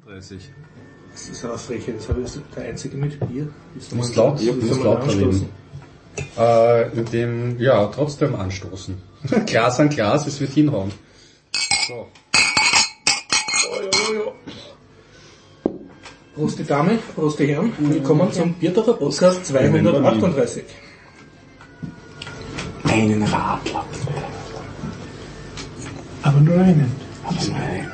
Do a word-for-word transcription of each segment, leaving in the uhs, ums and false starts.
achtunddreißig. Das ist eine Frechheit, das habe ich der einzige mit Bier. Du musst laut, du musst laut reden. Äh, in dem, ja, trotzdem anstoßen. Glas an Glas, es wird hinhauen. So. Oh, ja, ja. Prost die Dame, Prost die Herren. Willkommen zum Bierdacher Podcast zweihundertachtunddreißig. Einen Radler. Aber nur einen. Aber nur einen.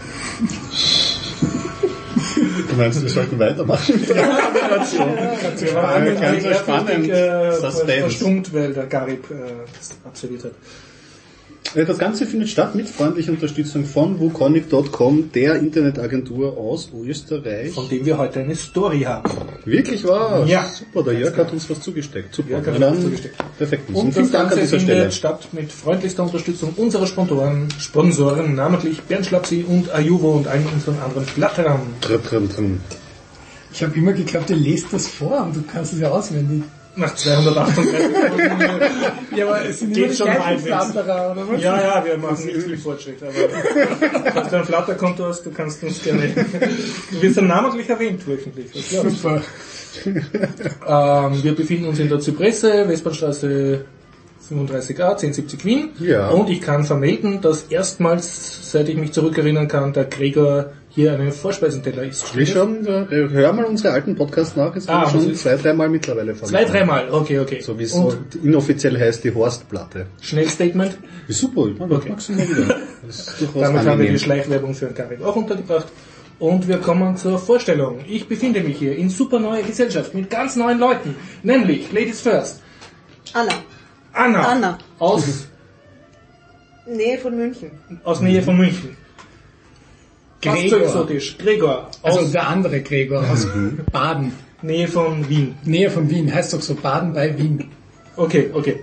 Du meinst, wir sollten weitermachen? Ja, gerade schon. Wir waren ganz so spannend. Äh, verstummt, weil der Garib äh, das absolviert hat. Das Ganze findet statt mit freundlicher Unterstützung von wukonic punkt com, der Internetagentur aus Österreich. Von dem wir heute eine Story haben. Wirklich wahr? Ja. Super, der Jörg hat uns was zugesteckt. Super. Jörg hat uns was zugesteckt. Perfekt. Und, Und das Ganze findet Stelle. statt mit freundlichster Unterstützung unserer Sponsoren, Sponsoren, namentlich Bernd Schlapsi und Ayuvo und allen unseren anderen Flatterern. Drin, drin, drin. Ich habe immer geglaubt, ihr lest das vor und du kannst es ja auswendig. Nach zweihundertachtunddreißig Ja, aber es sind geht immer die schon gleichen Flatterer, oder was? Ja, ja, wir machen nicht viel Fortschritt, aber falls du ein Flatterkonto hast, du kannst uns gerne, du wirst dann namentlich erwähnt wöchentlich. Super. ähm, wir befinden uns in der Zypresse, Westbahnstraße fünfunddreißig a, zehn siebzig Wien. Ja. Und ich kann vermelden, dass erstmals, seit ich mich zurückerinnern kann, der Gregor hier einen Vorspeisenteller isst. Wie schon, äh, hör mal unsere alten Podcasts nach, es ah, schon zwei, dreimal mittlerweile von. Zwei, dreimal, okay, okay. So wie es so inoffiziell heißt, die Horstplatte. Schnellstatement. Super, ich meine, okay. das magst du mal wieder. Das ist durchaus Damit angenehm. haben wir die Schleichwerbung für den Karin auch untergebracht. Und wir kommen zur Vorstellung. Ich befinde mich hier in super neuer Gesellschaft mit ganz neuen Leuten. Nämlich, Ladies First. Anna. Anna. Anna. Aus Nähe von München. Aus Nähe von München. Gregor. Fast so exotisch. Gregor. Aus Also der andere Gregor aus Baden. Nähe von Wien. Nähe von Wien, heißt doch so Baden bei Wien. Okay, okay.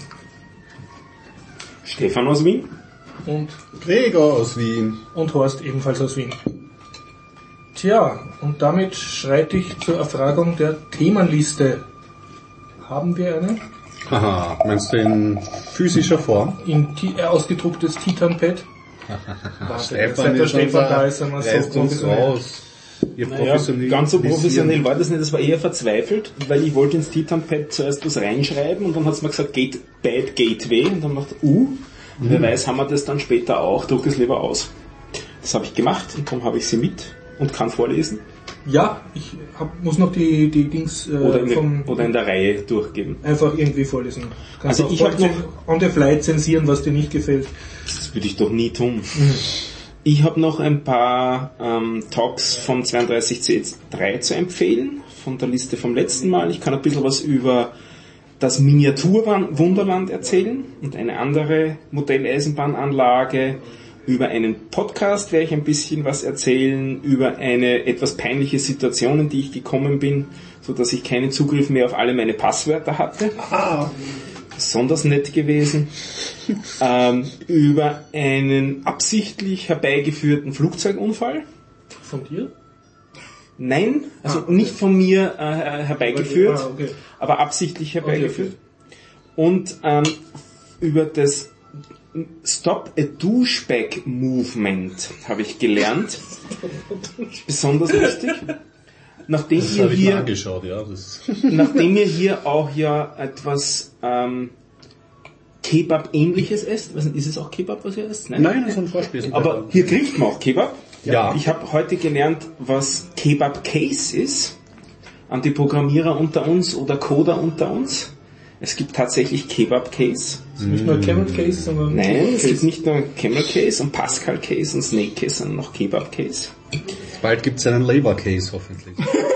Stefan aus Wien. Und, Gregor aus Wien. und Horst ebenfalls aus Wien. Tja, und damit schreite ich zur Erfragung der Themenliste. Haben wir eine? Haha, meinst du in physischer Form? In äh, ausgedrucktes Titanpad? Stefan Seit der ist Stefan unser, da ist, einmal so reißt uns professionell. raus. Ihr Naja, ganz so professionell war das nicht, das war eher verzweifelt, weil ich wollte ins Titanpad zuerst was reinschreiben und dann hat es mir gesagt, Gate, Bad Gateway und dann dachte ich, uh, mhm. wer weiß, haben wir das dann später auch, druck es lieber aus. Das habe ich gemacht und darum habe ich sie mit und kann vorlesen. Ja, ich hab, muss noch die, die Dings äh, Oder in, vom, oder in der Reihe durchgeben. einfach irgendwie vorlesen. Kannst Also auch ich hab noch- on the fly zensieren, was dir nicht gefällt. Das würde ich doch nie tun. Ich habe noch ein paar ähm, Talks von zweiunddreißig C drei zu empfehlen, von der Liste vom letzten Mal. Ich kann ein bisschen was über das Miniaturwunderland erzählen und eine andere Modelleisenbahnanlage. Über einen Podcast werde ich ein bisschen was erzählen, über eine etwas peinliche Situation, in die ich gekommen bin, so dass ich keinen Zugriff mehr auf alle meine Passwörter hatte. Ah. Besonders nett gewesen. ähm, über einen absichtlich herbeigeführten Flugzeugunfall. Von dir? Nein, also Ah, okay. nicht von mir äh, herbeigeführt, Ah, okay. aber absichtlich herbeigeführt. Okay, Und ähm, über das Stop a Douchebag Movement habe ich gelernt. Besonders lustig. Nachdem Das ihr habe ich mir hier, angeschaut, ja. Das nachdem ihr hier auch ja etwas ähm, Kebab-ähnliches esst, was, ist es auch Kebab, was ihr esst? Nein, das ist ein Vorspiel. Aber hier kriegt man auch Kebab. Ja. Ich habe heute gelernt, was Kebab Case ist. An die Programmierer unter uns oder Coder unter uns. Es gibt tatsächlich Kebab Case. Es ist nicht nur Camel Case, sondern Nein, es Case. gibt nicht nur Camel Case und Pascal Case und Snake Case, sondern noch Kebab Case. Bald gibt es einen Labor Case, hoffentlich.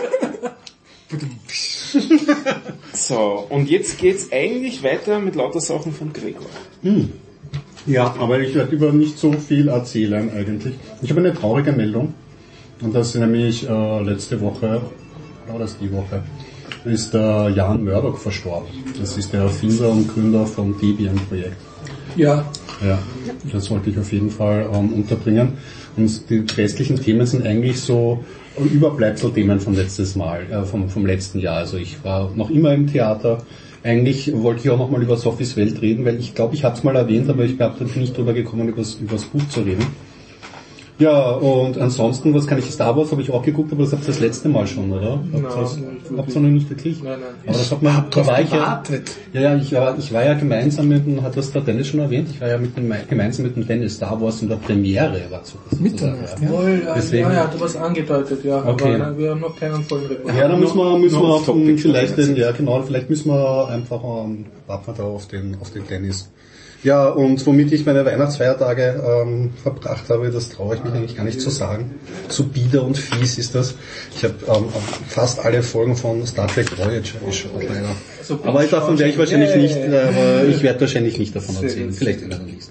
So, und jetzt geht's eigentlich weiter mit lauter Sachen von Gregor. Hm. Ja, aber ich werde über nicht so viel erzählen eigentlich. Ich habe eine traurige Meldung. Und das ist nämlich äh, letzte Woche, oder das die Woche, ist der Jan Murdoch verstorben. Das ist der Erfinder und Gründer vom Debian-Projekt. Ja, Ja, das wollte ich auf jeden Fall ähm, unterbringen. Und die restlichen Themen sind eigentlich so Überbleibselthemen vom letztes Mal, äh, vom, vom letzten Jahr. Also ich war noch immer im Theater. Eigentlich wollte ich auch nochmal über Sophies Welt reden, weil ich glaube, ich habe es mal erwähnt, aber ich bin nicht drüber gekommen, über das Buch zu reden. Ja, und ansonsten, was kann ich, Star Wars habe ich auch geguckt, aber das habt ihr das letzte Mal schon, oder? Nein, Habt ihr das, nicht wirklich. habt ihr noch nicht wirklich? Nein, nein. Aber das hat man, da war ich ja, Gewartet. ja, ja, ich war, ich war ja gemeinsam mit dem, hat das der Dennis schon erwähnt, ich war ja mit dem, gemeinsam mit dem Dennis Star Wars in der Premiere dazu. Mitternacht, ja. Wohl, ja, Deswegen- ja, ja, du hast angedeutet, ja. Okay. Aber wir haben noch keinen vollen Report. Ja, dann müssen wir, müssen wir noch auf den, Topic vielleicht sprechen. den, ja genau, vielleicht müssen wir einfach, ähm, warten wir da auf den, auf den Dennis. Ja, und womit ich meine Weihnachtsfeiertage ähm, verbracht habe, das traue ich mich eigentlich gar nicht zu sagen. So bieder und fies ist das. Ich habe ähm, fast alle Folgen von Star Trek Voyager geschaut, leider. Also, Aber davon werde ich wahrscheinlich yeah. nicht, äh, aber ich werde wahrscheinlich nicht davon Sehr erzählen. gut. Vielleicht irgendwann nächsten.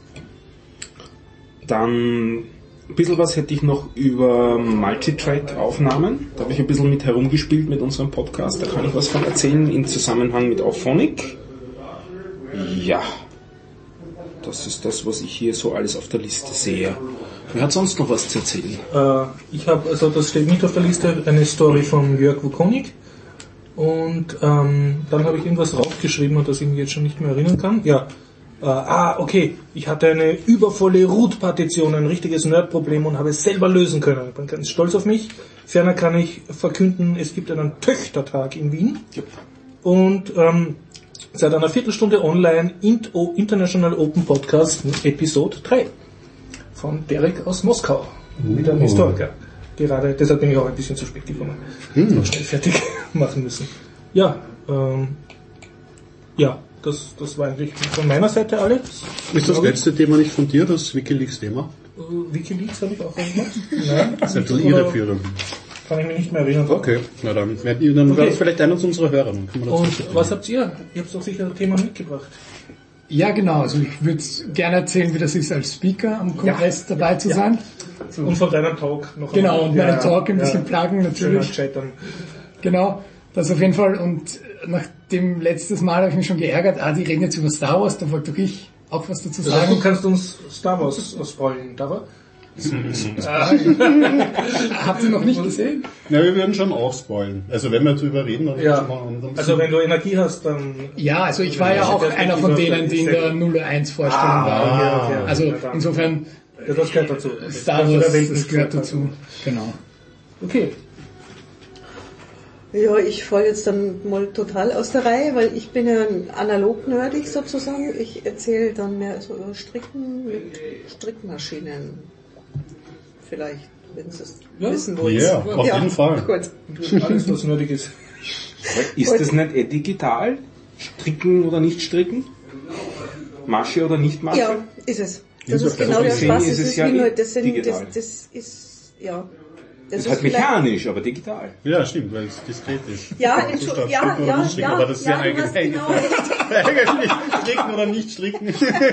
Dann ein bisschen was hätte ich noch über Multitrack-Aufnahmen. Da habe ich ein bisschen mit herumgespielt mit unserem Podcast. Da kann ich was von erzählen im Zusammenhang mit Auphonic. Ja, das ist das, was ich hier so alles auf der Liste sehe. Wer hat sonst noch was zu erzählen? Äh, ich habe, also das steht nicht auf der Liste, eine Story von Jörg Wukonik. Und ähm, dann habe ich irgendwas draufgeschrieben, an das ich mich jetzt schon nicht mehr erinnern kann. Ja, äh, ah, okay, ich hatte eine übervolle Root-Partition, ein richtiges Nerd-Problem und habe es selber lösen können. Ich bin ganz stolz auf mich. Ferner kann ich verkünden, es gibt einen Töchtertag in Wien. Und ähm, seit einer Viertelstunde online Int- International Open Podcast Episode drei von Derek aus Moskau, mit einem Historiker. Gerade, deshalb bin ich auch ein bisschen zu spät gekommen. Hm. Noch schnell fertig machen müssen. Ja, ähm, ja, das, das war eigentlich von meiner Seite alles. Ist das letzte Thema nicht von dir, das WikiLeaks-Thema? Äh, WikiLeaks habe ich auch gemacht? Nein. Das ist ein bisschen Oder irreführend. kann ich mich nicht mehr erinnern. Okay, na dann, dann Okay. wäre das vielleicht einer unserer Hörer. Dann können wir dazu Und was habt ihr? Ihr habt doch sicher ein Thema mitgebracht. Ja, genau. Also ich würde gerne erzählen, wie das ist, als Speaker am Kongress dabei zu sein. Und von deinem Talk noch Genau, einmal. und meinen Ja, Talk ein bisschen ja. plagen natürlich. Schöner Chat dann. Genau, das auf jeden Fall. Und nach dem letztes Mal habe ich mich schon geärgert, ah, die reden jetzt über Star Wars, da wollte doch ich auch was dazu Das heißt, du sagen. kannst uns Star Wars spoilen, darf er? Habt ihr noch nicht gesehen? Na, wir würden schon auch spoilen. Also wenn wir drüber reden, dann Ja. schon mal anderen- Also wenn du Energie hast, dann... Ja, also ich war ja auch einer von denen, die in der null eins Vorstellung Ah, waren. okay, okay. Also Ja, dann. insofern, Ja, das gehört dazu. Star Das Wars, erwähnt das nicht. gehört dazu. Genau. Okay. Ja, ich falle jetzt dann mal total aus der Reihe, weil ich bin ja analog nerdig sozusagen. Ich erzähle dann mehr so über Stricken mit Strickmaschinen. Vielleicht, wenn Sie es Ja. wissen wollen. Ja, auf jeden Fall. Gut. Alles, was nötig ist. Ist das nicht eh digital? Stricken oder nicht stricken? Masche oder nicht Masche? Ja, ist es. Das ist Insofern genau der gesehen Spaß. ist Das es ist ja wie eh nur, das, sind, das, digital. das ist, ja. Das Das ist halt vielleicht- mechanisch, aber digital. Ja, stimmt, weil es diskret ist. Ja, So Entschu- statt ja, stricken oder ja, nicht stricken, ja, aber das ist ja, ja, du hast eigentlich, genau recht. eigentlich stricken oder nicht stricken.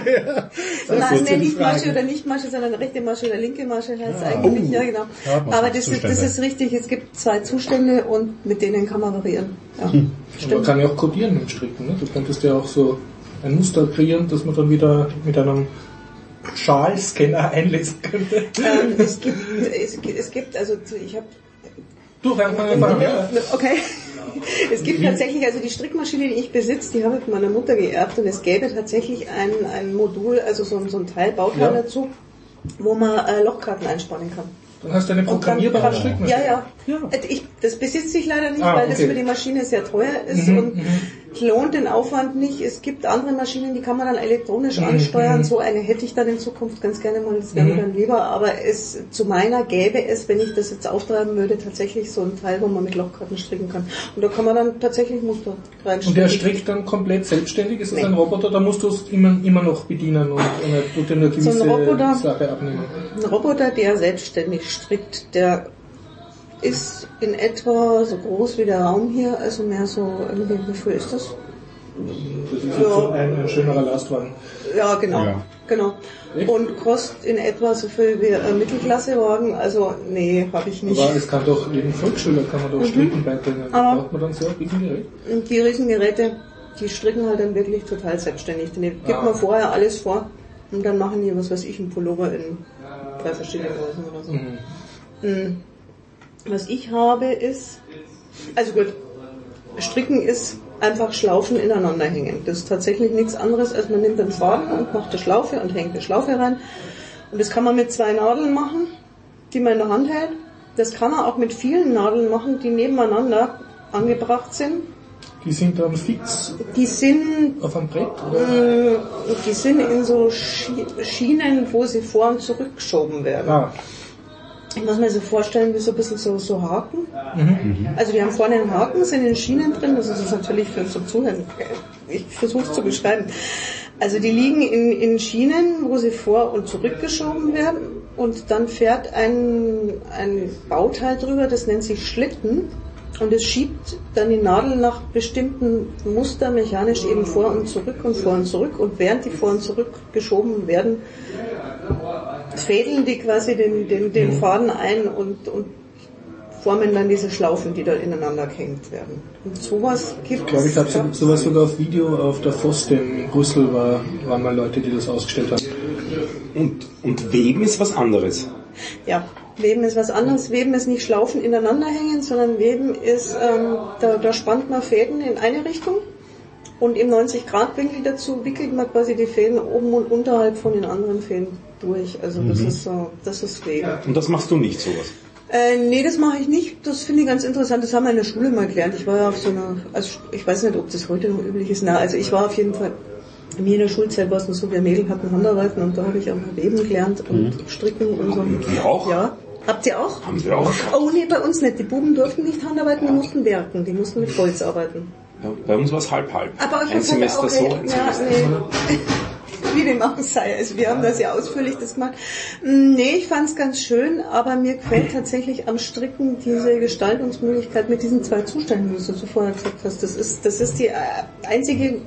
Nein, ist nee, die nicht Frage. Masche oder nicht Masche, sondern rechte Masche oder linke Masche heißt es eigentlich, ja genau. Ja, hat man Aber so das ist, das Zustände. ist richtig, es gibt zwei Zustände und mit denen kann man variieren. Ja, Und man stimmt. kann ja auch codieren mit Stricken. Ne? Du könntest ja auch so ein Muster kreieren, das man dann wieder mit einem Schalscanner einlesen könnte. Ähm, es gibt, es, gibt- es gibt, also zu- ich habe Du, fang fang an. Ja. Okay. Es gibt tatsächlich, also die Strickmaschine, die ich besitze, die habe ich von meiner Mutter geerbt und es gäbe tatsächlich ein, ein Modul, also so, ein- so ein Teil, Bauteil Ja. dazu, wo man äh, Lochkarten einspannen kann. Dann hast du eine Und dann programmierbare kann- Strickmaschine. Ja, ja. Ja. Äh, Ich, das besitze ich leider nicht, Ah, weil das okay. für die Maschine sehr teuer ist Mhm, und mhm. lohnt den Aufwand nicht. Es gibt andere Maschinen, die kann man dann elektronisch Mhm, ansteuern. mhm. So eine hätte ich dann in Zukunft ganz gerne mal, das wäre mir Mhm. dann lieber. Aber es zu meiner gäbe es, wenn ich das jetzt auftreiben würde, tatsächlich so ein Teil, wo man mit Lochkarten stricken kann. Und da kann man dann tatsächlich Muster reinstricken. Und der strickt dann komplett selbstständig? Ist das Nee. ein Roboter? Da musst du es immer, immer noch bedienen und, und er tut dir eine gewisse So ein Roboter. Sache abnehmen. Ein Roboter, der selbstständig strickt, der ist in etwa so groß wie der Raum hier, also mehr so, irgendwie, wie viel ist das? Das ist jetzt so ein, ein schönerer Lastwagen. Ja, genau. Ja. genau. Echt? Und kostet in etwa so viel wie ein Mittelklassewagen, also nee, habe ich nicht. Aber es kann doch, jeden Volksschüler kann man doch Stricken beibringen. Mhm. Aber- Braucht man dann so ein Riesengerät? Und die Riesengeräte, die stricken halt dann wirklich total selbstständig. Die gibt Ah. man vorher alles vor und dann machen die, was weiß ich, einen Pullover in drei verschiedenen Größen oder so. Mhm. Mm. Was ich habe ist, also gut, Stricken ist einfach Schlaufen ineinander hängen. Das ist tatsächlich nichts anderes, als man nimmt einen Faden und macht eine Schlaufe und hängt eine Schlaufe rein. Und das kann man mit zwei Nadeln machen. die man in der Hand hält. Das kann man auch mit vielen Nadeln machen, die nebeneinander angebracht sind. Die sind dann fix Die sind, auf einem Brett? Oder? äh, die sind in so Schi- Schienen, wo sie vor und zurück geschoben werden. Ah. Ich muss mir so vorstellen, wie so ein bisschen so, so Haken. Mhm. Also die haben vorne einen Haken, sind in Schienen drin, das ist natürlich für so Zuhören, ich versuche es zu beschreiben. Also die liegen in, in Schienen, wo sie vor und zurückgeschoben werden und dann fährt ein, ein Bauteil drüber, das nennt sich Schlitten und es schiebt dann die Nadel nach bestimmten Muster mechanisch eben vor und zurück und vor und zurück und während die vor und zurück geschoben werden, fädeln die quasi den, den, den Faden ein und, und formen dann diese Schlaufen, die da ineinander gehängt werden. Und sowas gibt es. Ich glaube, ich habe so, sowas sogar auf Video auf der FOSDEM in Brüssel, war, waren mal Leute, die das ausgestellt haben. Und, und Weben ist was anderes. Ja, Weben ist was anderes. Weben ist nicht Schlaufen ineinander hängen, sondern Weben ist, ähm, da, da spannt man Fäden in eine Richtung und im neunzig Grad Winkel dazu wickelt man quasi die Fäden oben und unterhalb von den anderen Fäden durch. Also das mhm. ist so, das ist Weben. Und das machst du nicht, sowas? Äh, nee, das mache ich nicht. Das finde ich ganz interessant. Das haben wir in der Schule mal gelernt. Ich war ja auf so einer, also ich weiß nicht, ob das heute noch üblich ist. Na, also ich war auf jeden Fall, mir in der Schulzeit war es noch so, wir Mädel hatten Handarbeiten und da habe ich auch mal Weben gelernt und mhm. Stricken und so. Und wir auch? Ja. Habt ihr auch? Haben wir auch. Oh nee, bei uns nicht. Die Buben durften nicht Handarbeiten, die mussten werken. Die mussten mit Holz arbeiten. Ja, bei uns war es halb-halb. Aber ein Semester okay. so, ein ja, Semester nee. Wie dem auch sei. Also wir haben das ja ausführlich das gemacht. Nee, ich fand es ganz schön, aber mir gefällt tatsächlich am Stricken diese Gestaltungsmöglichkeit mit diesen zwei Zuständen, wie du so vorher gesagt hast. Das ist, das ist die einzige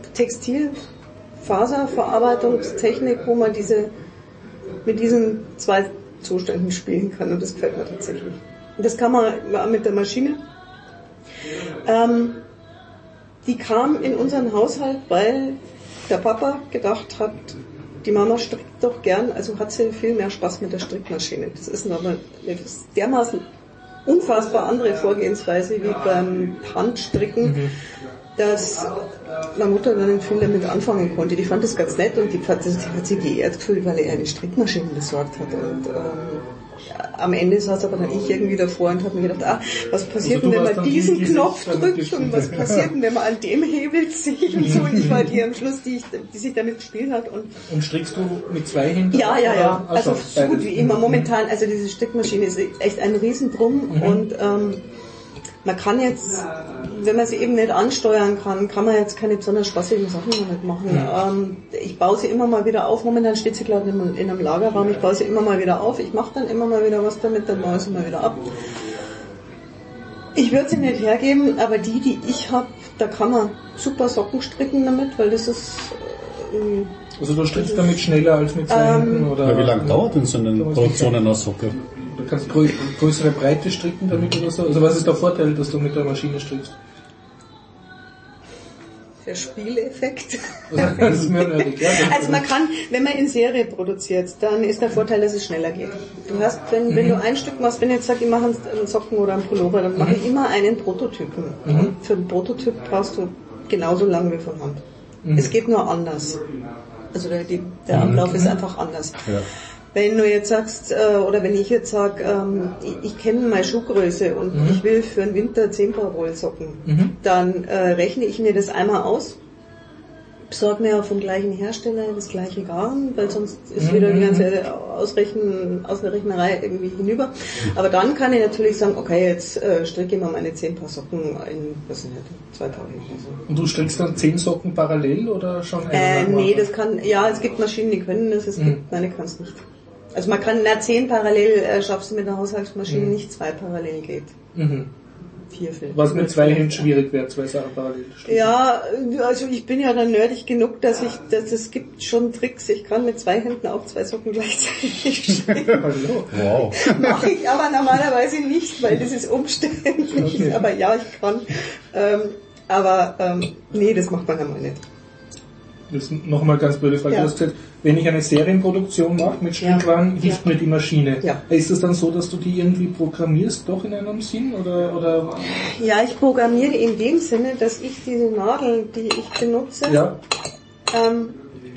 Textilfaserverarbeitungstechnik, wo man diese, mit diesen zwei Zuständen spielen kann und das gefällt mir tatsächlich. Und das kann man mit der Maschine. Ähm, die kam in unseren Haushalt, weil der Papa gedacht hat, die Mama strickt doch gern, also hat sie viel mehr Spaß mit der Strickmaschine. Das ist aber eine dermaßen unfassbar andere Vorgehensweise wie beim Handstricken, mhm. dass meine Mutter dann viel damit anfangen konnte. Die fand das ganz nett und die hat, die hat sich geehrt gefühlt, weil er eine Strickmaschine besorgt hat. Und ähm, ja, am Ende saß aber dann ich irgendwie davor und habe mir gedacht, ah, was passiert also denn, wenn man diesen die, die Knopf drückt und was passiert denn, wenn man an dem Hebel zieht und so. Und ich war die am Schluss, die, ich, die sich damit gespielt hat. Und, und strickst du mit zwei Händen? Ja, ja, ja. Also, also so gut wie immer. Mhm. Momentan, also diese Strickmaschine ist echt ein Riesendrum mhm. und ähm, man kann jetzt, wenn man sie eben nicht ansteuern kann, kann man jetzt keine besonders spaßigen Sachen damit machen. Ja. Ähm, ich baue sie immer mal wieder auf. Momentan steht sie, glaube ich, in einem Lagerraum. Ich baue sie immer mal wieder auf. Ich mache dann immer mal wieder was damit, dann baue ich sie mal wieder ab. Ich würde sie nicht hergeben, aber die, die ich habe, da kann man super Socken stricken damit, weil das ist... Äh, also du strickst damit schneller als mit zwei Händen? Ähm, oder? Ja, wie lange dauert denn so eine Produktion einer Socke? Du kannst grö- größere Breite stricken damit oder so? Also was ist der Vorteil, dass du mit der Maschine strickst? Der Spieleffekt. Das ist mir nerdig, ja. Also man kann, wenn man in Serie produziert, dann ist der Vorteil, dass es schneller geht. Du hast, wenn, mhm. wenn du ein Stück machst, wenn ich jetzt sage, ich mache einen Socken oder einen Pullover, dann mache ich immer einen Prototypen. Mhm. Und für einen Prototyp brauchst du genauso lange wie von Hand. Mhm. Es geht nur anders. Also der, die, der Ablauf mhm. ist einfach anders. Ja. Wenn du jetzt sagst, äh, oder wenn ich jetzt sage, ähm, ich, ich kenne meine Schuhgröße und mhm. ich will für den Winter zehn Paar Wollsocken, mhm. dann äh, rechne ich mir das einmal aus, besorge mir vom gleichen Hersteller das gleiche Garn, weil sonst ist mhm. wieder die ganze Ausrechnen, Ausrechnerei irgendwie hinüber. Aber dann kann ich natürlich sagen, okay, jetzt äh, stricke ich mal meine zehn Paar Socken in, was sind das, zwei Tagen. Also. Und du strickst dann zehn Socken parallel oder schon? Äh, nee, das kann, ja, es gibt Maschinen, die können das, es mhm. gibt, meine kann es nicht. Also man kann, na, zehn parallel äh, schaffst du mit einer Haushaltsmaschine, mhm. nicht zwei parallel geht. Mhm. Vier, fünf. Was mit zwei Händen schwierig wäre, zwei Sachen parallel zu stricken. Ja, also ich bin ja dann nerdig genug, dass ich, dass es gibt schon Tricks. Ich kann mit zwei Händen auch zwei Socken gleichzeitig stricken. Wow. Mache ich aber normalerweise nicht, weil das ist umständlich. Okay. Aber ja, ich kann. Ähm, aber ähm, nee, das macht man einmal nicht. Das ist nochmal ganz blöde Frage. Ja. Du hast gesagt, wenn ich eine Serienproduktion mache mit Strickwaren, ja. hilft ja. mir die Maschine. Ja. Ist es dann so, dass du die irgendwie programmierst, doch in einem Sinn? Oder, oder? Ja, ich programmiere in dem Sinne, dass ich diese Nadeln, die ich benutze, ja. ähm,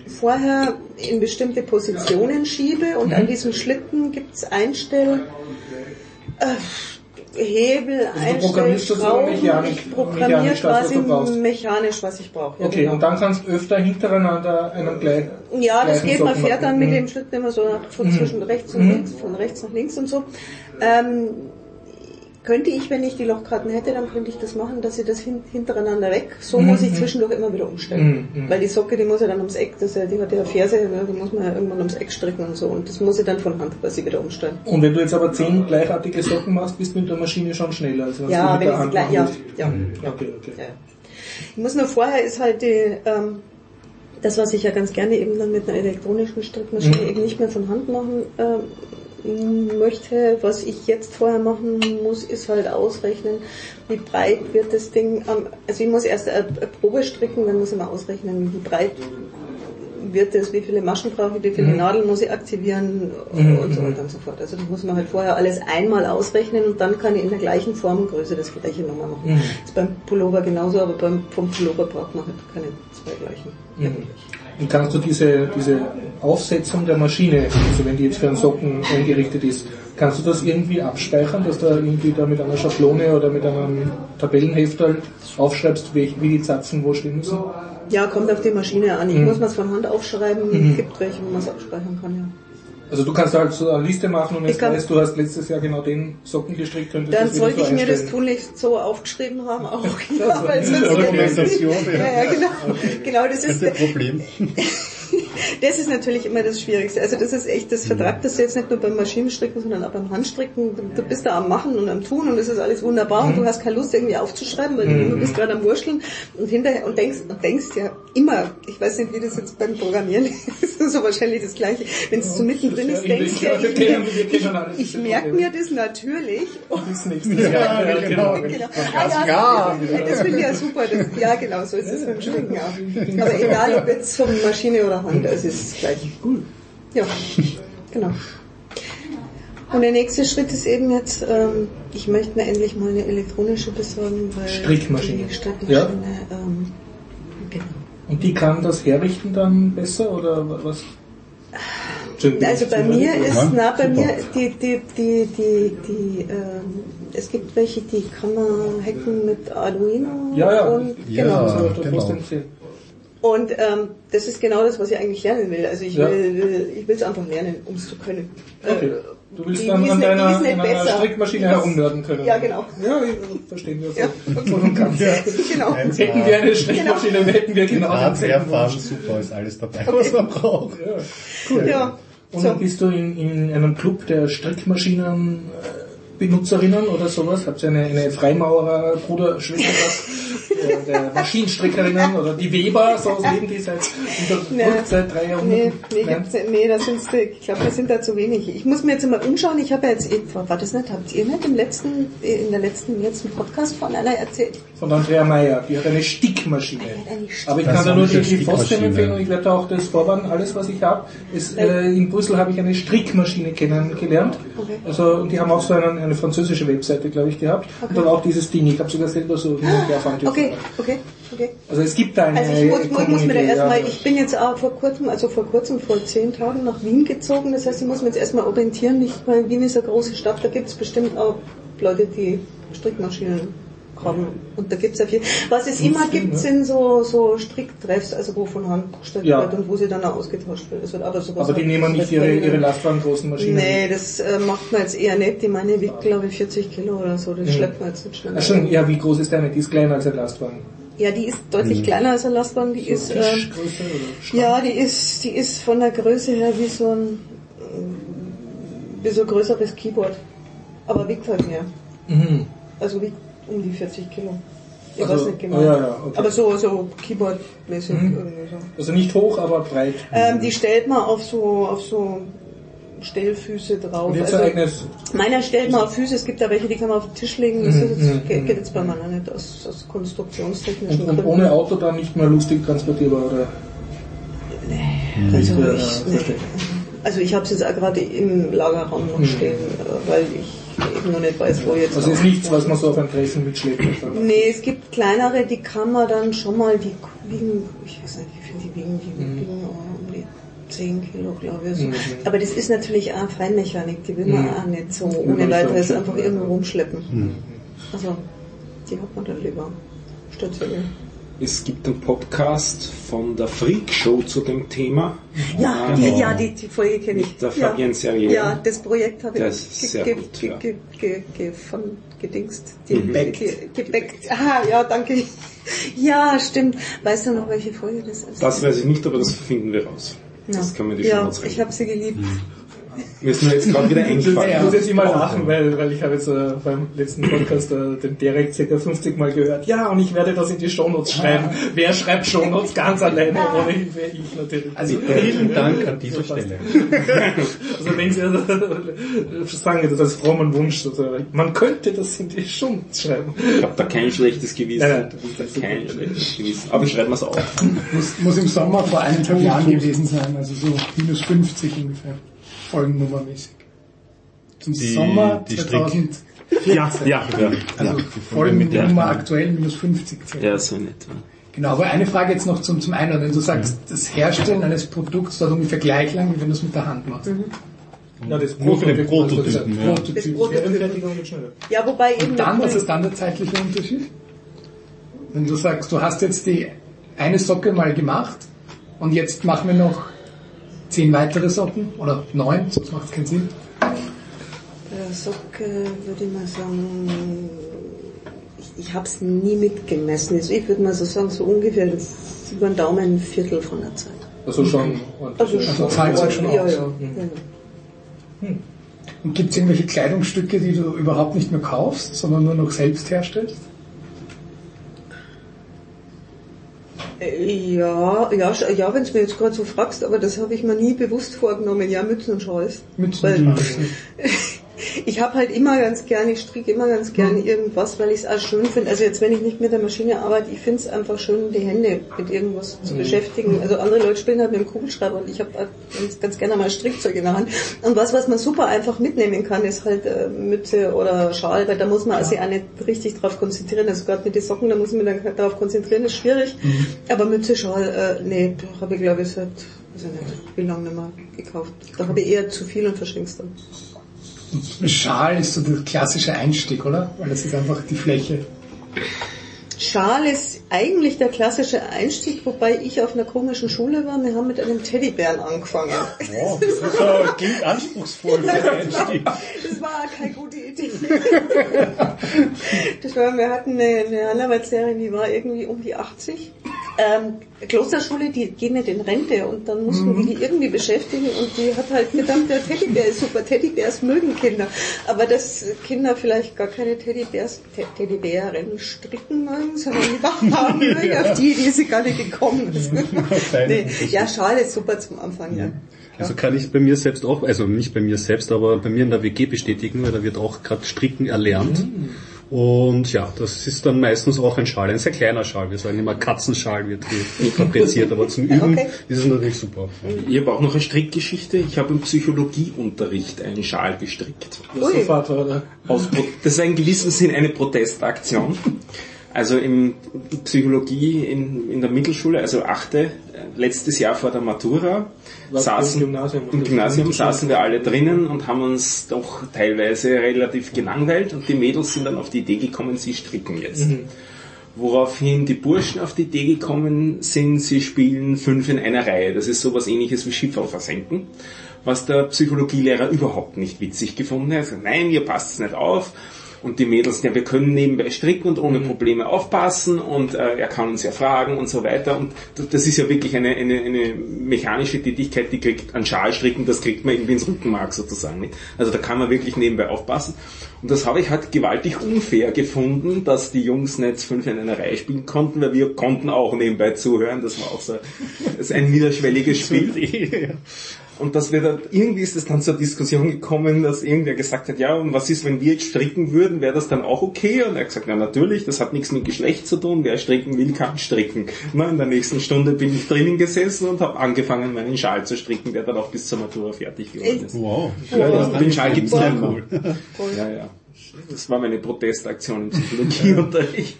vorher in bestimmte Positionen schiebe und mhm. an diesem Schlitten gibt es Einstell... Äh, Hebel, also Einstellschrauben, ich programmiere quasi mechanisch, was ich brauche. Ja, okay, genau. Und dann kannst du öfter hintereinander einen gleich. Ja, das geht, man fährt dann mit mhm. dem Schlitten immer so von zwischen rechts und mhm. links, von rechts nach links und so. Ähm, könnte ich, wenn ich die Lochkarten hätte, dann könnte ich das machen, dass ich das hin, hintereinander weg, so mhm. muss ich zwischendurch immer wieder umstellen. Mhm. Weil die Socke, die muss ja dann ums Eck, das, die hat ja Ferse, die muss man ja irgendwann ums Eck stricken und so, und das muss ich dann von Hand quasi wieder umstellen. Und wenn du jetzt aber zehn gleichartige Socken machst, bist du mit der Maschine schon schneller, als wenn ja, du mit wenn der ich Hand gleich, ja, ja. Mhm. Okay, okay. Ja. Ich muss nur vorher ist halt die, ähm, das, was ich ja ganz gerne eben dann mit einer elektronischen Strickmaschine mhm. eben nicht mehr von Hand machen, ähm, möchte, was ich jetzt vorher machen muss, ist halt ausrechnen, wie breit wird das Ding, also ich muss erst eine Probe stricken, dann muss ich mal ausrechnen, wie breit wird es, wie viele Maschen brauche ich, wie viele mhm. Nadeln muss ich aktivieren mhm. und so weiter und so fort. Also das muss man halt vorher alles einmal ausrechnen und dann kann ich in der gleichen Form und Größe das gleiche nochmal machen. Mhm. Das ist beim Pullover genauso, aber beim, vom Pullover braucht man halt keine zwei gleichen. Mhm. Und kannst du diese, diese Aufsetzung der Maschine, also wenn die jetzt für einen Socken eingerichtet ist, kannst du das irgendwie abspeichern, dass du irgendwie da mit einer Schablone oder mit einem Tabellenhefter aufschreibst, wie, wie die Zatzen wo stehen müssen? Ja, kommt auf die Maschine an. Ich mhm. muss man es von Hand aufschreiben, mhm. gibt welche, wo man es abspeichern kann, ja. Also du kannst halt so eine Liste machen und jetzt weißt, du hast letztes Jahr genau den Socken gestrickt. Dann sollte ich mir das tunlichst so aufgeschrieben haben, auch ja, weil sonst Organisation, ja, ja, genau, okay. genau, das ist das Problem. Das ist natürlich immer das Schwierigste. Also das ist echt, das vertragt das jetzt nicht nur beim Maschinenstricken, sondern auch beim Handstricken. Du bist da am Machen und am Tun und das ist alles wunderbar und du hast keine Lust irgendwie aufzuschreiben, weil du bist gerade am Wurschteln und hinterher und denkst und denkst ja immer, ich weiß nicht, wie das jetzt beim Programmieren ist, das ist so wahrscheinlich das Gleiche. Wenn es so mittendrin ist, denkst du ja, ich, ich, ich merke mir das natürlich. Bis nächstes Jahr. Ja, genau. genau. Ah, ja, das finde ich ja super. Das, ja, genau, so ist es beim Stricken auch. Aber egal, ob jetzt von Maschine oder Hand, es ist gleich. Cool. Ja, genau. Und der nächste Schritt ist eben jetzt, ähm, ich möchte mir endlich mal eine elektronische besorgen, weil Strickmaschine. Die Strickmaschine, ja. ähm, genau. Und die kann das herrichten dann besser oder was? Also bei mir ist, na, bei mir, die, die, die, die, die, ähm, es gibt welche, die kann man hacken mit Arduino. Ja, ja. Und, ja, genau. genau. Und ähm, das ist genau das, was ich eigentlich lernen will. Also ich ja. will ich will es einfach lernen, um es zu können. Okay. Du willst die, dann die an nicht, deiner, nicht an einer Strickmaschine herumnörden können. Ja, genau. Ja, verstehen wir so. Ja. Voll und ganz. Ja. Genau. Hätten wir eine Strickmaschine, genau. hätten wir genau den erfahren, super, ist alles dabei, okay. was man braucht. Ja. Cool. Ja. Und so. dann bist du in, in einem Club der Strickmaschinenbenutzerinnen oder sowas? Habt ihr eine, eine Freimaurer, Bruder, Schwester, der, der Maschinenstrickerinnen oder die Weber, so leben die seit, nee, seit drei Jahrhunderten? Nee, nee, nee das sind, ich glaube, das sind da zu wenig. Ich muss mir jetzt mal umschauen, ich habe ja jetzt, war das nicht, habt ihr nicht im letzten, in der letzten, letzten Podcast von einer erzählt? Von Andrea Meyer, die hat eine Stickmaschine. Die hat eine Stick- Aber ich kann da nur die, die Fostem empfehlen und ich werde auch das vorwarnen, alles was ich habe. Äh, in Brüssel habe ich eine Strickmaschine kennengelernt. Okay. Also, und die haben auch so einen, eine französische Webseite, glaube ich, gehabt. Okay. Und dann auch dieses Ding, ich habe sogar selber so erfahren dürfen. Okay, okay, okay. Also es gibt da eine Also ich muss, ich muss mir da erstmal, ja. ich bin jetzt auch vor kurzem, also vor kurzem, vor zehn Tagen nach Wien gezogen, das heißt, ich muss mir jetzt erstmal orientieren, nicht, weil Wien ist eine große Stadt, da gibt es bestimmt auch Leute, die Strickmaschinen haben. Und da gibt's ja viel. Was es immer gibt, ne? sind so, so Stricktreffs, also wo von Hand gestrickt ja. wird und wo sie dann auch ausgetauscht wird. Also, aber sowas aber die nehmen nicht ihre, ihre Lastwagen großen Maschinen? Nee, das äh, macht man jetzt eher nicht. Die meine wiegt, glaube ich, vierzig Kilo oder so. Das mhm. schleppt man jetzt nicht schnell. Ach schon, ja, wie groß ist deine? Die ist kleiner als ein Lastwagen. Ja, die ist deutlich mhm. kleiner als ein Lastwagen. Die so ist, äh, ja, die ist, die ist von der Größe her wie so ein, wie so ein größeres Keyboard. Aber wiegt halt mehr. Mhm. Also wiegt um die vierzig Kilo. Ich also, weiß nicht genau. Oh ja, ja, okay. Aber so, so Keyboard-mäßig mhm. irgendwie so. Also nicht hoch, aber breit. Ähm, die stellt man auf so, auf so Stellfüße drauf. Und jetzt also, eigenes meiner stellt man auf Füße, es gibt da welche, die kann man auf den Tisch legen. Das ist jetzt, geht, geht jetzt bei meiner nicht aus, aus konstruktionstechnischen Gründen. Und ohne Auto dann nicht mehr lustig transportierbar, oder? Nee, also ich, nee. Also ich habe es jetzt auch gerade im Lagerraum noch mhm. stehen, weil ich eben noch nicht weiß, wo jetzt. Also ist nichts, was man so auf ein Fressen mitschleppt. Nee, es gibt kleinere, die kann man dann schon mal, die wiegen, ich weiß nicht, wie viel die wiegen, die mhm. wiegen um die zehn Kilo, glaube ich. So. Mhm. Aber das ist natürlich auch Feinmechanik, die will man mhm. auch nicht so ohne weiteres einfach irgendwo rumschleppen. Mhm. Also, die hat man dann lieber stationär. Es gibt einen Podcast von der Freak Show zu dem Thema. Ja, die, ja, die, die Folge kenne ich. Mit der Fabienne ja. Serier. Ja, das Projekt habe ich ge- ge- gut, ge- ja. ge- ge- ge- von gedingst. Gebäckt. Ge- gebäckt. Aha, ja, danke. Ja, stimmt. Weißt du noch, welche Folge das ist? Das weiß ich nicht, aber das finden wir raus. Ja. Das können wir die ja, schon uns ich habe sie geliebt. Mhm. Wir müssen jetzt gerade wieder eingefallen. Ich muss jetzt immer lachen, weil, weil ich habe jetzt äh, beim letzten Podcast äh, den Derek ca. fünfzig Mal gehört. Ja, und ich werde das in die Shownotes schreiben. Ah. Wer schreibt Shownotes ganz alleine, ohne Hilfe? Ich natürlich. Also vielen Dank an dieser Stelle. Also wenn Sie also, sagen, das ist frommen Wunsch. Also, man könnte das in die Shownotes schreiben. Ich habe da kein schlechtes Gewissen. Ja, kein schlechtes Gewissen. Aber ich schreibe es auf. Muss, muss im Sommer vor eineinhalb Jahren gewesen sein, also so minus fünfzig ungefähr. Folgennummermäßig. Zum die, Sommer die zweitausend. Ja, ja, ja. Also ja. Folgennummer aktuell minus fünfzig. Ja, so nett. Ja. Genau, aber eine Frage jetzt noch zum, zum Einordnen. Du sagst, das Herstellen eines Produkts dauert ungefähr gleich lang, wie wenn du es mit der Hand machst. Mhm. Ja, das Nur für den Prototypen. Ja. Das Prototypen. Ja, wobei eben. Und dann, was ist dann der zeitliche Unterschied? Wenn du sagst, du hast jetzt die eine Socke mal gemacht und jetzt machen wir noch zehn weitere Socken oder neun, sonst macht es keinen Sinn. Bei der Socke würde ich mal sagen, ich, ich habe es nie mitgemessen. Also ich würde mal so sagen, so ungefähr über den Daumen ein Viertel von der Zeit. Also schon. Also, also zahlt sich schon aus. Ja, ja. Mhm. Hm. Und gibt es irgendwelche Kleidungsstücke, die du überhaupt nicht mehr kaufst, sondern nur noch selbst herstellst? Ja, ja, ja, wenn du mir jetzt gerade so fragst, aber das habe ich mir nie bewusst vorgenommen. Ja, Mützen und Schals. Mützen und Schals. Ich habe halt immer ganz gerne, ich stricke immer ganz gerne irgendwas, weil ich es auch schön finde. Also jetzt, wenn ich nicht mit der Maschine arbeite, ich finde es einfach schön, die Hände mit irgendwas zu beschäftigen. Also andere Leute spielen halt mit dem Kugelschreiber und ich habe ganz, ganz gerne mal Strickzeug in der Hand. Und was, was man super einfach mitnehmen kann, ist halt äh, Mütze oder Schal, weil da muss man sich auch nicht richtig drauf konzentrieren. Also gerade mit den Socken, da muss man dann halt darauf konzentrieren, ist schwierig. Mhm. Aber Mütze, Schal, äh, nee, da habe ich glaube ich seit, weiß ich nicht, wie lange nicht mehr gekauft. Da habe ich eher zu viel und verschenk's dann. Schal ist so der klassische Einstieg, oder? Weil das ist einfach die Fläche. Schal ist eigentlich der klassische Einstieg, wobei ich auf einer komischen Schule war. Wir haben mit einem Teddybären angefangen. Oh, das ist so, klingt anspruchsvoll für den Einstieg. Das war keine gute Idee. Das war, wir hatten eine, eine Handarbeitlehrerin, die war irgendwie um die achtzig. Ähm, Klosterschule, die gehen nicht in Rente und dann mussten mhm. wir die irgendwie beschäftigen und die hat halt gedacht, der Teddybär ist super, Teddybärs mögen Kinder, aber dass Kinder vielleicht gar keine Teddybärs, Te- Teddybären stricken mögen, sondern lieber haben mögen, auf die, die sie gar nicht gekommen ist. Nee. Ja, Schal ist super zum Anfang, ja. Also kann ich bei mir selbst auch, also nicht bei mir selbst, aber bei mir in der W G bestätigen, weil da wird auch gerade Stricken erlernt. Mhm. Und ja, das ist dann meistens auch ein Schal, ein sehr kleiner Schal. Wir sagen immer Katzenschal wird fabriziert, aber zum Üben okay. ist es natürlich super. Ich habe auch noch eine Strickgeschichte. Ich habe im Psychologieunterricht einen Schal gestrickt. Sofort, oder? Aus, das war in gewissem Sinn eine Protestaktion. Also in Psychologie in, in der Mittelschule, also achte, letztes Jahr vor der Matura, Was saßen, im Gymnasium, im Gymnasium saßen wir alle drinnen und haben uns doch teilweise relativ gelangweilt und die Mädels sind dann auf die Idee gekommen, sie stricken jetzt. Mhm. Woraufhin die Burschen auf die Idee gekommen sind, sie spielen fünf in einer Reihe. Das ist sowas ähnliches wie Schifferl versenken, was der Psychologielehrer überhaupt nicht witzig gefunden hat. Also, nein, ihr passt es nicht auf. Und die Mädels, ja, wir können nebenbei stricken und ohne Probleme aufpassen und äh, er kann uns ja fragen und so weiter. Und das ist ja wirklich eine, eine, eine mechanische Tätigkeit, die kriegt an Schal stricken, das kriegt man irgendwie ins Rückenmark sozusagen nicht. Also da kann man wirklich nebenbei aufpassen. Und das habe ich halt gewaltig unfair gefunden, dass die Jungs nicht fünf in einer Reihe spielen konnten, weil wir konnten auch nebenbei zuhören. Das war auch so das ist ein niederschwelliges Spiel. Und dass wir dann, irgendwie ist es dann zur Diskussion gekommen, dass irgendwer gesagt hat, ja, und was ist, wenn wir jetzt stricken würden, wäre das dann auch okay? Und er hat gesagt, na natürlich, das hat nichts mit Geschlecht zu tun, wer stricken will, kann stricken. Na, in der nächsten Stunde bin ich drinnen gesessen und habe angefangen, meinen Schal zu stricken, der dann auch bis zur Matura fertig geworden ist. Wow. Ja, ja, den Schal gibt's Sehr noch. cool. Ja, ja. Das war meine Protestaktion im Psychologieunterricht.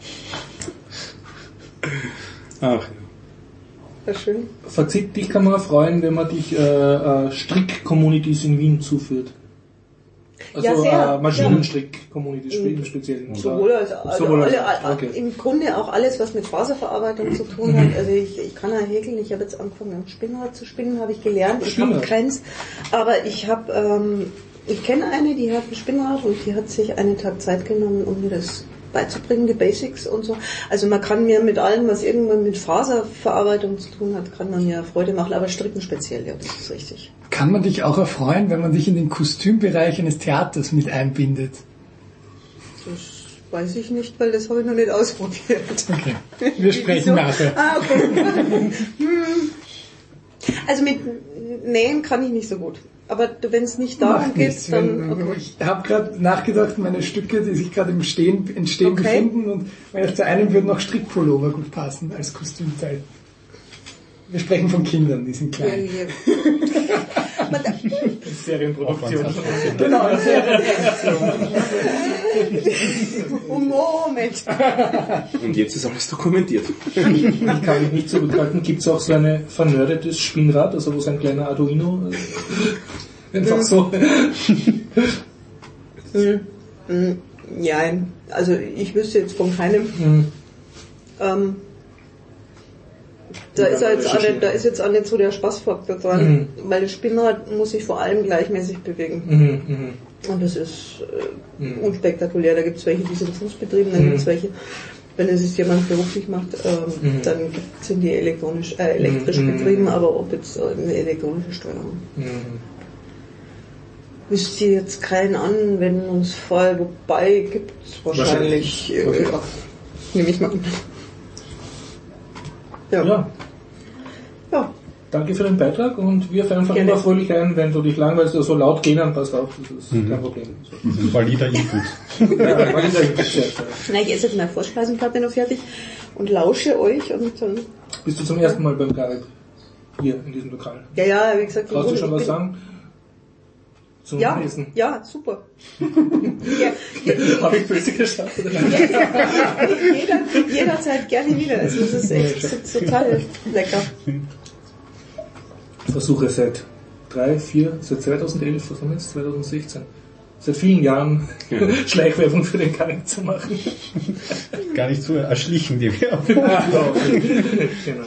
Ach ja. War schön. Fazit, dich kann man freuen, wenn man dich äh, äh, Strick-Communities in Wien zuführt. Also Ja, sehr. äh, Maschinenstrick-Communities Ja. im Speziellen. Sowohl als, also Sowohl als- alle, alle, okay. im Grunde auch alles, was mit Faserverarbeitung zu tun hat. Also ich, ich kann ja häkeln, ich habe jetzt angefangen, am Spinnrad zu spinnen, habe ich gelernt. Ich habe Spinnrad. keins, aber ich habe, ähm, ich kenne eine, die hat ein Spinnrad und die hat sich einen Tag Zeit genommen, um mir das beizubringen, die Basics und so. Also man kann mir mit allem, was irgendwann mit Faserverarbeitung zu tun hat, kann man mir Freude machen, aber Stricken speziell, ja, das ist richtig. Kann man dich auch erfreuen, wenn man dich in den Kostümbereich eines Theaters mit einbindet? Das weiß ich nicht, weil das habe ich noch nicht ausprobiert. Okay, wir sprechen Wieso? nachher. Ah, okay. Hm. Also mit Nähen kann ich nicht so gut. Aber wenn es nicht darum Macht geht, nichts. dann... Wenn, Okay. Ich habe gerade nachgedacht, meine Stücke, die sich gerade im Stehen, Entstehen Okay. befinden, und weil zu einem würde noch Strickpullover gut passen als Kostümteil. Wir sprechen von Kindern, die sind klein. Man- Serienproduktion. Genau, Oh, Moment. Und jetzt ist alles dokumentiert. Ich kann mich nicht zurückhalten. Gibt es auch so ein vernördetes Spinnrad, also wo so ein kleiner Arduino äh, einfach so... Ja, also ich wüsste jetzt von keinem. Mhm. Ähm, da, ist jetzt auch nicht, da ist jetzt auch nicht so der Spaßfaktor dran, weil das Spinnrad muss sich vor allem gleichmäßig bewegen. Mhm, mhm. Und das ist äh, Mhm. unspektakulär. Da gibt es welche, die sind fußbetrieben, dann Mhm. gibt es welche, wenn es jetzt jemand beruflich macht, ähm, Mhm. dann sind die elektronisch, äh, elektrisch Mhm. betrieben, aber ob jetzt äh, eine elektronische Steuerung. Mhm. Wüsste jetzt keinen Anwendungsfall, wobei gibt es wahrscheinlich, äh, Okay. ja, nehme ich mal an. Ja. Ja, Ja. danke für den Beitrag und wir fangen einfach Gerne. immer fröhlich ein, wenn du dich langweilst oder so laut gehen, dann passt auf, das ist kein Problem. So. Valider Input. Ja, weil ich da sehr, Na, ich esse jetzt meine Vorspeisenplatte noch fertig und lausche euch und dann, Bist du zum ersten Mal beim Garib hier in diesem Lokal? ja, ja, wie gesagt, Kannst du ich schon bin- was sagen? Zum Ja, Lesen? ja, super. ja, je- Habe ich böse geschafft? Oder? jeder, jederzeit gerne wieder. Also das ist echt so, total lecker. Versuche seit drei, vier, seit zweitausendelf, was haben wir jetzt? zweitausendsechzehn. Seit vielen Jahren Schleichwerbung für den Garib zu machen. Gar nicht so erschlichen, die Werbung. Ah, ja, okay. Genau.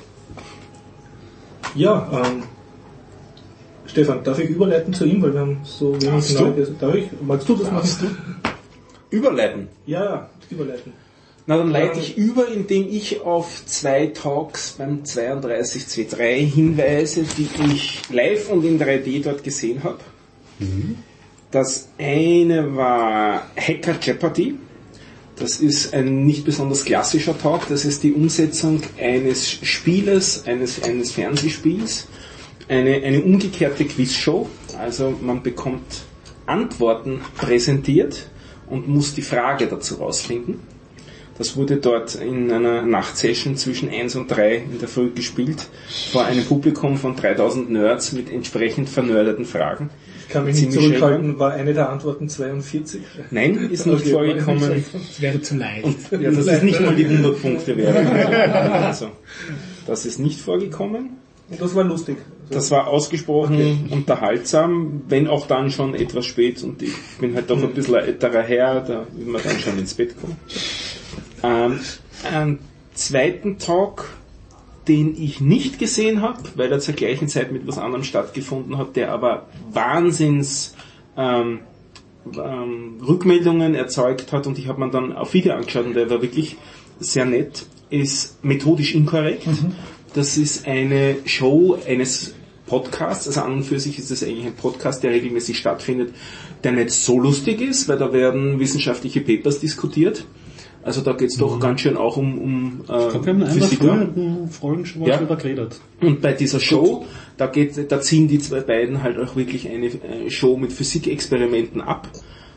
Ja, ähm, Stefan, darf ich überleiten zu ihm, weil wir haben so wenig Darfst du? Neues. Darf ich? Magst du das machen? Überleiten. Ja, ja, überleiten. Na, dann leite ich über, indem ich auf zwei Talks beim zweiunddreißig C drei hinweise, die ich live und in drei D dort gesehen habe. Das eine war Hacker Jeopardy. Das ist ein nicht besonders klassischer Talk. Das ist die Umsetzung eines Spieles, eines, eines Fernsehspiels. Eine, eine umgekehrte Quizshow. Also man bekommt Antworten präsentiert und muss die Frage dazu rausfinden. Das wurde dort in einer Nachtsession zwischen eins und drei in der Früh gespielt, vor einem Publikum von dreitausend Nerds mit entsprechend vernördeten Fragen. Ich kann mich nicht Ziemlich zurückhalten, war eine der Antworten zweiundvierzig? Nein, ist nicht Okay, vorgekommen. Das wäre zu leicht. Ja, Das ist nicht mal die hundert Punkte wert. Also, das ist nicht vorgekommen. Und das war lustig. Das war ausgesprochen unterhaltsam, wenn auch dann schon etwas spät, und ich bin halt doch ein bisschen ein älterer Herr, da will man dann schon ins Bett kommen. Ähm, einen zweiten Talk, den ich nicht gesehen habe, weil er zur gleichen Zeit mit was anderem stattgefunden hat, der aber Wahnsinns ähm, ähm, Rückmeldungen erzeugt hat, und ich habe mir dann auf Video angeschaut und der war wirklich sehr nett, ist Methodisch Inkorrekt. Das ist eine Show eines Podcasts, also an und für sich ist das eigentlich ein Podcast, der regelmäßig stattfindet, der nicht so lustig ist, weil da werden wissenschaftliche Papers diskutiert, Also da geht's doch mhm. ganz schön auch um, um äh, ich glaub, wir haben Physiker. Früher Folgen schon mal Ja. drüber geredet. Und bei dieser Show, da geht, da ziehen die zwei beiden halt auch wirklich eine äh, Show mit Physikexperimenten ab.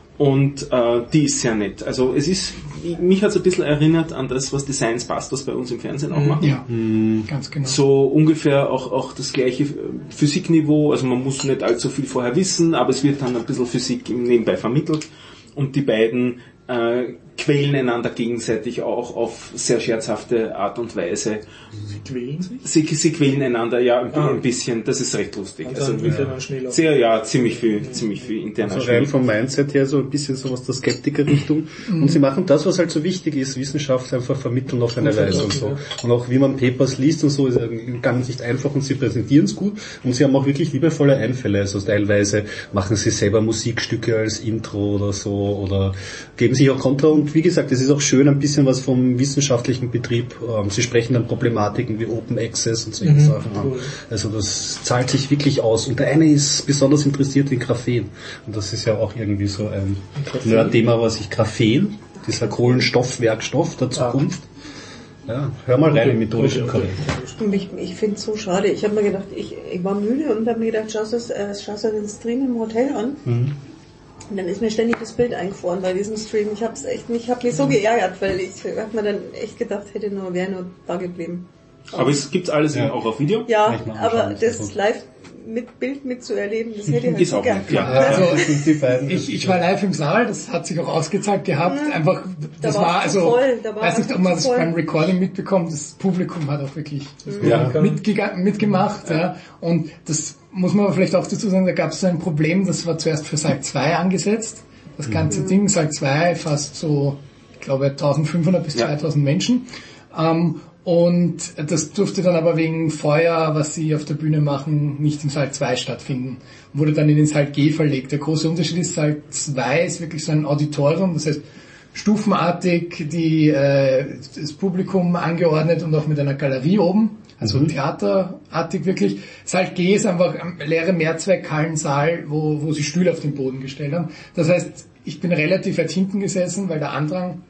Und äh, die ist sehr nett. Also es ist, mich hat es ein bisschen erinnert an das, was die Science Busters bei uns im Fernsehen auch machen. Ja, mhm. ganz genau. So ungefähr auch, auch das gleiche Physikniveau. Also man muss nicht allzu viel vorher wissen, aber es wird dann ein bisschen Physik nebenbei vermittelt. Und die beiden äh, quälen einander gegenseitig auch auf sehr scherzhafte Art und Weise. Sie quälen sich? Sie, sie quälen einander, ja, ein, Ah. ein bisschen, das ist recht lustig. Also, Also, ja. Schnell sehr, ja, ziemlich viel, mhm. ziemlich viel interner Also rein vom Mindset her so ein bisschen so aus der Skeptiker-Richtung. Mhm. Und sie machen das, was halt so wichtig ist, Wissenschaft einfach vermitteln auf eine Weise und so. Und auch wie man Papers liest und so, ist ganz nicht einfach und sie präsentieren es gut. Und sie haben auch wirklich liebevolle Einfälle. Also teilweise machen sie selber Musikstücke als Intro oder so oder geben sich auch Kontra. Und wie gesagt, es ist auch schön ein bisschen was vom wissenschaftlichen Betrieb. Sie sprechen dann Problematiken wie Open Access und solche mhm, Sachen an. Cool. Also das zahlt sich wirklich aus. Und der eine ist besonders interessiert in Graphen. Und das ist ja auch irgendwie so ein Nerd-Thema, was ich Graphen, dieser Kohlenstoffwerkstoff der Zukunft. Ah. Ja, hör mal rein in methodischen Korrekt. Ich, ich finde es so schade. Ich habe mir gedacht, ich, ich war müde und habe mir gedacht, schaust du äh, den Stream im Hotel an? Mhm. Und dann ist mir ständig das Bild eingefroren bei diesem Stream. Ich hab's echt, ich habe mich so geärgert, weil ich habe mir dann echt gedacht, hätte nur, wäre nur da geblieben. Aber, aber es gibt alles ja. auch auf Video? Ja, aber das live mit Bild mitzuerleben, das hätte ich halt ist so auch gern. Ja. Also, ich, ich war live im Saal, das hat sich auch ausgezahlt gehabt. Mhm. Einfach, das da war also, voll, da war weiß nicht, ob man das voll. Beim Recording mitbekommt, das Publikum hat auch wirklich mhm. ja. mitge- mitgemacht. Ja. Und das muss man aber vielleicht auch dazu sagen, da gab es so ein Problem, das war zuerst für Saal zwei angesetzt. Das ganze mhm. Ding, Saal zwei, fast so, ich glaube, eintausendfünfhundert bis ja. zweitausend Menschen. Ähm, Und das durfte dann aber wegen Feuer, was sie auf der Bühne machen, nicht im Saal zwei stattfinden. Wurde dann in den Saal G verlegt. Der große Unterschied ist, Saal zwei ist wirklich so ein Auditorium, das heißt stufenartig die, äh, das Publikum angeordnet und auch mit einer Galerie oben, also mhm. theaterartig wirklich. Saal G ist einfach ein leere Mehrzweckhallensaal, wo, wo sie Stühle auf den Boden gestellt haben. Das heißt, ich bin relativ weit hinten gesessen, weil der Andrang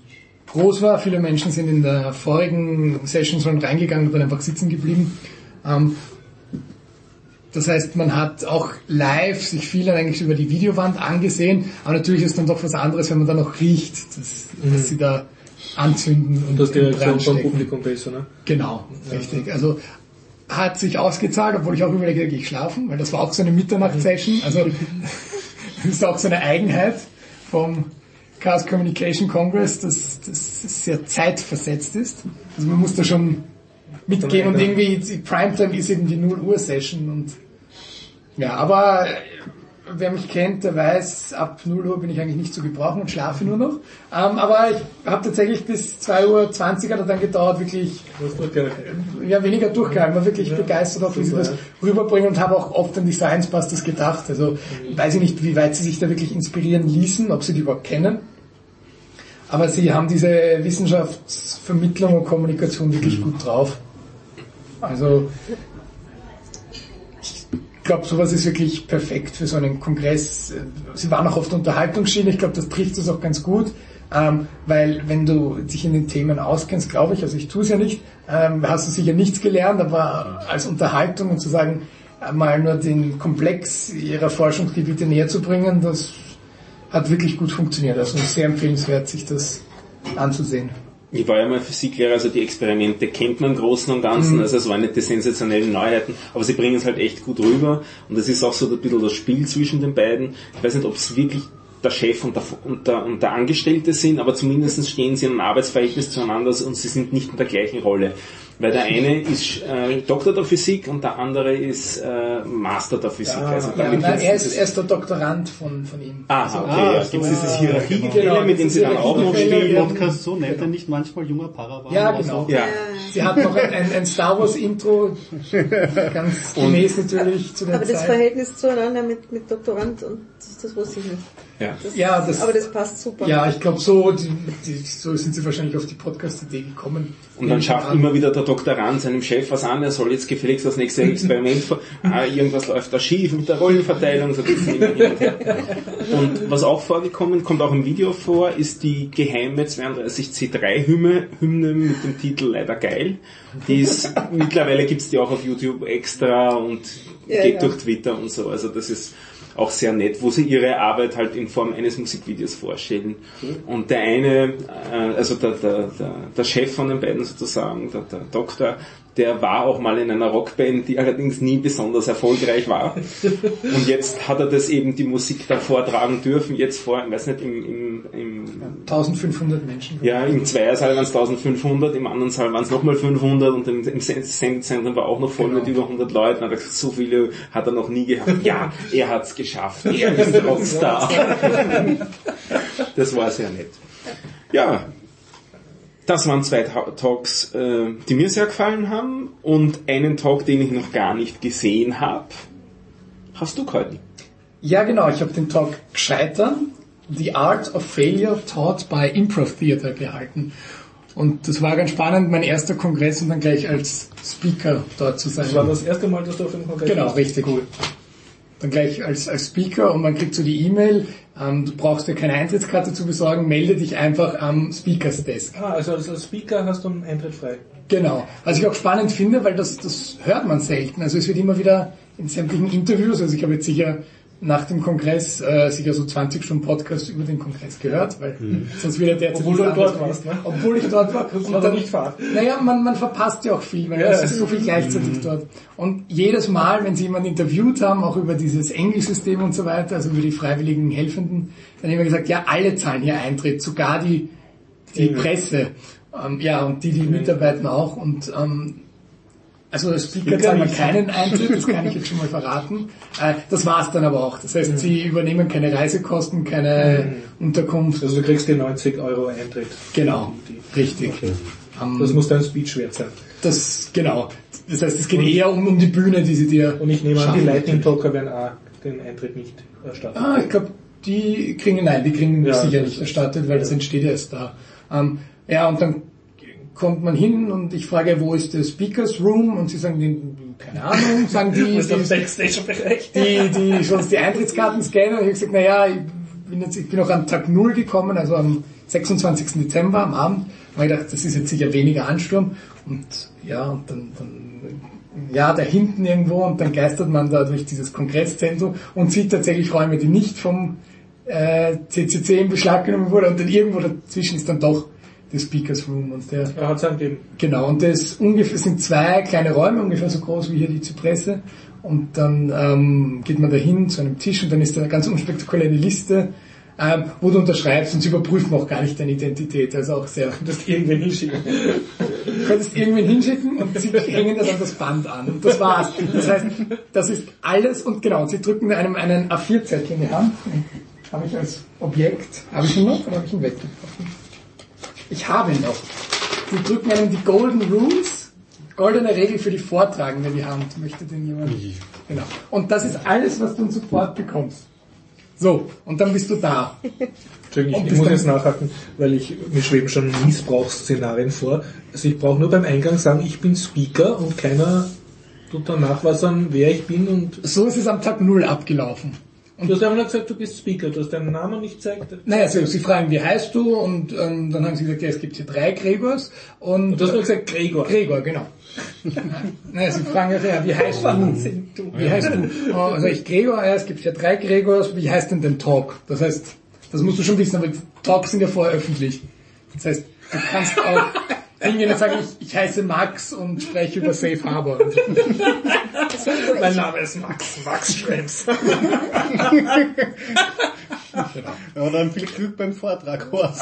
groß war. Viele Menschen sind in der vorigen Session schon reingegangen und dann einfach sitzen geblieben. Ähm, das heißt, man hat auch live sich viel eigentlich über die Videowand angesehen, aber natürlich ist dann doch was anderes, wenn man dann auch riecht, dass, mhm. dass sie da anzünden und das Reaktion vom Publikum besser, ne? Genau, ja. Richtig. Also hat sich ausgezahlt, obwohl ich auch überlege, gehe ich schlafen, weil das war auch so eine Mitternacht-Session. Also das ist auch so eine Eigenheit vom Chaos Communication Congress, dass das sehr zeitversetzt ist. Also man muss da schon mitgehen und irgendwie die Primetime ist eben die null Uhr Session und ja, aber wer mich kennt, der weiß, ab null Uhr bin ich eigentlich nicht zu gebrauchen und schlafe nur noch. Ähm, aber ich habe tatsächlich bis zwei Uhr zwanzig hat er dann gedauert, wirklich ja, weniger durchgehalten, war wirklich ja, begeistert auch, wie sie das rüberbringen und habe auch oft an die Science Busters gedacht. Also mhm. weiß ich nicht, wie weit sie sich da wirklich inspirieren ließen, ob sie die überhaupt kennen. Aber sie haben diese Wissenschaftsvermittlung und Kommunikation wirklich mhm. gut drauf. Also ich glaube, sowas ist wirklich perfekt für so einen Kongress. Sie waren auch auf der Unterhaltungsschiene, ich glaube, das trifft es auch ganz gut, ähm, weil wenn du dich in den Themen auskennst, glaube ich, also ich tue es ja nicht, ähm, hast du sicher nichts gelernt, aber als Unterhaltung und zu sagen, mal nur den Komplex ihrer Forschungsgebiete näher zu bringen, das hat wirklich gut funktioniert. Also sehr empfehlenswert, sich das anzusehen. Ich war ja mal Physiklehrer, also die Experimente kennt man im Großen und Ganzen, mhm. also es waren nicht die sensationellen Neuheiten, aber sie bringen es halt echt gut rüber und es ist auch so ein bisschen das Spiel zwischen den beiden. Ich weiß nicht, ob es wirklich der Chef und der, und, der, und der Angestellte sind, aber zumindest stehen sie in einem Arbeitsverhältnis zueinander und sie sind nicht in der gleichen Rolle. Weil der eine ist äh, Doktor der Physik und der andere ist äh, Master der Physik. Ja, also ja, nein, er, ist, er ist der Doktorand von, von ihm. Ah, okay, ah, ja. Gibt es dieses Hierarchiegefälle, genau, mit dem sie dann auch noch stehen? Podcast so nennt er nicht manchmal junger Paravan. Ja, genau. So. Ja. Sie hat noch ein, ein, ein Star Wars Intro, ganz gemäß natürlich zu der Aber Zeit. das Verhältnis zueinander mit, mit Doktorand, und das, das wusste ich nicht. Ja. Das, ja, das, aber das passt super. Ja, ich glaube, so, die, die, so sind sie wahrscheinlich auf die Podcast-Idee gekommen. Und dann schafft immer wieder der Doktorand seinem Chef was an, er soll jetzt gefälligst das nächste Experiment vor, ah, irgendwas läuft da schief mit der Rollenverteilung, so geht's hin und her. Und was auch vorgekommen, kommt auch im Video vor, ist die geheime zweiunddreißig C drei Hymne, Hymne mit dem Titel Leider geil. Die ist, mittlerweile gibt's die auch auf YouTube extra und ja, geht ja. durch Twitter und so, also das ist auch sehr nett, wo sie ihre Arbeit halt in Form eines Musikvideos vorstellen. Und der eine, äh, also der, der, der, der Chef von den beiden sozusagen, der, der Doktor, der war auch mal in einer Rockband, die allerdings nie besonders erfolgreich war. Und jetzt hat er das eben, die Musik da vortragen dürfen, jetzt vor, ich weiß nicht, im, im, im eintausendfünfhundert Menschen. Ja, im Zweiersaal waren es eintausendfünfhundert, im anderen Saal waren es nochmal fünfhundert und im, im Sendzentrum war auch noch voll genau. mit über hundert Leuten. Und er hat gesagt, so viele hat er noch nie gehabt. Ja, er hat's geschafft. Er ist Rockstar. Das war sehr nett. Ja, das waren zwei Talks, die mir sehr gefallen haben und einen Talk, den ich noch gar nicht gesehen habe. Hast du gehalten? Ja, genau. Ich habe den Talk Scheitern, The Art of Failure Taught by Improv Theater gehalten. Und das war ganz spannend, mein erster Kongress und dann gleich als Speaker dort zu sein. Das war das erste Mal, dass du auf dem Kongress Genau, warst? richtig cool. Dann gleich als, als Speaker und man kriegt so die E-Mail, ähm, du brauchst dir keine Eintrittskarte zu besorgen, melde dich einfach am Speakers Desk. Ah, also als Speaker hast du einen Eintritt frei. Genau. Was ich auch spannend finde, weil das, das hört man selten. Also es wird immer wieder in sämtlichen Interviews, also ich habe jetzt sicher nach dem Kongress äh, sicher so zwanzig Stunden Podcast über den Kongress gehört, weil mhm. sonst wieder der Obwohl du dort warst, ne? Obwohl ich dort war. Und dann nicht fahren. Naja, man, man verpasst ja auch viel, weil ja, es ist so viel gleichzeitig mhm. dort. Und jedes Mal, wenn sie jemanden interviewt haben, auch über dieses Engelsystem und so weiter, also über die freiwilligen Helfenden, dann haben wir gesagt, ja, alle zahlen hier Eintritt, sogar die, die mhm. Presse. Ähm, ja, und die, die mhm. mitarbeiten auch. Und ähm, also als Speaker zahlen wir keinen Eintritt, das kann ich jetzt schon mal verraten. Äh, das war's dann aber auch. Das heißt, mhm. sie übernehmen keine Reisekosten, keine mhm. Unterkunft. Also du kriegst die neunzig Euro Eintritt. Genau, richtig. Okay. Um, das muss dein Speech wert sein. Das, genau. Das heißt, es geht und eher um, um die Bühne, die sie dir Und ich nehme an, die Lightning Talker werden auch den Eintritt nicht erstattet. Ah, ich glaube, die kriegen, nein, die kriegen ja, sicher nicht erstattet, weil ja. das entsteht ja erst da. Ähm, ja, und dann kommt man hin und ich frage, wo ist der Speakers Room? Und sie sagen, keine Ahnung, sagen die, die, die, die schon die Eintrittskarten scannen. Und ich habe gesagt, naja, ich bin jetzt, ich bin auch am Tag Null gekommen, also am sechsundzwanzigsten Dezember am Abend. Da habe ich gedacht, das ist jetzt sicher weniger Ansturm. Und ja, und dann, dann ja, da hinten irgendwo und dann geistert man da durch dieses Kongresszentrum und sieht tatsächlich Räume, die nicht vom äh, C C C in Beschlag genommen wurden und dann irgendwo dazwischen ist dann doch der Speakers Room und der. Er hat es angegeben. Genau, und das ungefähr sind zwei kleine Räume, ungefähr so groß wie hier die Zypresse. Und dann ähm, geht man da hin zu einem Tisch und dann ist da eine ganz unspektakuläre Liste, ähm, wo du unterschreibst und sie überprüfen auch gar nicht deine Identität. Also auch sehr. Du könntest irgendwen hinschicken. Du könntest irgendwen hinschicken und sie hängen das an das Band an. Und das war's. Das heißt, das ist alles und genau, sie drücken einem einen A vier Zettel in die Hand. Habe ich als Objekt, habe ich ihn noch oder habe ich ihn weggeworfen? Ich habe ihn noch. Sie drücken einem die Golden Rules, goldene Regel für die Vortragenden in die Hand. Möchte denn jemand? Genau. Und das ist alles, was du in Support bekommst. So, und dann bist du da. Entschuldigung, ich, ich muss jetzt nachhaken, weil ich, mir schweben schon Missbrauchsszenarien vor. Also ich brauche nur beim Eingang sagen, ich bin Speaker und keiner tut danach was an, wer ich bin und... So ist es am Tag Null abgelaufen. Und du hast einfach gesagt, du bist Speaker, du hast deinen Namen nicht gezeigt. Naja, also, sie fragen, wie heißt du? Und ähm, dann haben sie gesagt, ja, es gibt hier drei Gregors. Und, und du hast nur gesagt, Gregor. Gregor, genau. Naja, sie fragen ja, wie heißt du? Wie heißt du? Also ich Gregor, ja, es gibt ja drei Gregors, wie heißt denn dein Talk? Das heißt, das musst du schon wissen, aber Talks sind ja vorher öffentlich. Das heißt, du kannst auch hingehen und sagen, ich, ich heiße Max und spreche über Safe Harbor. Mein Name ist Max, Max Schrems. Ja, dann viel Glück beim Vortrag, Horst.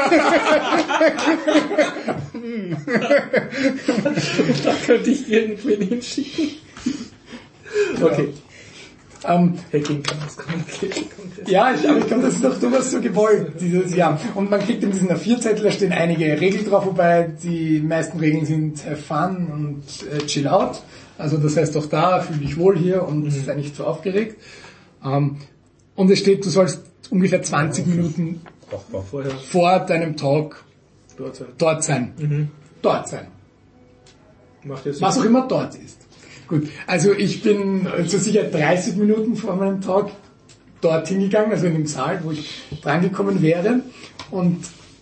Da könnte ich irgendwen hinschicken. Okay. Um, Hacking ja, ich, aber ich glaube, das ist doch durchaus so gewollt, dieses Jahr. Und man kriegt in diesen A vier Zettel, da stehen einige Regeln drauf, wobei die meisten Regeln sind have fun und äh, chill out. Also das heißt, auch da fühle ich wohl hier und mhm. sei nicht so aufgeregt. Um, und es steht, du sollst ungefähr zwanzig Minuten vor deinem Talk dort sein. Dort sein. Mhm. Dort sein. Macht jetzt was auch immer dort ist. Gut, also ich bin zur Sicherheit dreißig Minuten vor meinem Talk dorthin gegangen, also in dem Saal, wo ich drangekommen wäre. Und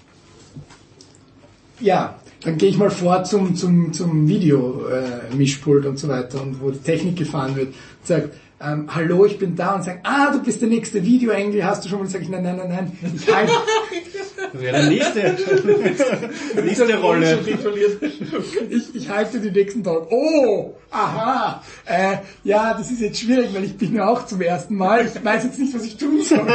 ja, dann gehe ich mal vor zum, zum, zum Video-Mischpult äh, und so weiter und wo die Technik gefahren wird und sage, ähm, hallo, ich bin da und sage, ah, du bist der nächste Videoengel, hast du schon mal? Sag ich, nein, nein, nein, nein, ich halte... Das wäre der nächste, nächste Rolle. Ich, ich halte den nächsten Tag. Oh, aha, äh, ja, das ist jetzt schwierig, weil ich bin ja auch zum ersten Mal. Ich weiß jetzt nicht, was ich tun soll.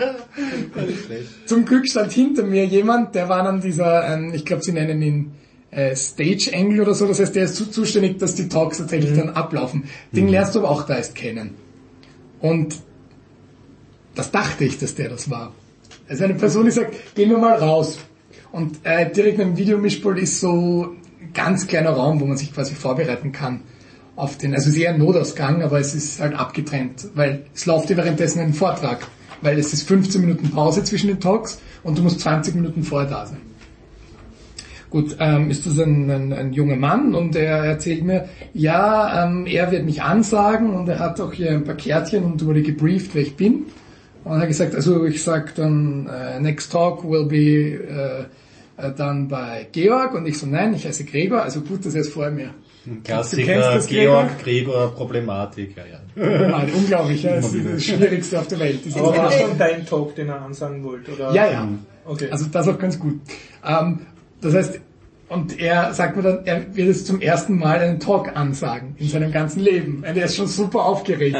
Zum Glück stand hinter mir jemand, der war dann dieser, ähm, ich glaube, sie nennen ihn äh, Stage-Engel oder so. Das heißt, der ist zu, zuständig, dass die Talks tatsächlich mhm. dann ablaufen. Den mhm. lernst du aber auch da erst kennen. Und das dachte ich, dass der das war. Also eine Person, die sagt, gehen wir mal raus. Und äh, direkt neben dem Videomischpult ist so ein ganz kleiner Raum, wo man sich quasi vorbereiten kann auf den, also es ist eher ein Notausgang, aber es ist halt abgetrennt, weil es läuft ja währenddessen ein Vortrag, weil es ist fünfzehn Minuten Pause zwischen den Talks und du musst zwanzig Minuten vorher da sein. Gut, ähm, ist das ein, ein, ein junger Mann und er erzählt mir, ja, ähm, er wird mich ansagen und er hat auch hier ein paar Kärtchen und wurde gebrieft, wer ich bin. Und er hat gesagt, also ich sag dann, uh, next talk will be uh, uh, done by Georg. Und ich so, nein, ich heiße Gregor. Also gut, dass er es vorher mir... Klassiker, Georg, Gregor, Problematik, ja, ja. Nein, unglaublich, ja, das ist das Schwierigste auf der Welt. Das Aber war das schon dein Talk, den er ansagen wollte? Oder? Ja, ja. Okay. Also das auch ganz gut. Um, das heißt, und er sagt mir dann, er wird es zum ersten Mal einen Talk ansagen in seinem ganzen Leben. Und er ist schon super aufgeregt.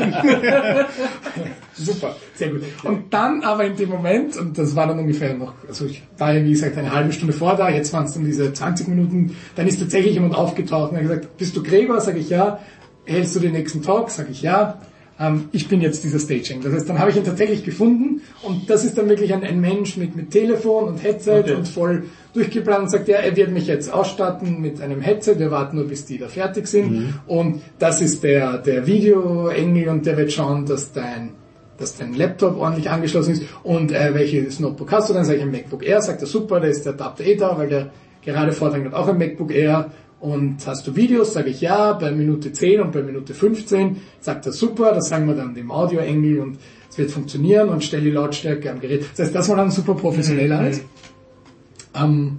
Super, sehr gut. Und dann aber in dem Moment, und das war dann ungefähr noch, also ich war ja wie gesagt eine halbe Stunde vor da, jetzt waren es dann diese zwanzig Minuten, dann ist tatsächlich jemand aufgetaucht und hat gesagt, bist du Gregor? Sag ich ja. Hältst du den nächsten Talk? Sag ich ja. Ähm, ich bin jetzt dieser Staging. Das heißt, dann habe ich ihn tatsächlich gefunden und das ist dann wirklich ein, ein Mensch mit, mit Telefon und Headset okay. und voll durchgeplant und sagt, ja, er wird mich jetzt ausstatten mit einem Headset, wir warten nur, bis die da fertig sind mhm. und das ist der, der Videoengel und der wird schauen, dass dein, dass dein Laptop ordentlich angeschlossen ist und äh, welches Notebook hast du, dann sage ich ein MacBook Air, sagt er, super, da ist der Adapter eh da, weil der gerade Vortrag hat auch ein MacBook Air. Und hast du Videos? Sage ich ja, bei Minute zehn und bei Minute fünfzehn. Sagt er super, das sagen wir dann dem Audioengel und es wird funktionieren und stell die Lautstärke am Gerät. Das heißt, das war dann super professionell alles. Mhm. Ähm,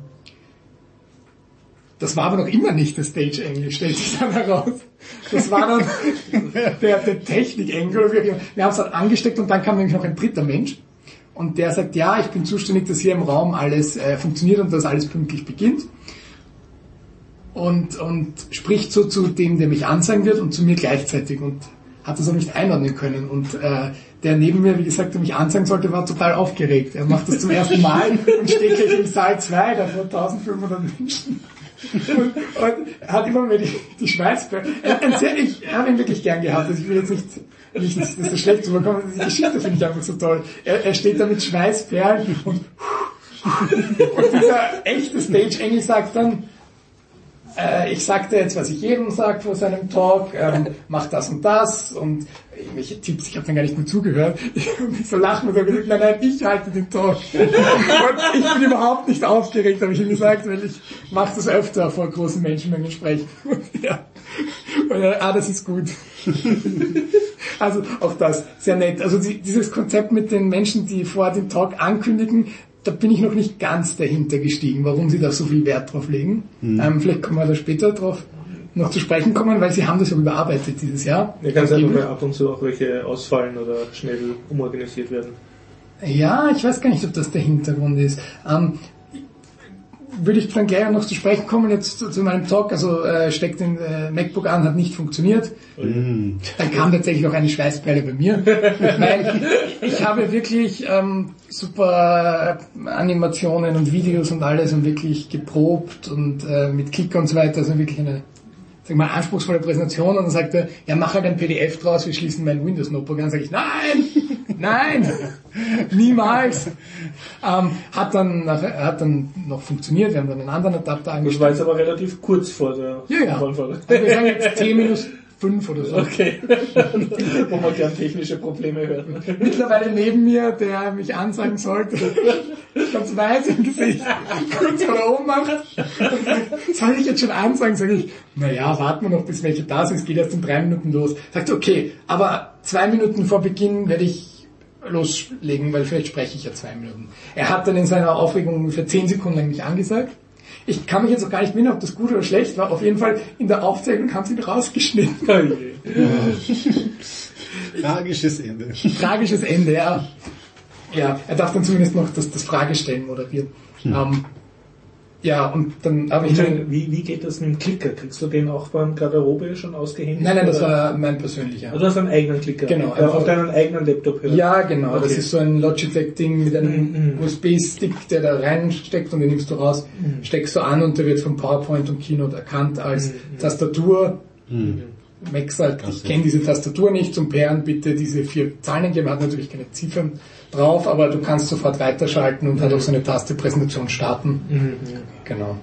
das war aber noch immer nicht der Stage-Engel, stellt sich dann heraus. Das war dann der, der Technik-Engel. Wir, wir haben es dann angesteckt und dann kam nämlich noch ein dritter Mensch. Und der sagt, ja, ich bin zuständig, dass hier im Raum alles äh, funktioniert und dass alles pünktlich beginnt. Und, und spricht so zu dem, der mich ansagen wird und zu mir gleichzeitig und hat das auch nicht einordnen können. Und äh, der neben mir, wie gesagt, der mich ansagen sollte, war total aufgeregt. Er macht das zum ersten Mal und steht gleich im Saal zwei, da vor eintausendfünfhundert Menschen. Und, und hat immer mehr die, die Schweißperlen. Ich habe ihn wirklich gern gehabt. Also ich will jetzt nicht, nicht dass das schlecht rüberkommt. Die Geschichte finde ich einfach so toll. Er, er steht da mit Schweißperlen und, und dieser echte Stage-Engel sagt dann, Äh, ich sagte jetzt, was ich jedem sage vor seinem Talk, ähm, mach das und das und irgendwelche Tipps, ich habe dann gar nicht mehr zugehört. Und so lachen und habe gesagt, nein, nein, ich halte den Talk. Und ich bin überhaupt nicht aufgeregt, habe ich ihm gesagt, weil ich mache das öfter vor großen Menschenmengen sprechen. Und ja, und, äh, ah, das ist gut. Also auch das, sehr nett. Also die, dieses Konzept mit den Menschen, die vor dem Talk ankündigen, da bin ich noch nicht ganz dahinter gestiegen, warum sie da so viel Wert drauf legen. Mhm. Ähm, vielleicht kommen wir da später drauf noch zu sprechen kommen, weil sie haben das ja überarbeitet dieses Jahr. Ja, kann sein, dass ab und zu auch welche ausfallen oder schnell umorganisiert werden. Ja, ich weiß gar nicht, ob das der Hintergrund ist. Ähm, würde ich dann gleich noch zu sprechen kommen, jetzt zu, zu meinem Talk, also äh, steckt den äh, MacBook an, hat nicht funktioniert. Mm. Dann kam tatsächlich auch eine Schweißperle bei mir, weil ich habe wirklich ähm, super Animationen und Videos und alles und wirklich geprobt und äh, mit Kicker und so weiter, also wirklich eine, sag mal, anspruchsvolle Präsentation und dann sagt er, ja, mach halt ein P D F draus, wir schließen mein Windows-Notebook an. Dann sage ich, nein, nein, niemals. Ähm, hat dann hat dann noch funktioniert, wir haben dann einen anderen Adapter angeschlossen. Das war jetzt aber relativ kurz vor der ja, ja. Also wir sagen jetzt zehn Minus, fünf oder so. Okay. Wo man gern technische Probleme hört. Mittlerweile neben mir, der mich ansagen sollte, ganz weiß im Gesicht, kurz vor der Ohnmacht. Soll ich jetzt schon ansagen? Sag ich, naja, warten wir noch, bis welche da sind, es geht erst in drei Minuten los. Sagt, okay, aber zwei Minuten vor Beginn werde ich loslegen, weil vielleicht spreche ich ja zwei Minuten. Er hat dann in seiner Aufregung ungefähr zehn Sekunden lang nicht angesagt. Ich kann mich jetzt auch gar nicht erinnern, ob das gut oder schlecht war. Auf jeden Fall, in der Aufzeichnung haben sie ihn rausgeschnitten. Tragisches Ende. Tragisches Ende, ja. Ja, er darf dann zumindest noch das, das Fragestellen moderieren. Hm. Ähm, ja, und dann habe ich dann... Wie, wie geht das mit dem Klicker? Kriegst du den auch beim Garderobe schon ausgehändigt? Nein, nein, das war mein persönlicher. Also du hast einen eigenen Klicker? Genau. Der auf deinen eigenen Laptop hört? Ja, genau. Okay. Das ist so ein Logitech-Ding mit einem mhm. U S B-Stick, der da reinsteckt und den nimmst du raus, mhm. steckst du an und der wird von PowerPoint und Keynote erkannt als mhm. Tastatur. Mhm. Max sagt, ich kenne diese Tastatur nicht, zum Pairen bitte diese vier Zahlen eingeben, hat natürlich keine Ziffern drauf, aber du kannst sofort weiterschalten und mhm. hat auch so eine Taste-Präsentation starten. Mhm. Genau.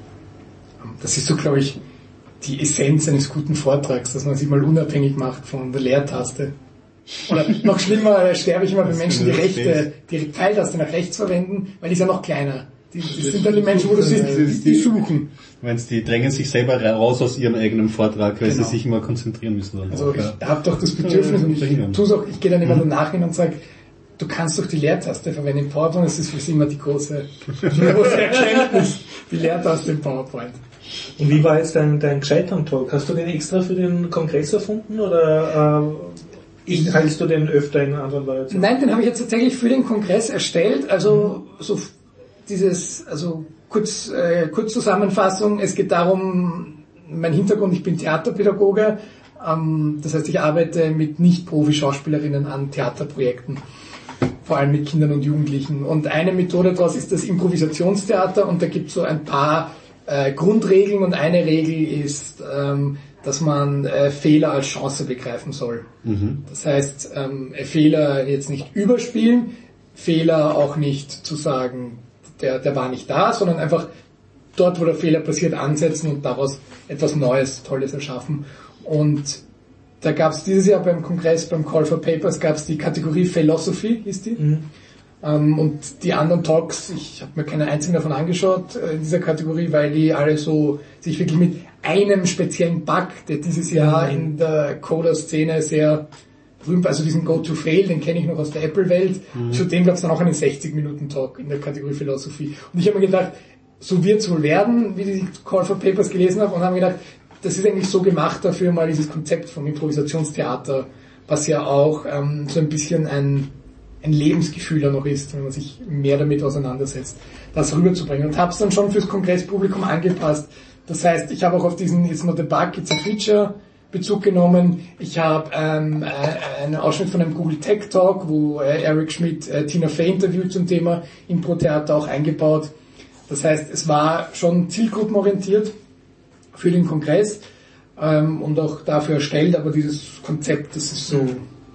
Das ist so, glaube ich, die Essenz eines guten Vortrags, dass man sich mal unabhängig macht von der Leertaste. Oder noch schlimmer, sterbe ich immer, wenn Menschen die rechte, die Pfeiltaste nach rechts verwenden, weil die ist ja noch kleiner. Die, die sind dann die Menschen, wo du siehst, die, die suchen. Meinst, die drängen sich selber raus aus ihrem eigenen Vortrag, weil genau. sie sich immer konzentrieren müssen. Also ich ja. habe doch das Bedürfnis und ich tu's auch, ich gehe dann immer mhm. danach hin und sage, du kannst doch die Leertaste verwenden im PowerPoint, das ist für sie immer die große, die große Erkenntnis, die Leertaste im PowerPoint. Und wie war jetzt dein, dein Gescheitern-Talk? Hast du den extra für den Kongress erfunden oder äh, teilst du den öfter in anderen Variationen? Nein, den habe ich jetzt tatsächlich für den Kongress erstellt, also so dieses, also kurz, äh, kurz Zusammenfassung, es geht darum, mein Hintergrund, ich bin Theaterpädagoge, ähm, das heißt, ich arbeite mit Nicht-Profi-Schauspielerinnen an Theaterprojekten, vor allem mit Kindern und Jugendlichen. Und eine Methode daraus ist das Improvisationstheater und da gibt es so ein paar äh, Grundregeln und eine Regel ist, ähm, dass man äh, Fehler als Chance begreifen soll. Mhm. Das heißt, ähm, Fehler jetzt nicht überspielen, Fehler auch nicht zu sagen, der, der war nicht da, sondern einfach dort, wo der Fehler passiert, ansetzen und daraus etwas Neues, Tolles erschaffen. Und da gab es dieses Jahr beim Kongress, beim Call for Papers, gab es die Kategorie Philosophy, hieß die. Mhm. Ähm, und die anderen Talks, ich habe mir keine einzigen davon angeschaut äh, in dieser Kategorie, weil die alle so sich wirklich mit einem speziellen Bug, der dieses Jahr mhm. in der Coder-Szene sehr berühmt, also diesen Go-to-Fail, den kenne ich noch aus der Apple-Welt, mhm. zu dem gab es dann auch einen sechzig-Minuten-Talk in der Kategorie Philosophy. Und ich habe mir gedacht, so wird es wohl werden, wie ich die Call for Papers gelesen habe, und habe mir gedacht, das ist eigentlich so gemacht dafür, mal dieses Konzept vom Improvisationstheater, was ja auch ähm, so ein bisschen ein, ein Lebensgefühl da noch ist, wenn man sich mehr damit auseinandersetzt, das rüberzubringen. Und habe es dann schon fürs Kongresspublikum angepasst. Das heißt, ich habe auch auf diesen It's not a bug, it's a feature Bezug genommen. Ich habe ähm, äh, einen Ausschnitt von einem Google Tech Talk, wo äh, Eric Schmidt äh, Tina Fey interviewt zum Thema Impro-Theater auch eingebaut. Das heißt, es war schon zielgruppenorientiert für den Kongress ähm, und auch dafür erstellt, aber dieses Konzept, das ist so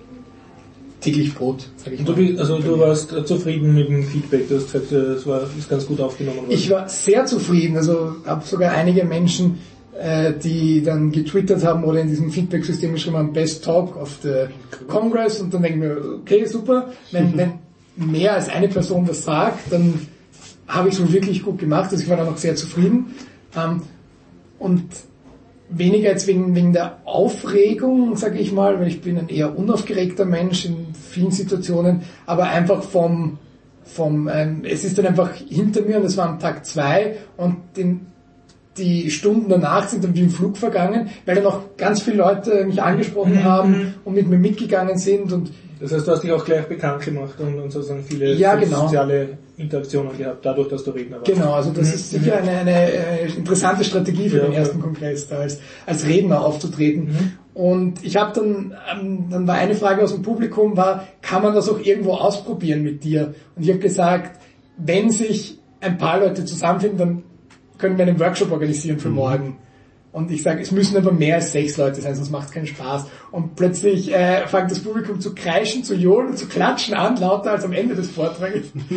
täglich Brot, sag ich mal. Du bist, also du warst zufrieden mit dem Feedback, du hast gesagt, es war ist ganz gut aufgenommen worden. Ich war sehr zufrieden, also habe sogar einige Menschen, äh, die dann getwittert haben oder in diesem Feedback-System geschrieben haben, Best Talk of the Congress, und dann denke ich mir, okay, super, wenn, wenn mehr als eine Person das sagt, dann habe ich es wohl wirklich gut gemacht, also ich war dann auch sehr zufrieden. Ähm, und weniger jetzt wegen, wegen der Aufregung, sage ich mal, weil ich bin ein eher unaufgeregter Mensch in vielen Situationen, aber einfach vom, vom ähm, es ist dann einfach hinter mir, und das war am Tag zwei, und den, die Stunden danach sind dann wie im Flug vergangen, weil dann auch ganz viele Leute mich angesprochen mhm. haben und mit mir mitgegangen sind. Und das heißt, du hast dich auch gleich bekannt gemacht und, und sozusagen viele ja, genau. soziale Interaktionen gehabt, dadurch, dass du Redner warst. Genau, also das mhm. ist sicher eine, eine äh, interessante Strategie für ja, den ersten ja. Kongress, da als, als Redner aufzutreten. Mhm. Und ich habe dann, ähm, dann war eine Frage aus dem Publikum, war, kann man das auch irgendwo ausprobieren mit dir? Und ich habe gesagt, wenn sich ein paar Leute zusammenfinden, dann können wir einen Workshop organisieren für mhm. morgen. Und ich sage, es müssen aber mehr als sechs Leute sein, sonst macht es keinen Spaß. Und plötzlich äh, fängt das Publikum zu kreischen, zu johlen und zu klatschen an, lauter als am Ende des Vortrages.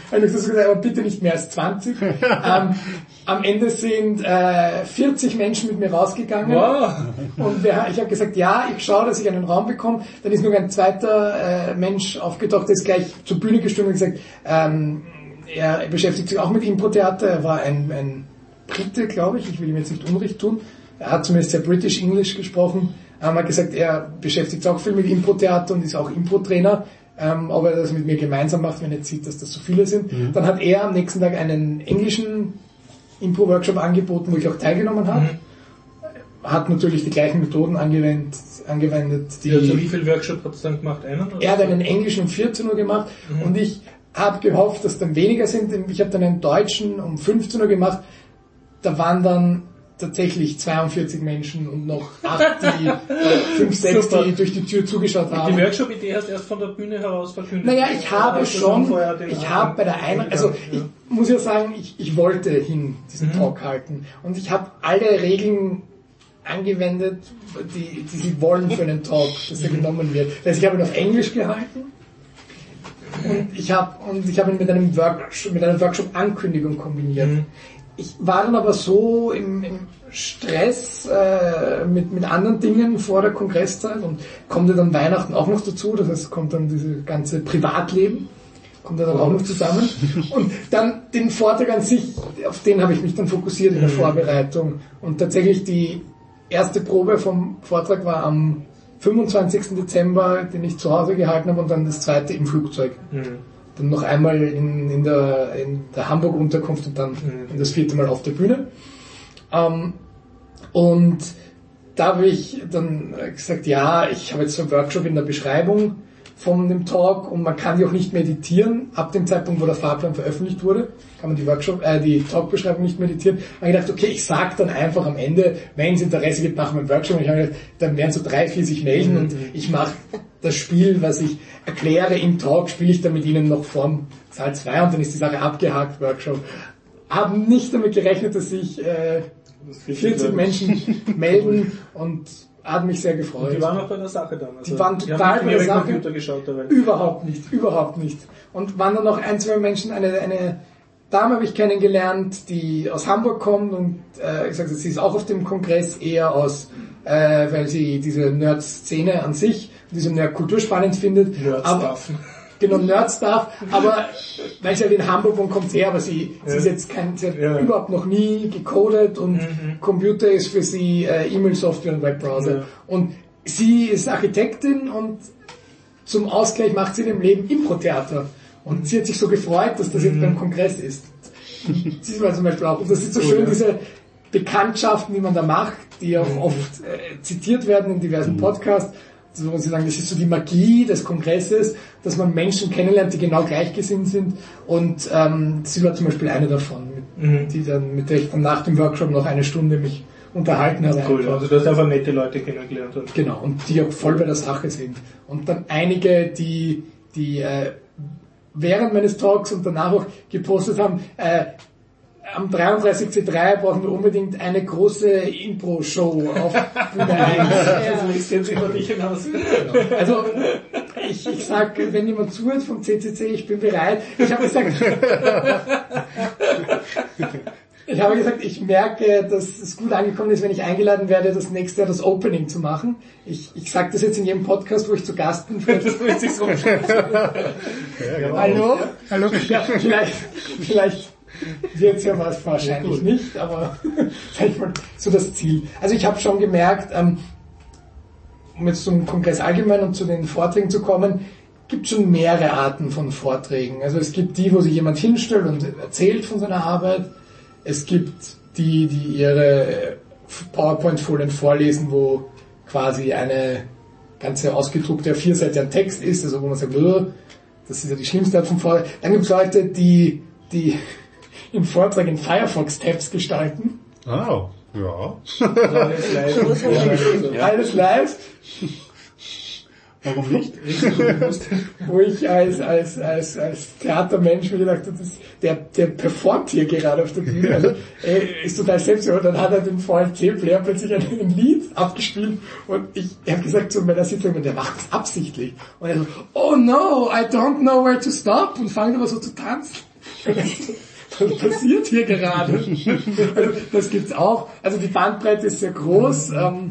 habe ich gesagt, aber bitte nicht mehr als zwanzig. ähm, am Ende sind äh, vierzig Menschen mit mir rausgegangen. Wow. Und wir, ich habe gesagt, ja, ich schaue, dass ich einen Raum bekomme. Dann ist noch ein zweiter äh, Mensch aufgetaucht, der ist gleich zur Bühne gestürmt und gesagt, ähm, er beschäftigt sich auch mit Impro-Theater. Er war ein, ein Brite, glaube ich. Ich will ihm jetzt nicht Unrecht tun. Er hat zumindest sehr British English gesprochen. Er hat gesagt, er beschäftigt sich auch viel mit Impro-Theater und ist auch Impro-Trainer. Ähm, ob er das mit mir gemeinsam macht, wenn er jetzt sieht, dass das so viele sind. Mhm. Dann hat er am nächsten Tag einen englischen Impro-Workshop angeboten, wo ich auch teilgenommen habe. Mhm. Hat natürlich die gleichen Methoden angewendet. angewendet die also wie viel Workshop hat es dann gemacht? Einen? Oder er hat einen englischen um vierzehn Uhr gemacht mhm. und ich habe gehofft, dass dann weniger sind. Ich habe dann einen deutschen um fünfzehn Uhr gemacht. Da waren dann tatsächlich zweiundvierzig Menschen und noch acht, die fünf, sechs, die durch die Tür zugeschaut haben. Die Workshop-Idee hast du erst von der Bühne heraus verkündet? Naja, ich habe schon, ich habe bei der Einladung, also ich muss ja sagen, ich, ich wollte hin diesen mhm. Talk halten und ich habe alle Regeln angewendet, die, die sie wollen für einen Talk, dass er genommen wird. Das heißt, ich habe ihn auf Englisch gehalten und ich habe und ich habe ihn mit einem Workshop, mit einer Workshop-Ankündigung kombiniert. Mhm. Ich war dann aber so im, im Stress äh, mit, mit anderen Dingen vor der Kongresszeit und kommt dann Weihnachten auch noch dazu, das heißt, kommt dann dieses ganze Privatleben, kommt dann auch noch zusammen. Und dann den Vortrag an sich, auf den habe ich mich dann fokussiert in der Vorbereitung. Und tatsächlich die erste Probe vom Vortrag war am fünfundzwanzigsten Dezember, den ich zu Hause gehalten habe, und dann das zweite im Flugzeug. Mhm. Dann noch einmal in, in der, in der Hamburg-Unterkunft und dann mhm. das vierte Mal auf der Bühne. Ähm, und da habe ich dann gesagt, ja, ich habe jetzt so einen Workshop in der Beschreibung von dem Talk und man kann die auch nicht mehr editieren. Ab dem Zeitpunkt, wo der Fahrplan veröffentlicht wurde, kann man die Workshop, äh, die Talk-Beschreibung nicht mehr editieren. Da habe ich gedacht, okay, ich sage dann einfach am Ende, wenn es Interesse gibt nach meinem Workshop, ich habe gedacht, dann werden so drei, vier sich melden mhm. und ich mache das Spiel, was ich erkläre im Talk, spiele ich dann mit ihnen noch vorm Saal zwei und dann ist die Sache abgehakt, Workshop. Haben nicht damit gerechnet, dass sich äh, vierzig Menschen melden und hat mich sehr gefreut. Und die waren auch bei der Sache dann? Also die waren total bei der Sache. Computer geschaut dabei. Überhaupt nicht, überhaupt nicht. Und waren dann noch ein, zwei Menschen, eine, eine Dame habe ich kennengelernt, die aus Hamburg kommt und äh, gesagt, sie ist auch auf dem Kongress eher aus, äh, weil sie diese Nerd-Szene an sich, diese Nerd-Kultur spannend findet. Nerd-Stuff. Genau, Nerd-Stuff, aber weil sie halt in Hamburg wohnt, kommt sie her, aber sie, ja. sie ist jetzt kein, sie hat ja. überhaupt noch nie gecodet und mhm. Computer ist für sie äh, E-Mail-Software und Webbrowser. Ja. Und sie ist Architektin und zum Ausgleich macht sie in ihrem Leben Impro-Theater. Und mhm. sie hat sich so gefreut, dass das mhm. jetzt beim Kongress ist. Sie war zum Beispiel auch, und das ist so schön, ja. diese Bekanntschaften, die man da macht, die auch mhm. oft äh, zitiert werden in diversen mhm. Podcasts, so, sie sagen, das ist so die Magie des Kongresses, dass man Menschen kennenlernt, die genau gleichgesinnt sind. Und ähm, sie war zum Beispiel eine davon, mit, mhm. die dann, mit der ich dann nach dem Workshop noch eine Stunde mich unterhalten habe. Cool, also du hast einfach nette Leute kennengelernt. Oder? Genau, und die auch voll bei der Sache sind. Und dann einige, die, die äh, während meines Talks und danach auch gepostet haben, äh, am dreiunddreißig C drei brauchen wir unbedingt eine große Impro-Show auf Bühne eins. Also ich sehe über dich hinaus. Also ich, ich sag, wenn jemand zuhört vom C C C, ich bin bereit. Ich habe gesagt, ich habe gesagt, ich merke, dass es gut angekommen ist, wenn ich eingeladen werde, das nächste Jahr das Opening zu machen. Ich, ich sage das jetzt in jedem Podcast, wo ich zu Gast bin. Vielleicht das wird sich so. Ja, hallo? Hallo? Ja, vielleicht, vielleicht wird es ja was wahrscheinlich ja, nicht, aber sag ich mal, so das Ziel. Also ich habe schon gemerkt, ähm, um jetzt zum Kongress allgemein und zu den Vorträgen zu kommen, gibt schon mehrere Arten von Vorträgen. Also es gibt die, wo sich jemand hinstellt und erzählt von seiner Arbeit. Es gibt die, die ihre PowerPoint-Folien vorlesen, wo quasi eine ganze ausgedruckte vier Seiten an Text ist, also wo man sagt, das ist ja die schlimmste Art von Vortrag. Dann gibt es Leute, die, die im Vortrag in Firefox-Tabs gestalten. Oh, ja. Alles live. Ja. Alles live. Warum nicht? Wo ich als, als, als, als Theatermensch mir gedacht habe, das, der, der performt hier gerade auf der Bühne. Also, er ist total selbstbewusst. Und dann hat er den V L C-Player plötzlich ein, ein Lied abgespielt. Und ich habe gesagt zu meiner Sitzung, der macht das absichtlich. Und er so, oh no, I don't know where to stop. Und fängt aber so zu tanzen. Was passiert hier gerade? Also, das gibt's auch. Also die Bandbreite ist sehr groß. Ähm,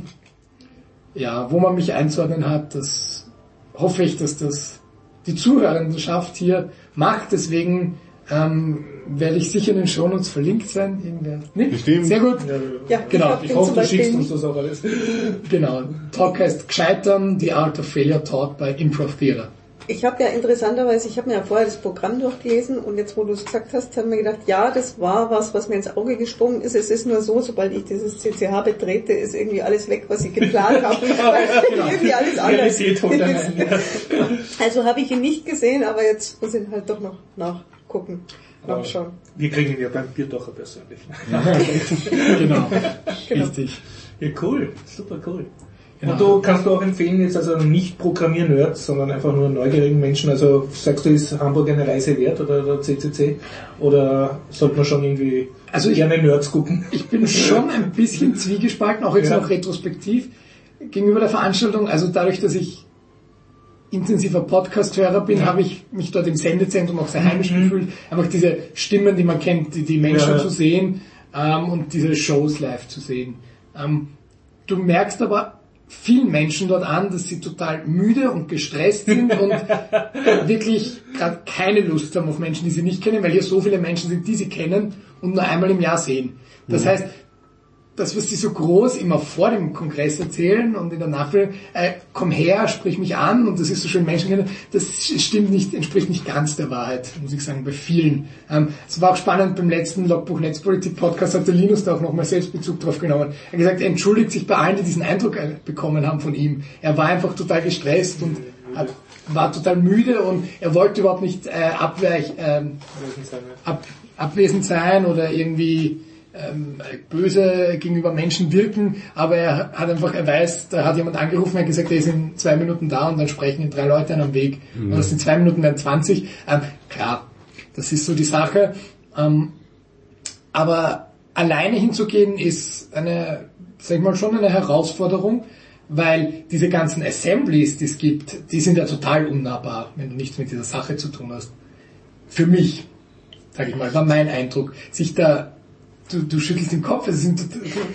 ja, wo man mich einzuordnen hat, das hoffe ich, dass das die Zuhörendenschaft hier macht. Deswegen ähm, werde ich sicher in den Shownotes verlinkt sein. Irgendwer. Nee? Bestimmt. Sehr gut. Ja, Genau. Ich hoffe, du schickst uns das auch alles. Genau. Talk heißt Gescheitern, The Art of Failure Talk bei Improv Theater. Ich habe ja interessanterweise, ich habe mir ja vorher das Programm durchgelesen und jetzt, wo du es gesagt hast, haben wir gedacht, ja, das war was, was mir ins Auge gesprungen ist. Es ist nur so, sobald ich dieses C C H betrete, ist irgendwie alles weg, was ich geplant habe. Weil genau. irgendwie alles anders Realität holt dann ein. Also habe ich ihn nicht gesehen, aber jetzt muss ich ihn halt doch noch nachgucken. Nachschauen. Wir kriegen ihn ja beim Bierdocher persönlich. Genau. Genau. Richtig. Ja, cool. Super cool. Genau. Und du kannst du auch empfehlen, jetzt also nicht Programmier-Nerds, sondern einfach nur neugierigen Menschen, also sagst du, ist Hamburg eine Reise wert oder der C C C? Oder sollte man schon irgendwie Also ich- gerne Nerds gucken? Ich bin schon ein bisschen zwiegespalten, auch jetzt Ja. noch retrospektiv gegenüber der Veranstaltung. Also dadurch, dass ich intensiver Podcast-Hörer bin, habe ich mich dort im Sendezentrum auch sehr heimisch gefühlt. Einfach diese Stimmen, die man kennt, die, die Menschen Ja. zu sehen ähm, und diese Shows live zu sehen. Ähm, du merkst aber vielen Menschen dort an, dass sie total müde und gestresst sind und wirklich gerade keine Lust haben auf Menschen, die sie nicht kennen, weil hier so viele Menschen sind, die sie kennen und nur einmal im Jahr sehen. Das heißt, das, was sie so groß immer vor dem Kongress erzählen und in der Nachwelt, äh, komm her, sprich mich an und das ist so schön Menschen kennen, das stimmt nicht, entspricht nicht ganz der Wahrheit, muss ich sagen, bei vielen. Ähm, es war auch spannend, beim letzten Logbuch Netzpolitik Podcast hat der Linus da auch nochmal Selbstbezug drauf genommen. Er hat gesagt, er entschuldigt sich bei allen, die diesen Eindruck äh, bekommen haben von ihm. Er war einfach total gestresst und hat, war total müde und er wollte überhaupt nicht äh, abweich, ähm, ab, abwesend sein oder irgendwie ähm, böse gegenüber Menschen wirken, aber er hat einfach, er weiß, da hat jemand angerufen, er hat gesagt, er ist in zwei Minuten da und dann sprechen ihn drei Leute an am Weg. Mhm. Und aus den zwei Minuten werden zwanzig. Ähm, klar, das ist so die Sache. Ähm, aber alleine hinzugehen ist eine, sag ich mal, schon eine Herausforderung, weil diese ganzen Assemblies, die es gibt, die sind ja total unnahbar, wenn du nichts mit dieser Sache zu tun hast. Für mich, sag ich mal, war mein Eindruck, sich da Du, du schüttelst den Kopf, es sind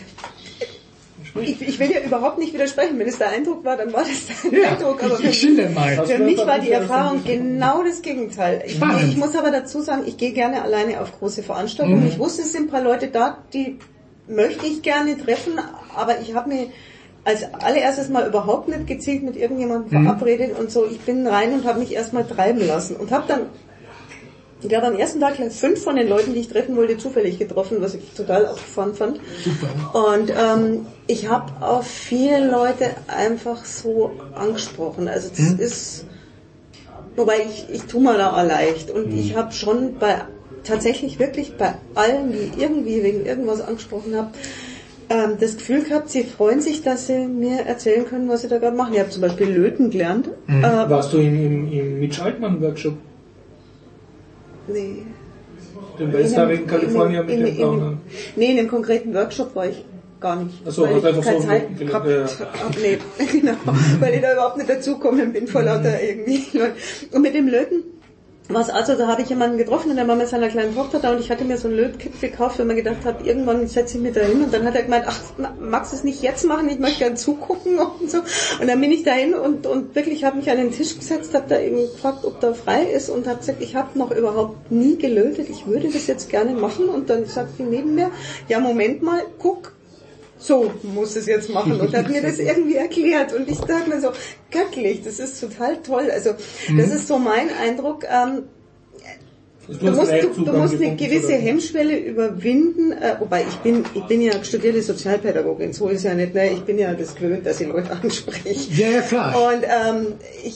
Ich, ich will ja überhaupt nicht widersprechen. Wenn es der Eindruck war, dann war das der ja, Eindruck. Aber ich, ich schilder mal. für mich war die Erfahrung genau das Gegenteil. Ich, Spannend. ich muss aber dazu sagen, ich gehe gerne alleine auf große Veranstaltungen. Mhm. Ich wusste, es sind ein paar Leute da, die möchte ich gerne treffen, aber ich habe mir als allererstes mal überhaupt nicht gezielt mit irgendjemandem Mhm. verabredet und so. Ich bin rein und habe mich erstmal treiben lassen und habe dann, ich glaube, am ersten Tag gleich fünf von den Leuten, die ich treffen wollte, zufällig getroffen, was ich total abgefahren fand. Super. Und ähm, ich habe auch viele Leute einfach so angesprochen. Also das Hm? ist, wobei ich, ich tue mir da auch leicht. Und hm. ich habe schon bei, tatsächlich wirklich bei allen, die irgendwie wegen irgendwas angesprochen habe, ähm, das Gefühl gehabt, sie freuen sich, dass sie mir erzählen können, was sie da gerade machen. Ich habe zum Beispiel Löten gelernt. Hm. Äh, Warst du im, im, im Mitch Altmann-Workshop? nee. Den Westhaven in Kalifornien mit in, den in, Braunen? Nee, in dem konkreten Workshop war ich gar nicht. Ach so, weil hat ich einfach keine so Zeit gelernt, gehabt ja. hab. Nee, genau. Weil ich da überhaupt nicht dazugekommen bin vor lauter irgendwie Leuten. Und mit dem Löten was also, da habe ich jemanden getroffen und der war mit seiner kleinen Tochter da und ich hatte mir so ein Lötkit gekauft, weil man gedacht habe, irgendwann setze ich mich da hin und dann hat er gemeint, ach, magst du es nicht jetzt machen, ich möchte gerne zugucken und so. Und dann bin ich dahin und, und wirklich habe mich an den Tisch gesetzt, habe da eben gefragt, ob da frei ist und habe gesagt, ich habe noch überhaupt nie gelötet, ich würde das jetzt gerne machen und dann sagt die neben mir, ja Moment mal, guck, so muss es jetzt machen und hat mir das irgendwie erklärt und ich dachte mir so, göttlich, das ist total toll, also das ist so mein Eindruck, ähm, du musst, du, du musst eine gewisse Hemmschwelle überwinden, äh, wobei ich bin, ich bin ja studierte Sozialpädagogin, so ist ja nicht, ne? Ich bin ja das gewöhnt, dass ich Leute anspreche. Ja, ja, klar. Und ähm, ich,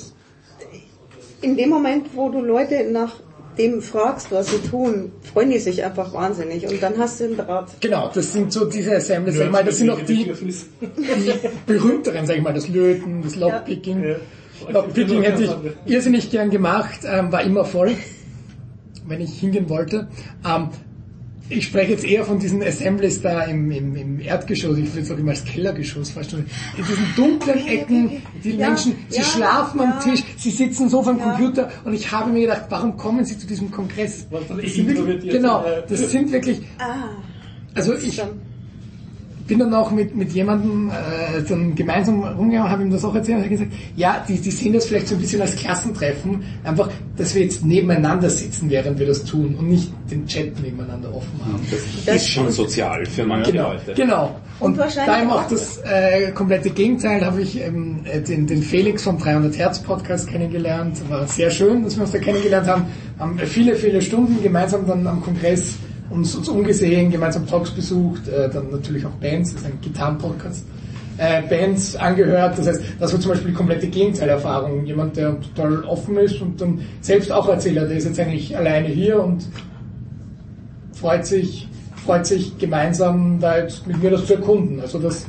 in dem Moment, wo du Leute nach dem fragst, was sie tun, freuen die sich einfach wahnsinnig und dann hast du einen Draht. Genau, das sind so diese Assemblies, sag ich mal, das sind auch die, die berühmteren, sag ich mal, das Löten, das Lockpicking. Ja. Lockpicking hätte ich irrsinnig gern gemacht, ähm, war immer voll, wenn ich hingehen wollte. Ähm, ich spreche jetzt eher von diesen Assemblies da im, im, im Erdgeschoss, ich würde es auch immer als Kellergeschoss fast schon, in diesen dunklen Ecken, die ja, Menschen, sie ja, schlafen ja. am Tisch, sie sitzen so vom ja. Computer und ich habe mir gedacht, warum kommen sie zu diesem Kongress? Das sind wirklich, genau, das sind wirklich, also ich bin dann auch mit, mit jemandem äh, dann gemeinsam rumgegangen, habe ihm das auch erzählt und habe gesagt, ja, die, die sehen das vielleicht so ein bisschen als Klassentreffen, einfach, dass wir jetzt nebeneinander sitzen, während wir das tun und nicht den Chat nebeneinander offen haben. Das, das ist schon sozial für manche genau, Leute. Genau. Und, und da eben auch das äh, komplette Gegenteil, habe ich ähm, den, den Felix vom dreihundert Hertz Podcast kennengelernt. War sehr schön, dass wir uns da kennengelernt haben. Haben viele, viele Stunden gemeinsam dann am Kongress uns, uns umgesehen, gemeinsam Talks besucht, äh, dann natürlich auch Bands, das ist ein Gitarren-Podcast, äh, Bands angehört. Das heißt, das war zum Beispiel die komplette Gegenteilerfahrung. Jemand, der total offen ist und dann selbst auch erzählt, der ist jetzt eigentlich alleine hier und freut sich, freut sich gemeinsam da jetzt mit mir das zu erkunden. Also das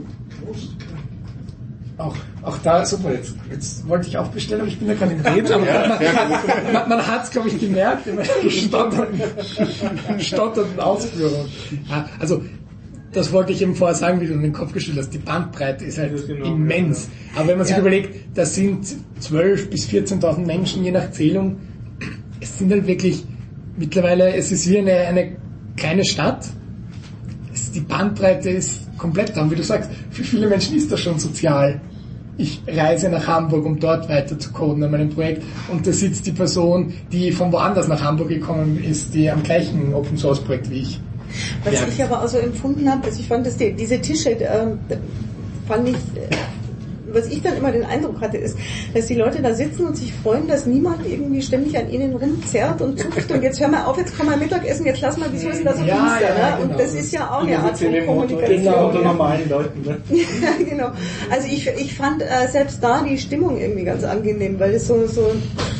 auch, auch da, super, jetzt, jetzt wollte ich auch bestellen, aber ich bin ja gerade im Reden, aber man, man, man hat es, glaube ich, gemerkt in meiner gestotterten, stotternden Ausführung. Ja, also, das wollte ich eben vorher sagen, wie du in den Kopf gestellt hast, die Bandbreite ist halt genau, immens. Ja. Aber wenn man sich ja. überlegt, das sind zwölftausend bis vierzehntausend Menschen, je nach Zählung, es sind halt wirklich, mittlerweile, es ist wie eine, eine kleine Stadt, es, die Bandbreite ist komplett da. Und wie du sagst, für viele Menschen ist das schon sozial. Ich reise nach Hamburg, um dort weiter zu coden an meinem Projekt und da sitzt die Person, die von woanders nach Hamburg gekommen ist, die am gleichen Open Source Projekt wie ich. Was ja. ich aber auch so empfunden habe, also ich fand, dass die, diese Tische, äh, fand ich, äh, was ich dann immer den Eindruck hatte, ist, dass die Leute da sitzen und sich freuen, dass niemand irgendwie ständig an ihnen rumzerrt und zupft und jetzt hör mal auf, jetzt komm mal Mittagessen, jetzt lass mal, wieso ist denn das so ja, finster, ja, ne? Genau. Und das ist ja auch eine Art von Kommunikation. Genau, unter normalen Leuten, ne? Ja, genau. Also ich, ich fand äh, selbst da die Stimmung irgendwie ganz angenehm, weil es so, so,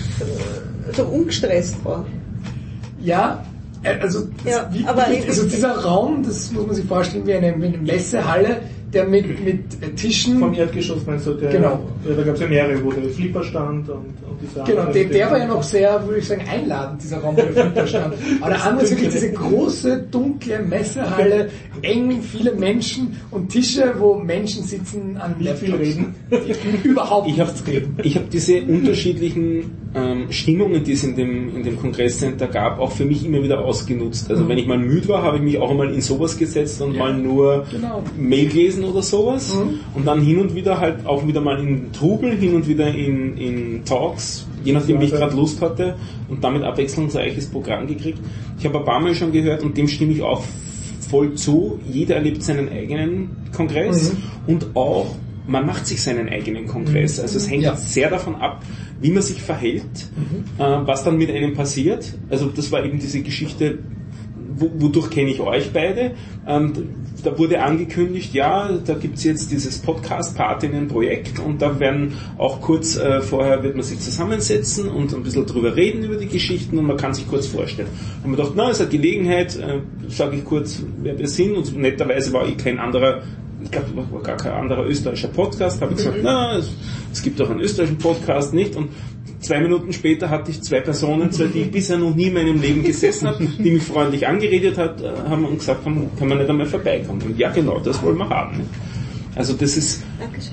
so ungestresst war. Ja, also, ja, wie, aber also dieser Raum, das muss man sich vorstellen wie eine, wie eine Messehalle, der mit, mit Tischen... Vom Erdgeschoss meinst du, der, genau. Ja, da gab es ja mehrere, wo der Flipper stand und, und diese Genau, der, der war ja noch sehr, würde ich sagen, einladend, dieser Raum, wo der Flipper stand. Aber der andere ist wirklich diese große, dunkle Messehalle, eng, viele Menschen und Tische, wo Menschen sitzen, an wie viel reden. Überhaupt ich nichts reden. Ich habe diese unterschiedlichen ähm, Stimmungen, die es in dem, in dem Kongresscenter gab, auch für mich immer wieder ausgenutzt. Also mhm. wenn ich mal müde war, habe ich mich auch einmal in sowas gesetzt und ja. mal nur genau. Mail gelesen oder sowas mhm. und dann hin und wieder halt auch wieder mal in Trubel, hin und wieder in, in Talks, je nachdem wie ich gerade Lust hatte und damit abwechslungsreiches Programm gekriegt. Ich habe ein paar Mal schon gehört und dem stimme ich auch voll zu, jeder erlebt seinen eigenen Kongress mhm. und auch man macht sich seinen eigenen Kongress. Also es hängt ja. sehr davon ab, wie man sich verhält, mhm. äh, was dann mit einem passiert. Also das war eben diese Geschichte, wodurch kenne ich euch beide. Ähm, da wurde angekündigt, ja, da gibt's jetzt dieses Podcast-Partinnen-Projekt und da werden auch kurz äh, vorher wird man sich zusammensetzen und ein bisschen drüber reden über die Geschichten und man kann sich kurz vorstellen. Und man dachte, na, es ist eine Gelegenheit, äh, sage ich kurz, wer wir sind und netterweise war ich kein anderer, ich glaube, war gar kein anderer österreichischer Podcast, habe ich gesagt, na, es, es gibt auch einen österreichischen Podcast, nicht? Und zwei Minuten später hatte ich zwei Personen, zwei, die ich bisher noch nie in meinem Leben gesessen habe, die mich freundlich angeredet hat, haben und gesagt haben, kann man nicht einmal vorbeikommen. Und ja, genau, das wollen wir haben. Nicht? Also das ist,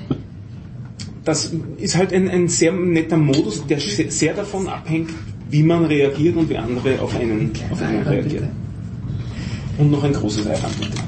das ist halt ein, ein sehr netter Modus, der sehr davon abhängt, wie man reagiert und wie andere auf einen, auf einen reagieren. Und noch ein großes Einwand bitte.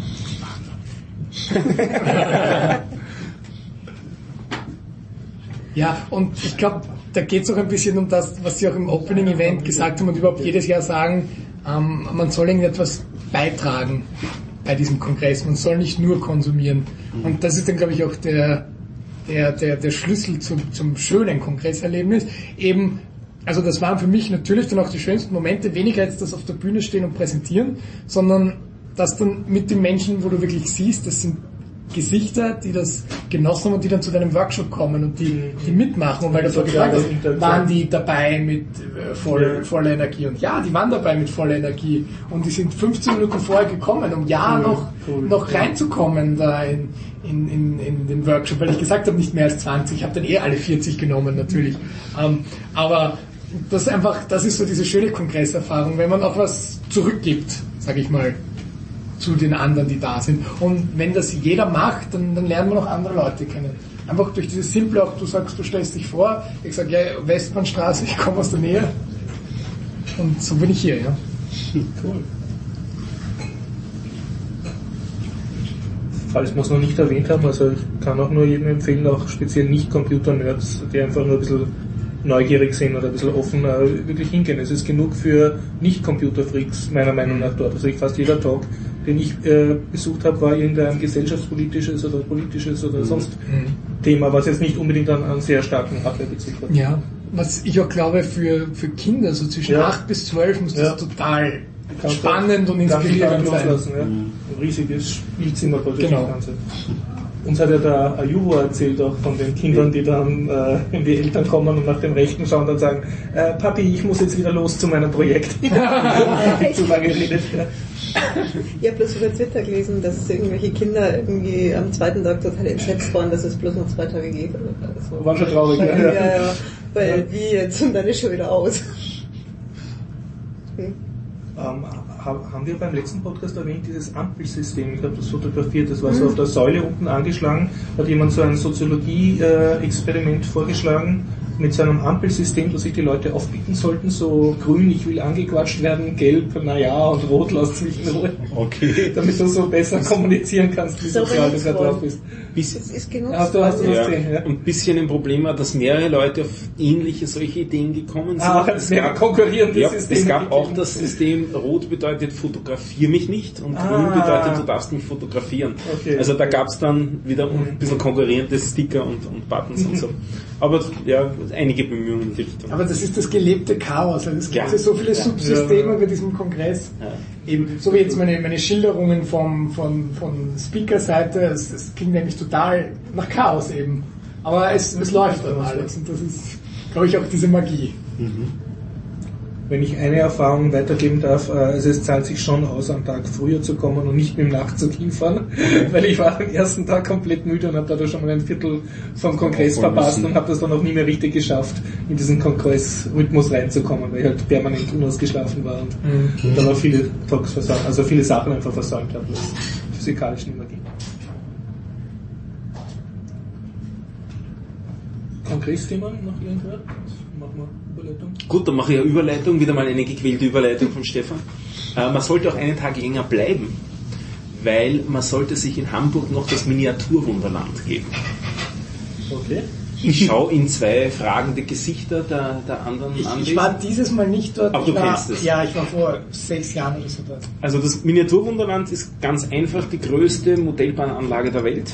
Ja, und ich glaube, da geht es auch ein bisschen um das, was Sie auch im Opening-Event gesagt haben und überhaupt jedes Jahr sagen, ähm, man soll irgendetwas beitragen bei diesem Kongress, man soll nicht nur konsumieren. Und das ist dann, glaube ich, auch der, der, der, der Schlüssel zum, zum schönen Kongresserlebnis. Eben, also das waren für mich natürlich dann auch die schönsten Momente, weniger jetzt das auf der Bühne stehen und präsentieren, sondern das dann mit den Menschen, wo du wirklich siehst, das sind Gesichter, die das genossen haben und die dann zu deinem Workshop kommen und die, die mitmachen. Und weil du vorher gefragt hast, waren die dabei mit äh, voll, voller Energie? Und ja, die waren dabei mit voller Energie. Und die sind fünfzehn Minuten vorher gekommen, um ja cool, noch, cool, noch reinzukommen da in, in, in, in den Workshop, weil ich gesagt habe, nicht mehr als zwanzig. Ich habe dann eh alle vierzig genommen, natürlich. Ähm, aber das ist einfach, das ist so diese schöne Kongresserfahrung, wenn man auch was zurückgibt. sage ich mal, zu den anderen, die da sind. Und wenn das jeder macht, dann, dann lernen wir noch andere Leute kennen. Einfach durch dieses Simple, auch du sagst, du stellst dich vor, ich sage, ja, Westbahnstraße, ich komme aus der Nähe. Und so bin ich hier, ja. Cool. Falls wir es noch nicht erwähnt haben, also ich kann auch nur jedem empfehlen, auch speziell Nicht-Computer-Nerds, die einfach nur ein bisschen neugierig sind oder ein bisschen offen, äh, wirklich hingehen. Es ist genug für Nicht-Computer-Freaks, meiner Meinung nach, dort. Also ich fast jeder Talk, den ich äh, besucht habe, war irgendein gesellschaftspolitisches oder politisches oder sonst mhm. Thema, was jetzt nicht unbedingt an, an sehr starken Hardware-Bezug hat. Ja, was ich auch glaube, für, für Kinder, so zwischen ja. acht bis zwölf muss das ja. total spannend und inspirierend sein. Loslassen, ja. Ein riesiges Spielzimmer praktisch genau. das Ganze. Uns hat ja der Ayuvo erzählt auch von den Kindern, die dann, äh, wenn die Eltern kommen und nach dem Rechten schauen, dann sagen, äh, Papi, ich muss jetzt wieder los zu meinem Projekt. Zu lange geredet. Ja. Ich habe bloß über Twitter gelesen, dass irgendwelche Kinder irgendwie am zweiten Tag total entsetzt waren, dass es bloß noch zwei Tage geht. Also, waren schon traurig, weil, ja. ja, ja. Weil ja. wie jetzt und dann ist schon wieder aus. Hm. Ähm, haben wir beim letzten Podcast erwähnt, dieses Ampelsystem, ich habe das fotografiert, das war so auf der Säule unten angeschlagen, hat jemand so ein Soziologie-Experiment vorgeschlagen mit so einem Ampelsystem, dass sich die Leute aufbieten sollten, so grün, ich will angequatscht werden, gelb, naja, und rot, lass mich in Ruhe. Okay. Damit du so besser kommunizieren kannst, wie so sozial du da drauf bist. Das ist genug. Ja, du hast ja. gesehen, ja. Und ein bisschen ein Problem war, dass mehrere Leute auf ähnliche solche Ideen gekommen sind. Ah, es gab konkurrierende ja, Systeme. Es gab auch das System, rot bedeutet fotografier mich nicht und ah. grün bedeutet du darfst mich fotografieren. Okay. Also da gab es dann wieder ein bisschen konkurrierende Sticker und, und Buttons und so. Aber ja, einige Bemühungen in die Richtung. Aber das ist das gelebte Chaos. Also es gibt ja. ja so viele ja. Subsysteme ja. bei diesem Kongress. Ja. Eben, so wie jetzt meine, meine Schilderungen vom, von, von Speaker-Seite, es, es klingt nämlich total nach Chaos eben. Aber es, es läuft dann alles und das ist, glaube ich, auch diese Magie. Mhm. Wenn ich eine Erfahrung weitergeben darf, also es zahlt sich schon aus, am Tag früher zu kommen und nicht mit dem Nachtzug hinfahren, weil ich war am ersten Tag komplett müde und habe dadurch schon mal ein Viertel vom Kongress verpasst und habe das dann auch nie mehr richtig geschafft, in diesen Kongressrhythmus reinzukommen, weil ich halt permanent unausgeschlafen war und mhm. dann auch viele Talks versäumt, also viele Sachen einfach versäumt habe, was physikalisch nicht mehr ging. Kongressthema noch irgendwer? Machen wir Überleitung. Gut, dann mache ich eine Überleitung, wieder mal eine gequälte Überleitung von Stefan. Äh, man sollte auch einen Tag länger bleiben, weil man sollte sich in Hamburg noch das Miniaturwunderland geben. Okay. Ich schaue in zwei fragende Gesichter der, der anderen ich, an. Ich war dieses Mal nicht dort. Aber du war, kennst es. Ja, ich war vor sechs Jahren oder so dort. Also das Miniaturwunderland ist ganz einfach die größte Modellbahnanlage der Welt.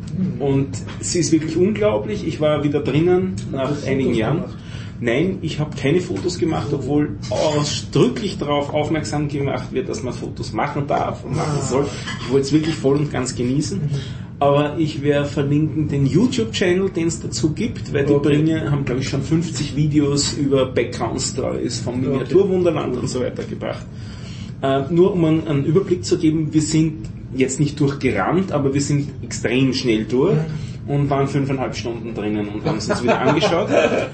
Und sie ist wirklich unglaublich. Ich war wieder drinnen nach einigen Jahren. Gemacht? Nein, ich habe keine Fotos gemacht, obwohl ausdrücklich darauf aufmerksam gemacht wird, dass man Fotos machen darf und machen soll. Ich wollte es wirklich voll und ganz genießen. Aber ich werde verlinken den YouTube-Channel, den es dazu gibt, weil die okay. bringen, haben glaube ich schon fünfzig Videos über Background-Stories vom Miniaturwunderland okay. und so weiter gebracht. Äh, nur um einen, einen Überblick zu geben, wir sind jetzt nicht durchgerannt, aber wir sind extrem schnell durch und waren fünfeinhalb Stunden drinnen und haben es uns wieder angeschaut.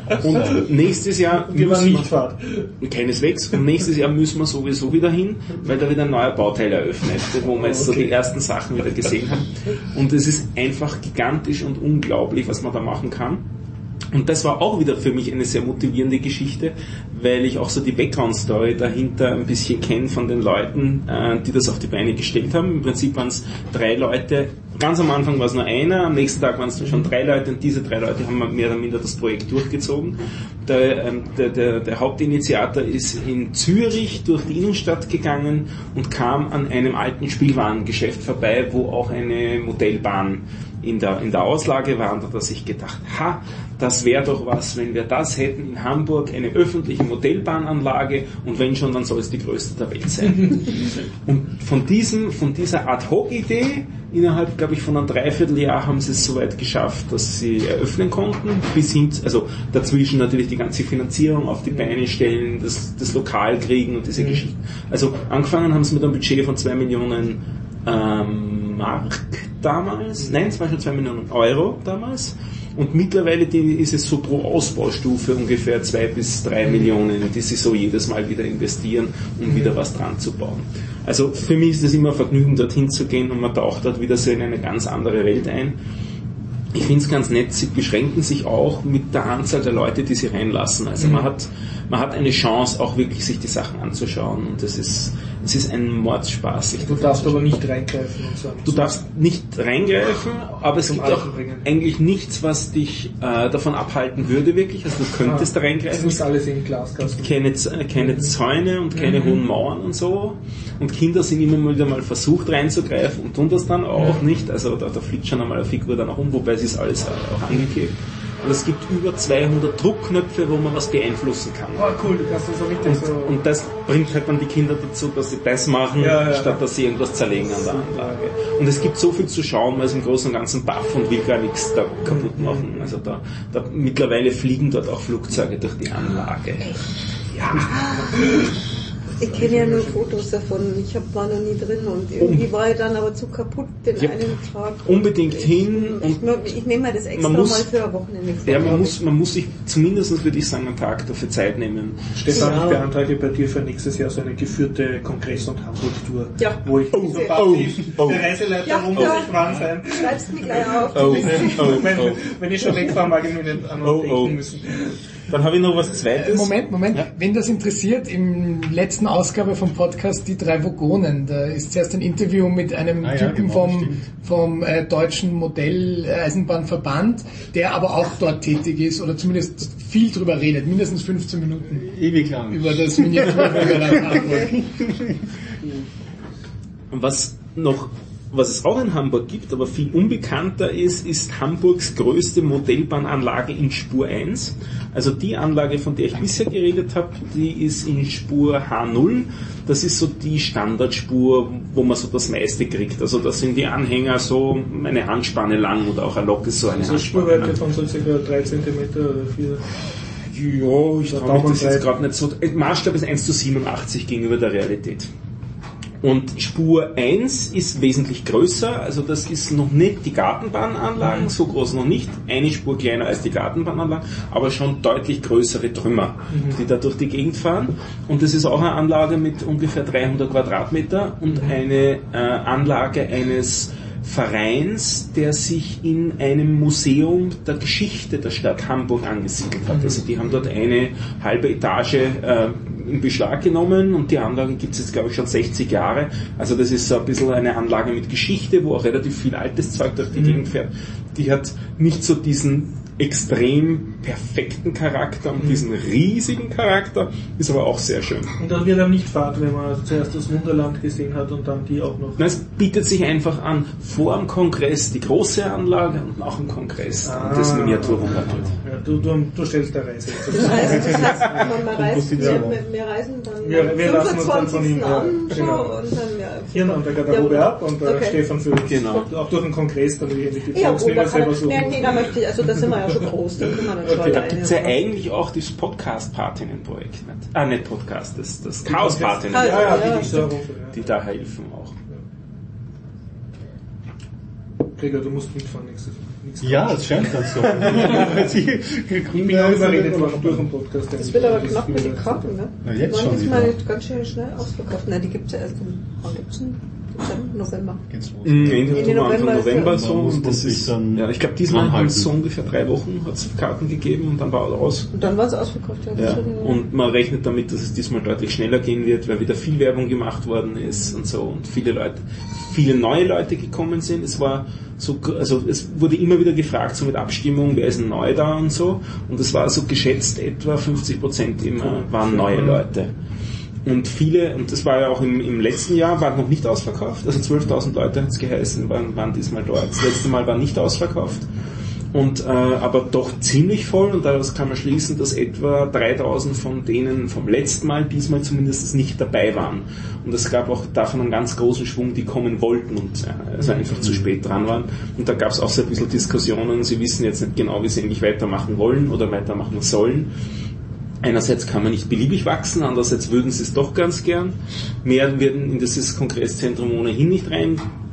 Und nächstes Jahr wir waren nicht fahrt. Keineswegs. Und nächstes Jahr müssen wir sowieso wieder hin, weil da wieder ein neuer Bauteil eröffnet, wo wir jetzt okay. so die ersten Sachen wieder gesehen haben. Und es ist einfach gigantisch und unglaublich, was man da machen kann. Und das war auch wieder für mich eine sehr motivierende Geschichte, weil ich auch so die Background-Story dahinter ein bisschen kenne von den Leuten, äh, die das auf die Beine gestellt haben. Im Prinzip waren es drei Leute. Ganz am Anfang war es nur einer, am nächsten Tag waren es dann schon drei Leute und diese drei Leute haben mehr oder minder das Projekt durchgezogen. Der, ähm, der, der, der Hauptinitiator ist in Zürich durch die Innenstadt gegangen und kam an einem alten Spielwarengeschäft vorbei, wo auch eine Modellbahn in der, in der Auslage war, und da hat er sich gedacht, ha, das wäre doch was, wenn wir das hätten in Hamburg, eine öffentliche Modellbahnanlage, und wenn schon, dann soll es die größte der Welt sein. Und von diesem, von dieser Ad-Hoc-Idee, innerhalb, glaube ich, von einem Dreivierteljahr haben sie es soweit geschafft, dass sie eröffnen konnten, bis hin, also dazwischen natürlich die ganze Finanzierung auf die Beine stellen, das, das Lokal kriegen und diese mhm. Geschichten. Also angefangen haben sie mit einem Budget von zwei Millionen ähm, Mark damals, nein, es war schon zwei Millionen Euro damals, Und mittlerweile die, ist es so pro Ausbaustufe ungefähr zwei bis drei Millionen, die sie so jedes Mal wieder investieren, um wieder was dran zu bauen. Also für mich ist es immer ein Vergnügen, dorthin zu gehen und man taucht dort wieder so in eine ganz andere Welt ein. Ich finde es ganz nett, sie beschränken sich auch mit der Anzahl der Leute, die sie reinlassen. Also man hat, man hat eine Chance, auch wirklich sich die Sachen anzuschauen und das ist, es ist ein Mordspaß. Du darfst aber nicht reingreifen und so. Du darfst nicht reingreifen, aber es gibt auch eigentlich nichts, was dich äh, davon abhalten würde wirklich. Also du könntest da reingreifen. Das muss alles in Glaskasten. Keine, keine Zäune und keine mhm. hohen Mauern und so. Und Kinder sind immer wieder mal versucht reinzugreifen und tun das dann auch mhm. nicht. Also da, da fliegt schon einmal eine Figur dann auch um, wobei es ist alles auch angeklebt. Und es gibt über zweihundert Druckknöpfe, wo man was beeinflussen kann. Oh cool, du kannst das so richtig und, so... Und das bringt halt dann die Kinder dazu, dass sie das machen, ja, ja. statt dass sie irgendwas zerlegen an der Anlage. Und es gibt so viel zu schauen, weil es im Großen und Ganzen baff und will gar nichts da kaputt machen. Also da, da mittlerweile fliegen dort auch Flugzeuge durch die Anlage. Ja. Ich kenne ja nur Fotos davon, ich hab, war noch nie drin und irgendwie um, war ich dann aber zu kaputt den ja, einen Tag. Unbedingt ich, hin. Ich, ich, ich nehme mir das extra muss, mal für ein Wochenende vor. Ja, man muss, man muss sich zumindest, würde ich sagen, einen Tag dafür Zeit nehmen. Stefan, ja. Ich beantrage bei dir für nächstes Jahr so eine geführte Kongress- und Hamburg-Tour, ja. wo ich oh, so oh, oh, der Reiseleiter ja, rum muss ich dran sein. Schreibst mir gleich auf. Oh, oh, wenn, oh. wenn ich schon wegfahre, mag ich mir nicht an oh, denken oh. müssen. Dann habe ich noch was Zweites. Moment, Moment. Ja. Wenn das interessiert, im letzten Ausgabe vom Podcast Die drei Vogonen, da ist zuerst ein Interview mit einem ah, Typen ja, genau, vom, vom äh, deutschen Modelleisenbahnverband, der aber auch dort tätig ist oder zumindest viel drüber redet, mindestens fünfzehn Minuten. Ewig lang. Über das Miniaturmodell Hamburg. Was noch Was es auch in Hamburg gibt, aber viel unbekannter ist, ist Hamburgs größte Modellbahnanlage in Spur eins. Also die Anlage, von der ich bisher geredet habe, die ist in Spur H null. Das ist so die Standardspur, wo man so das meiste kriegt. Also da sind die Anhänger so eine Handspanne lang oder auch eine Lok ist so eine also Handspanne Spurweite lang. von so circa drei Zentimeter oder vier. Ja, ich traue mich das jetzt gerade nicht so. Maßstab ist eins zu siebenundachtzig gegenüber der Realität. Und Spur eins ist wesentlich größer, also das ist noch nicht die Gartenbahnanlagen, so groß noch nicht, eine Spur kleiner als die Gartenbahnanlagen, aber schon deutlich größere Trümmer, mhm. die da durch die Gegend fahren. Und das ist auch eine Anlage mit ungefähr dreihundert Quadratmeter und eine äh, Anlage eines Vereins, der sich in einem Museum der Geschichte der Stadt Hamburg angesiedelt hat. Also die haben dort eine halbe Etage äh, in Beschlag genommen und die Anlage gibt es jetzt, glaube ich, schon sechzig Jahre. Also das ist so ein bisschen eine Anlage mit Geschichte, wo auch relativ viel altes Zeug durch die mhm. Gegend fährt. Die hat nicht so diesen extrem perfekten Charakter und diesen riesigen Charakter, ist aber auch sehr schön. Und dann wird er nicht fad, wenn man zuerst das Wunderland gesehen hat und dann die auch noch. Na, es bietet sich einfach an, vor dem Kongress die große Anlage und nach dem Kongress ah, das Miniaturwunderland. Ja, du, du, du stellst der Reise. Das heißt, das heißt man reist, wir, wir reisen dann wir, wir lassen uns dann von ihm an, ja, genau. und dann ja, hier an der Garderobe ja, ab und okay. Stefan für uns. Genau. Auch durch den Kongress dann die ja, gut, da kann ich, nee, nee, da möchte ich, also da sind wir ja schon groß, da können wir dann schon okay, da gibt es ja eigentlich auch das Podcast-Partinnen-Projekt. Ah, nicht Podcast, das, das Chaos-Partinnen. Ja, ja, ja, die, die, die da helfen auch. Gregor, du musst mitfahren nächstes Mal. Ja, es scheint ganz so. Ich bin auch überredet worden durch den Podcast. Das wird aber knapp mit den Karten, ne? Na, jetzt Wann schon ist mal ganz schön schnell ausverkauft? Nein, die gibt es ja erst im, wann gibt's denn? November. Geht's los? Mhm, Ende November, Anfang November so. Und das ist, dann ja, ich glaube, diesmal hat es so ungefähr drei Wochen hat's Karten gegeben und dann war es aus. Und dann war es ausverkauft. Ja, ja. Und man rechnet damit, dass es diesmal deutlich schneller gehen wird, weil wieder viel Werbung gemacht worden ist und so und viele Leute, viele neue Leute gekommen sind. Es war so, also es wurde immer wieder gefragt, so mit Abstimmung, wer ist neu da und so. Und es war so geschätzt, etwa fünfzig Prozent immer waren neue Leute. Und viele, und das war ja auch im, im letzten Jahr, waren noch nicht ausverkauft, also zwölftausend Leute hat es geheißen, waren, waren diesmal dort. Das letzte Mal war nicht ausverkauft, und, äh, aber doch ziemlich voll, und daraus kann man schließen, dass etwa dreitausend von denen vom letzten Mal diesmal zumindest nicht dabei waren. Und es gab auch davon einen ganz großen Schwung, die kommen wollten und äh, also einfach zu spät dran waren. Und da gab es auch so ein bisschen Diskussionen, sie wissen jetzt nicht genau, wie sie eigentlich weitermachen wollen oder weitermachen sollen. Einerseits kann man nicht beliebig wachsen, andererseits würden sie es doch ganz gern. Mehr werden in dieses Kongresszentrum ohnehin nicht rein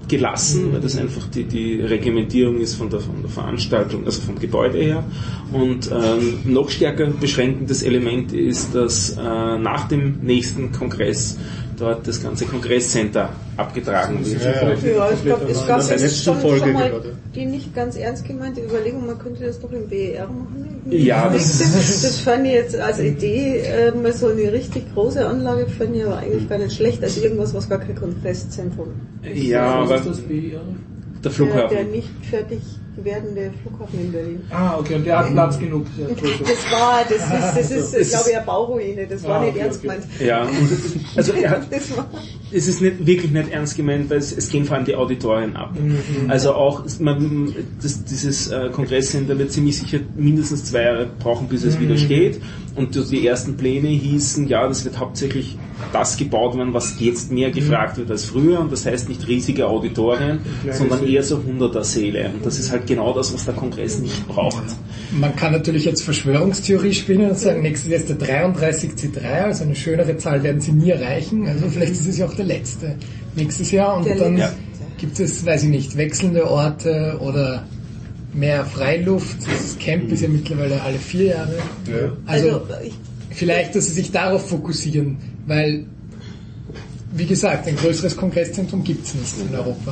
gelassen, weil das einfach die, die Reglementierung ist von der, von der Veranstaltung, also vom Gebäude her. Und ähm, noch stärker beschränkendes Element ist, dass äh, nach dem nächsten Kongress dort das ganze Kongresscenter abgetragen wird. Ja, ja. ja ich glaube, es gab jetzt schon, schon mal gehört. die nicht ganz ernst gemeinte Überlegung, man könnte das doch im B E R machen. Ja, das, das fand ich jetzt als Idee, äh, mal so eine richtig große Anlage fand ich aber eigentlich gar nicht schlecht, also irgendwas, was gar kein Kongresszentrum ist. Ja, aber das B E R? der Flughafen. Der, der nicht fertig werdende Flughafen in Berlin. Ah, okay, und der hat Platz genug. Das war, das ist, das ist, ich glaube, eine Bauruine, das war ah, nicht okay, ernst okay. gemeint. Ja, also er hat, das war es ist nicht, wirklich nicht ernst gemeint, weil es, es gehen vor allem die Auditorien ab. Mhm. Also auch, man, das, dieses äh, Kongresscenter wird ziemlich sicher mindestens zwei Jahre brauchen, bis es mhm. wieder steht. Und die ersten Pläne hießen, ja, das wird hauptsächlich das gebaut werden, was jetzt mehr gefragt wird als früher. Und das heißt nicht riesige Auditorien, sondern eher so Hunderter-Säle. Und das ist halt genau das, was der Kongress nicht braucht. Man kann natürlich jetzt Verschwörungstheorie spielen und sagen, nächstes Jahr ist der dreiunddreißig C drei, also eine schönere Zahl werden sie nie erreichen. Also vielleicht ist es ja auch der letzte nächstes Jahr. Und der dann ja. gibt es, weiß ich nicht, wechselnde Orte oder mehr Freiluft. Das Camp ist ja mittlerweile alle vier Jahre. Ja. Also, also ich, vielleicht, dass sie sich darauf fokussieren, weil, wie gesagt, ein größeres Kongresszentrum gibt es nicht in Europa.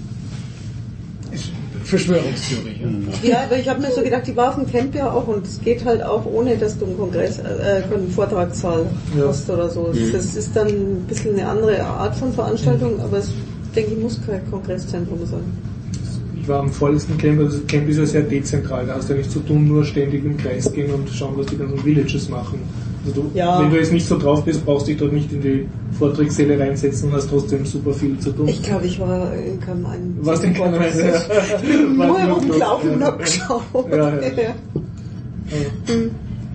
Verschwörungstheorie. Ja, ja, aber ich habe mir so gedacht, die war auf dem Camp ja auch und es geht halt auch ohne, dass du einen Kongress, äh, einen Vortragssaal ja. hast oder so. Mhm. Das ist dann ein bisschen eine andere Art von Veranstaltung, aber es, denke ich, muss kein Kongresszentrum sein. Ich war am vorletzten Camp, also das Camp ist ja sehr dezentral, da hast du ja nichts zu tun, nur ständig im Kreis gehen und schauen, was die ganzen Villages machen. Also du, ja. wenn du jetzt nicht so drauf bist, brauchst du dich dort nicht in die Vortragssäle reinsetzen und hast trotzdem super viel zu tun. Ich glaube, ich war in keinem einen. Was denn keinem einen? Ich bin nur rumgelaufen und hab geschaut. Ja, ja. ja. ja. Hm.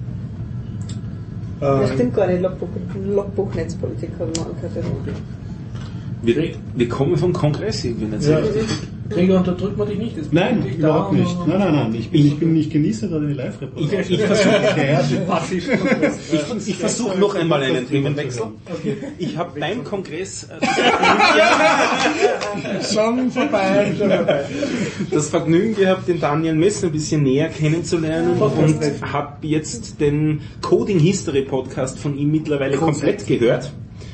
Ähm, das stimmt gar nicht, Logbuch, Logbuch Netzpolitik haben wir angehört. Wir, wir kommen vom Kongress irgendwie nicht so ja. richtig. Gregor, unterdrückt man dich nicht? Jetzt Nein, dich überhaupt da, nicht. Nein, nein, nein. Ich bin, ich bin nicht genieße da die Live-Reportage. Ich, ich versuche passiv. ich, ich versuch noch einmal einen Themenwechsel. Okay. Ich habe beim Kongress äh, schon vorbei, schon vorbei. das Vergnügen gehabt, den Daniel Messner ein bisschen näher kennenzulernen und habe jetzt den Coding History Podcast von ihm mittlerweile komplett gehört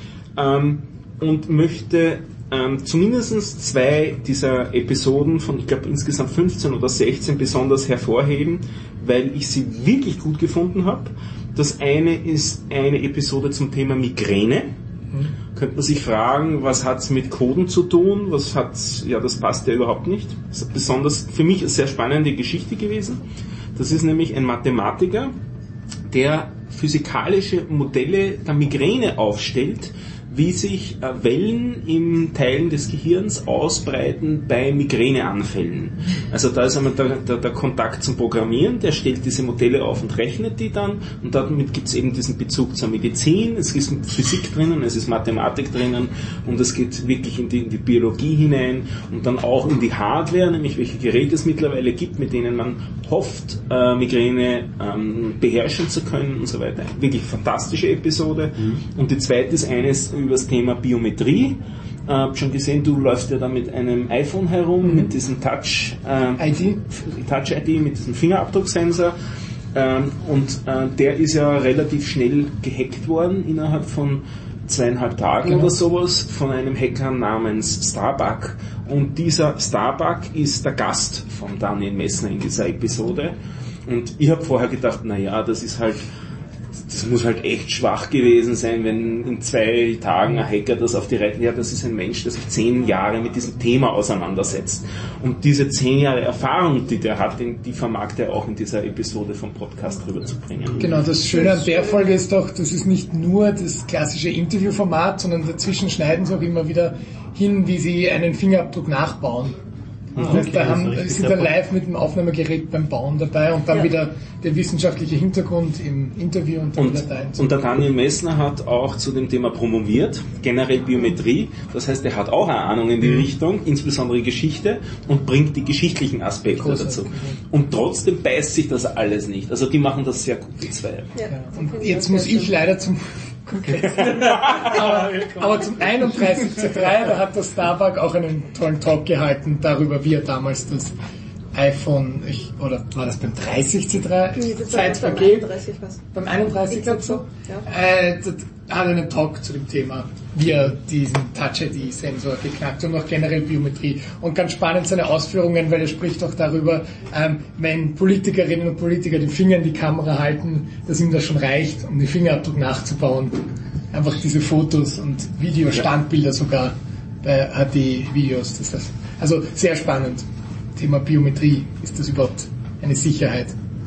ähm, und möchte Ähm, zumindest zwei dieser Episoden von, ich glaube insgesamt fünfzehn oder sechzehn besonders hervorheben, weil ich sie wirklich gut gefunden habe. Das eine ist eine Episode zum Thema Migräne. Mhm. Könnte man sich fragen, was hat's mit Coden zu tun? Was hat's, ja, das passt ja überhaupt nicht. Das ist besonders für mich eine sehr spannende Geschichte gewesen. Das ist nämlich ein Mathematiker, der physikalische Modelle der Migräne aufstellt, wie sich äh, Wellen in Teilen des Gehirns ausbreiten bei Migräneanfällen. Also da ist einmal der, der, der Kontakt zum Programmieren, der stellt diese Modelle auf und rechnet die dann und damit gibt es eben diesen Bezug zur Medizin, es ist Physik drinnen, es ist Mathematik drinnen und es geht wirklich in die, in die Biologie hinein und dann auch in die Hardware, nämlich welche Geräte es mittlerweile gibt, mit denen man hofft, äh, Migräne ähm, beherrschen zu können und so weiter. Wirklich fantastische Episode. Mhm. Und die zweite ist eines über das Thema Biometrie. Ich äh, habe schon gesehen, du läufst ja da mit einem iPhone herum, mhm. mit diesem Touch äh, I D, Touch I D, mit diesem Fingerabdrucksensor. Ähm, und äh, der ist ja relativ schnell gehackt worden, innerhalb von zweieinhalb Tagen genau. oder sowas, von einem Hacker namens Starbuck. Und dieser Starbuck ist der Gast von Daniel Messner in dieser Episode. Und ich habe vorher gedacht, naja, das ist halt das muss halt echt schwach gewesen sein, wenn in zwei Tagen ein Hacker das auf die Reihe... Ja, das ist ein Mensch, der sich zehn Jahre mit diesem Thema auseinandersetzt. Und diese zehn Jahre Erfahrung, die der hat, die vermag der auch in dieser Episode vom Podcast rüberzubringen. Genau, das Schöne an der Folge ist doch, das ist nicht nur das klassische Interviewformat, sondern dazwischen schneiden sie auch immer wieder hin, wie sie einen Fingerabdruck nachbauen. Ah, okay, da haben, sind dann live mit dem Aufnahmegerät beim Bauen dabei und dann ja. wieder der wissenschaftliche Hintergrund im Interview und dann und, wieder da. Und der Daniel Messner hat auch zu dem Thema promoviert, generell Biometrie, das heißt, er hat auch eine Ahnung in die mhm. Richtung, insbesondere Geschichte und bringt die geschichtlichen Aspekte Großartig. dazu. Und trotzdem beißt sich das alles nicht. Also die machen das sehr gut, die zwei. Ja. Und jetzt muss ich leider zum aber, aber zum einunddreißig C drei, da hat der Starbuck auch einen tollen Talk gehalten darüber, wie er damals das iPhone, ich, oder war das beim dreißig C drei? Nee, das Zeit war vergeht. beim einunddreißig was. Beim einunddreißig, glaubst du? Ja. Äh, das hat einen Talk zu dem Thema, wie er diesen Touch-I D-Sensor geknackt und auch generell Biometrie. Und ganz spannend seine Ausführungen, weil er spricht auch darüber, ähm, wenn Politikerinnen und Politiker den Finger in die Kamera halten, dass ihm das schon reicht, um den Fingerabdruck nachzubauen. Einfach diese Fotos und Videostandbilder sogar bei H D-Videos. Das heißt, also sehr spannend. Thema Biometrie, ist das überhaupt eine Sicherheit?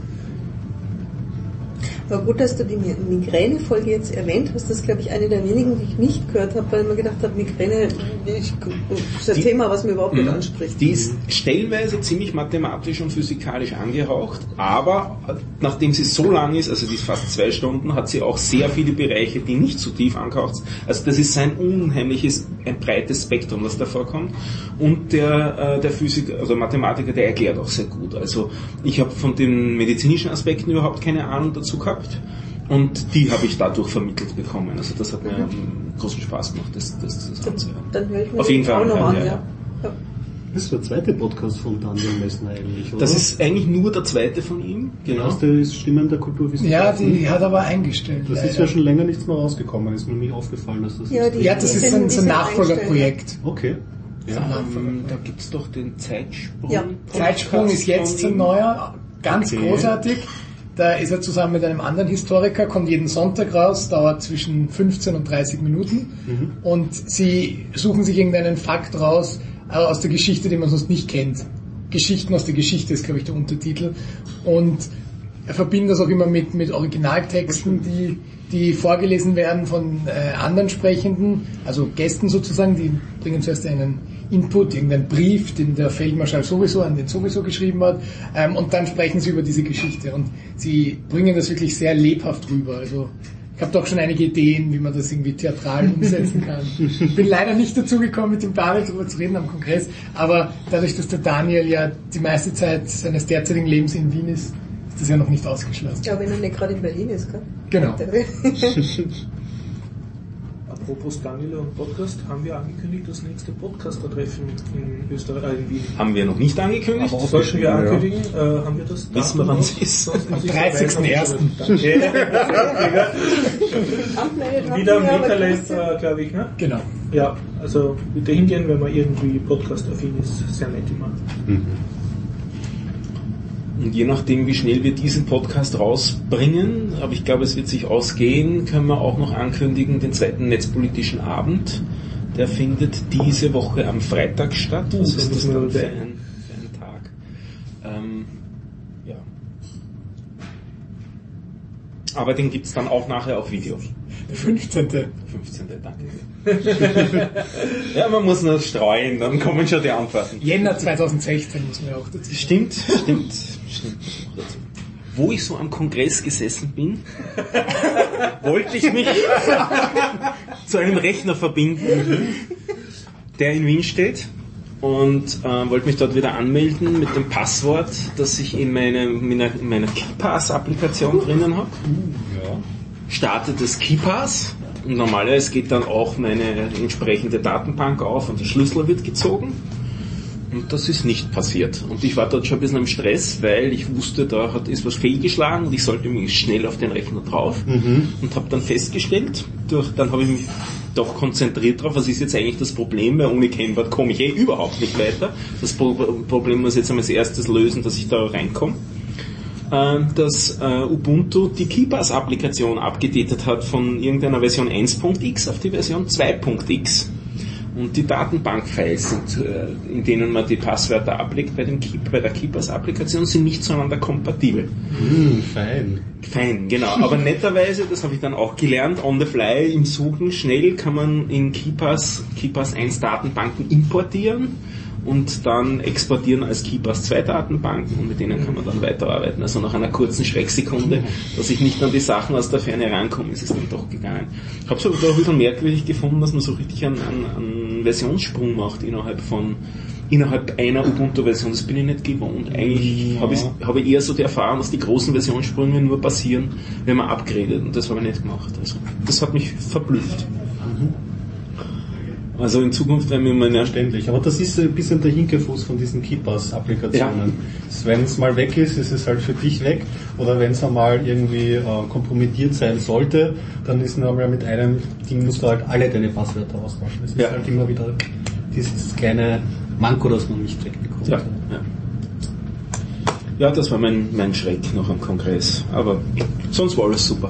Aber gut, dass du die Migräne-Folge jetzt erwähnt hast. Das ist, glaube ich, eine der wenigen, die ich nicht gehört habe, weil ich mir gedacht habe, Migräne ich, ist ein die, Thema, was mir überhaupt nicht anspricht. Die ist stellenweise ziemlich mathematisch und physikalisch angehaucht, aber nachdem sie so lang ist, also die ist fast zwei Stunden, hat sie auch sehr viele Bereiche, die nicht so tief angehaucht sind. Also das ist ein unheimliches, ein breites Spektrum, was da vorkommt. Und der, äh, der Physiker, also Mathematiker, der erklärt auch sehr gut. Also ich habe von den medizinischen Aspekten überhaupt keine Ahnung dazu gehabt. Und die habe ich dadurch vermittelt bekommen. Also das hat mir mhm. großen Spaß gemacht, das, das, das anzuhören. Dann höre ich mir auf jeden Fall auch noch an. Ja, ja. Ja. Ja. Das ist der zweite Podcast von Daniel Messner eigentlich, oder? Das ist eigentlich nur der zweite von ihm. Genau. Der erste ist Stimmen der Kulturwissenschaften. Ja, die hat aber eingestellt. Das leider. ist ja schon länger nichts mehr rausgekommen. Ist mir nie aufgefallen, dass das ja, ist. die, ja, das die ist ein, so ein Nachfolgerprojekt. Okay. Ja, ähm, da gibt's doch den Zeitsprung. Ja. Zeitsprung ist jetzt ein neuer, ganz okay. großartig. Da ist er zusammen mit einem anderen Historiker, kommt jeden Sonntag raus, dauert zwischen fünfzehn und dreißig Minuten. Mhm. Und sie suchen sich irgendeinen Fakt raus aus der Geschichte, den man sonst nicht kennt. Geschichten aus der Geschichte ist, glaube ich, der Untertitel. Und er verbindet das auch immer mit, mit Originaltexten, die, die vorgelesen werden von äh, anderen Sprechenden, also Gästen sozusagen, die bringen zuerst einen Input, irgendeinen Brief, den der Feldmarschall sowieso an den sowieso geschrieben hat, ähm, und dann sprechen sie über diese Geschichte und sie bringen das wirklich sehr lebhaft rüber. Also ich habe doch schon einige Ideen, wie man das irgendwie theatral umsetzen kann. Ich bin leider nicht dazu gekommen, mit dem Daniel darüber zu reden am Kongress, aber dadurch, dass der Daniel ja die meiste Zeit seines derzeitigen Lebens in Wien ist, ist das ja noch nicht ausgeschlossen. Ja, wenn er nicht gerade in Berlin ist, gell? Genau. Apropos Daniel und Podcast, haben wir angekündigt, das nächste Podcaster-Treffen in Österreich, äh, in Wien. Haben wir noch nicht angekündigt? Aber sollten wir ankündigen, ja. äh, haben wir das? Wissen wir, wann es ist? Am dreißigsten ersten Wieder am Internet, äh, glaube ich, ne? Genau. Ja, also bitte hingehen, wenn man irgendwie Podcast-affin ist, sehr nett immer. Mhm. Und je nachdem, wie schnell wir diesen Podcast rausbringen, aber ich glaube, es wird sich ausgehen, können wir auch noch ankündigen, den zweiten netzpolitischen Abend. Der findet diese Woche am Freitag statt. Was ist das dann für ein, für ein Tag? Ähm, ja. Aber den gibt es dann auch nachher auf Video. Der fünfzehnte fünfzehnte, danke. Ja, man muss nur streuen, dann kommen schon die Antworten. Jänner zweitausendsechzehn muss man ja auch dazu sagen. Stimmt, stimmt, stimmt. Wo ich so am Kongress gesessen bin, wollte ich mich zu einem Rechner verbinden, der in Wien steht, und äh, wollte mich dort wieder anmelden mit dem Passwort, das ich in, meine, in meiner, in meiner KeePass-Applikation drinnen habe. Ja. Starte das KeePass und normalerweise geht dann auch meine entsprechende Datenbank auf und der Schlüssel wird gezogen. Und das ist nicht passiert. Und ich war dort schon ein bisschen im Stress, weil ich wusste, da hat, ist was fehlgeschlagen und ich sollte mich schnell auf den Rechner drauf. Mhm. Und habe dann festgestellt, durch, dann habe ich mich doch konzentriert drauf, was ist jetzt eigentlich das Problem, weil ohne Kennwort komme ich eh überhaupt nicht weiter. Das Pro- Problem muss ich jetzt einmal als erstes lösen, dass ich da reinkomme. Dass äh, Ubuntu die KeePass-Applikation abgedatet hat von irgendeiner Version eins Punkt x auf die Version zwei Punkt x. Und die Datenbank-Files, sind, äh, in denen man die Passwörter ablegt bei, dem Keep, bei der KeePass-Applikation, sind nicht zueinander kompatibel. Mm, fein. Fein, genau. Aber netterweise, das habe ich dann auch gelernt, on the fly, im Suchen, schnell kann man in KeePass, KeePass eins Datenbanken importieren und dann exportieren als KeePass zwei Datenbanken und mit denen kann man dann weiterarbeiten. Also nach einer kurzen Schrecksekunde, dass ich nicht an die Sachen aus der Ferne rankomme, ist es dann doch gegangen. Ich habe es aber da ein bisschen merkwürdig gefunden, dass man so richtig einen, einen, einen Versionssprung macht innerhalb von innerhalb einer Ubuntu-Version, das bin ich nicht gewohnt. Eigentlich Ja. habe ich, habe ich eher so die Erfahrung, dass die großen Versionssprünge nur passieren, wenn man upgradet, und das habe ich nicht gemacht. Also, das hat mich verblüfft. Also in Zukunft werden wir mal eine... Verständlich. Aber das ist ein bisschen der Hinkefuß von diesen Keepers-Applikationen. Wenn es mal weg ist, ist es halt für dich weg. Oder wenn es einmal irgendwie äh, kompromittiert sein sollte, dann ist nur einmal mit einem Ding musst du halt alle deine Passwörter austauschen. Das ist Ja. halt immer wieder dieses kleine Manko, das man nicht wegbekommt. Ja, ja. ja, das war mein, mein Schreck noch am Kongress. Aber sonst war alles super.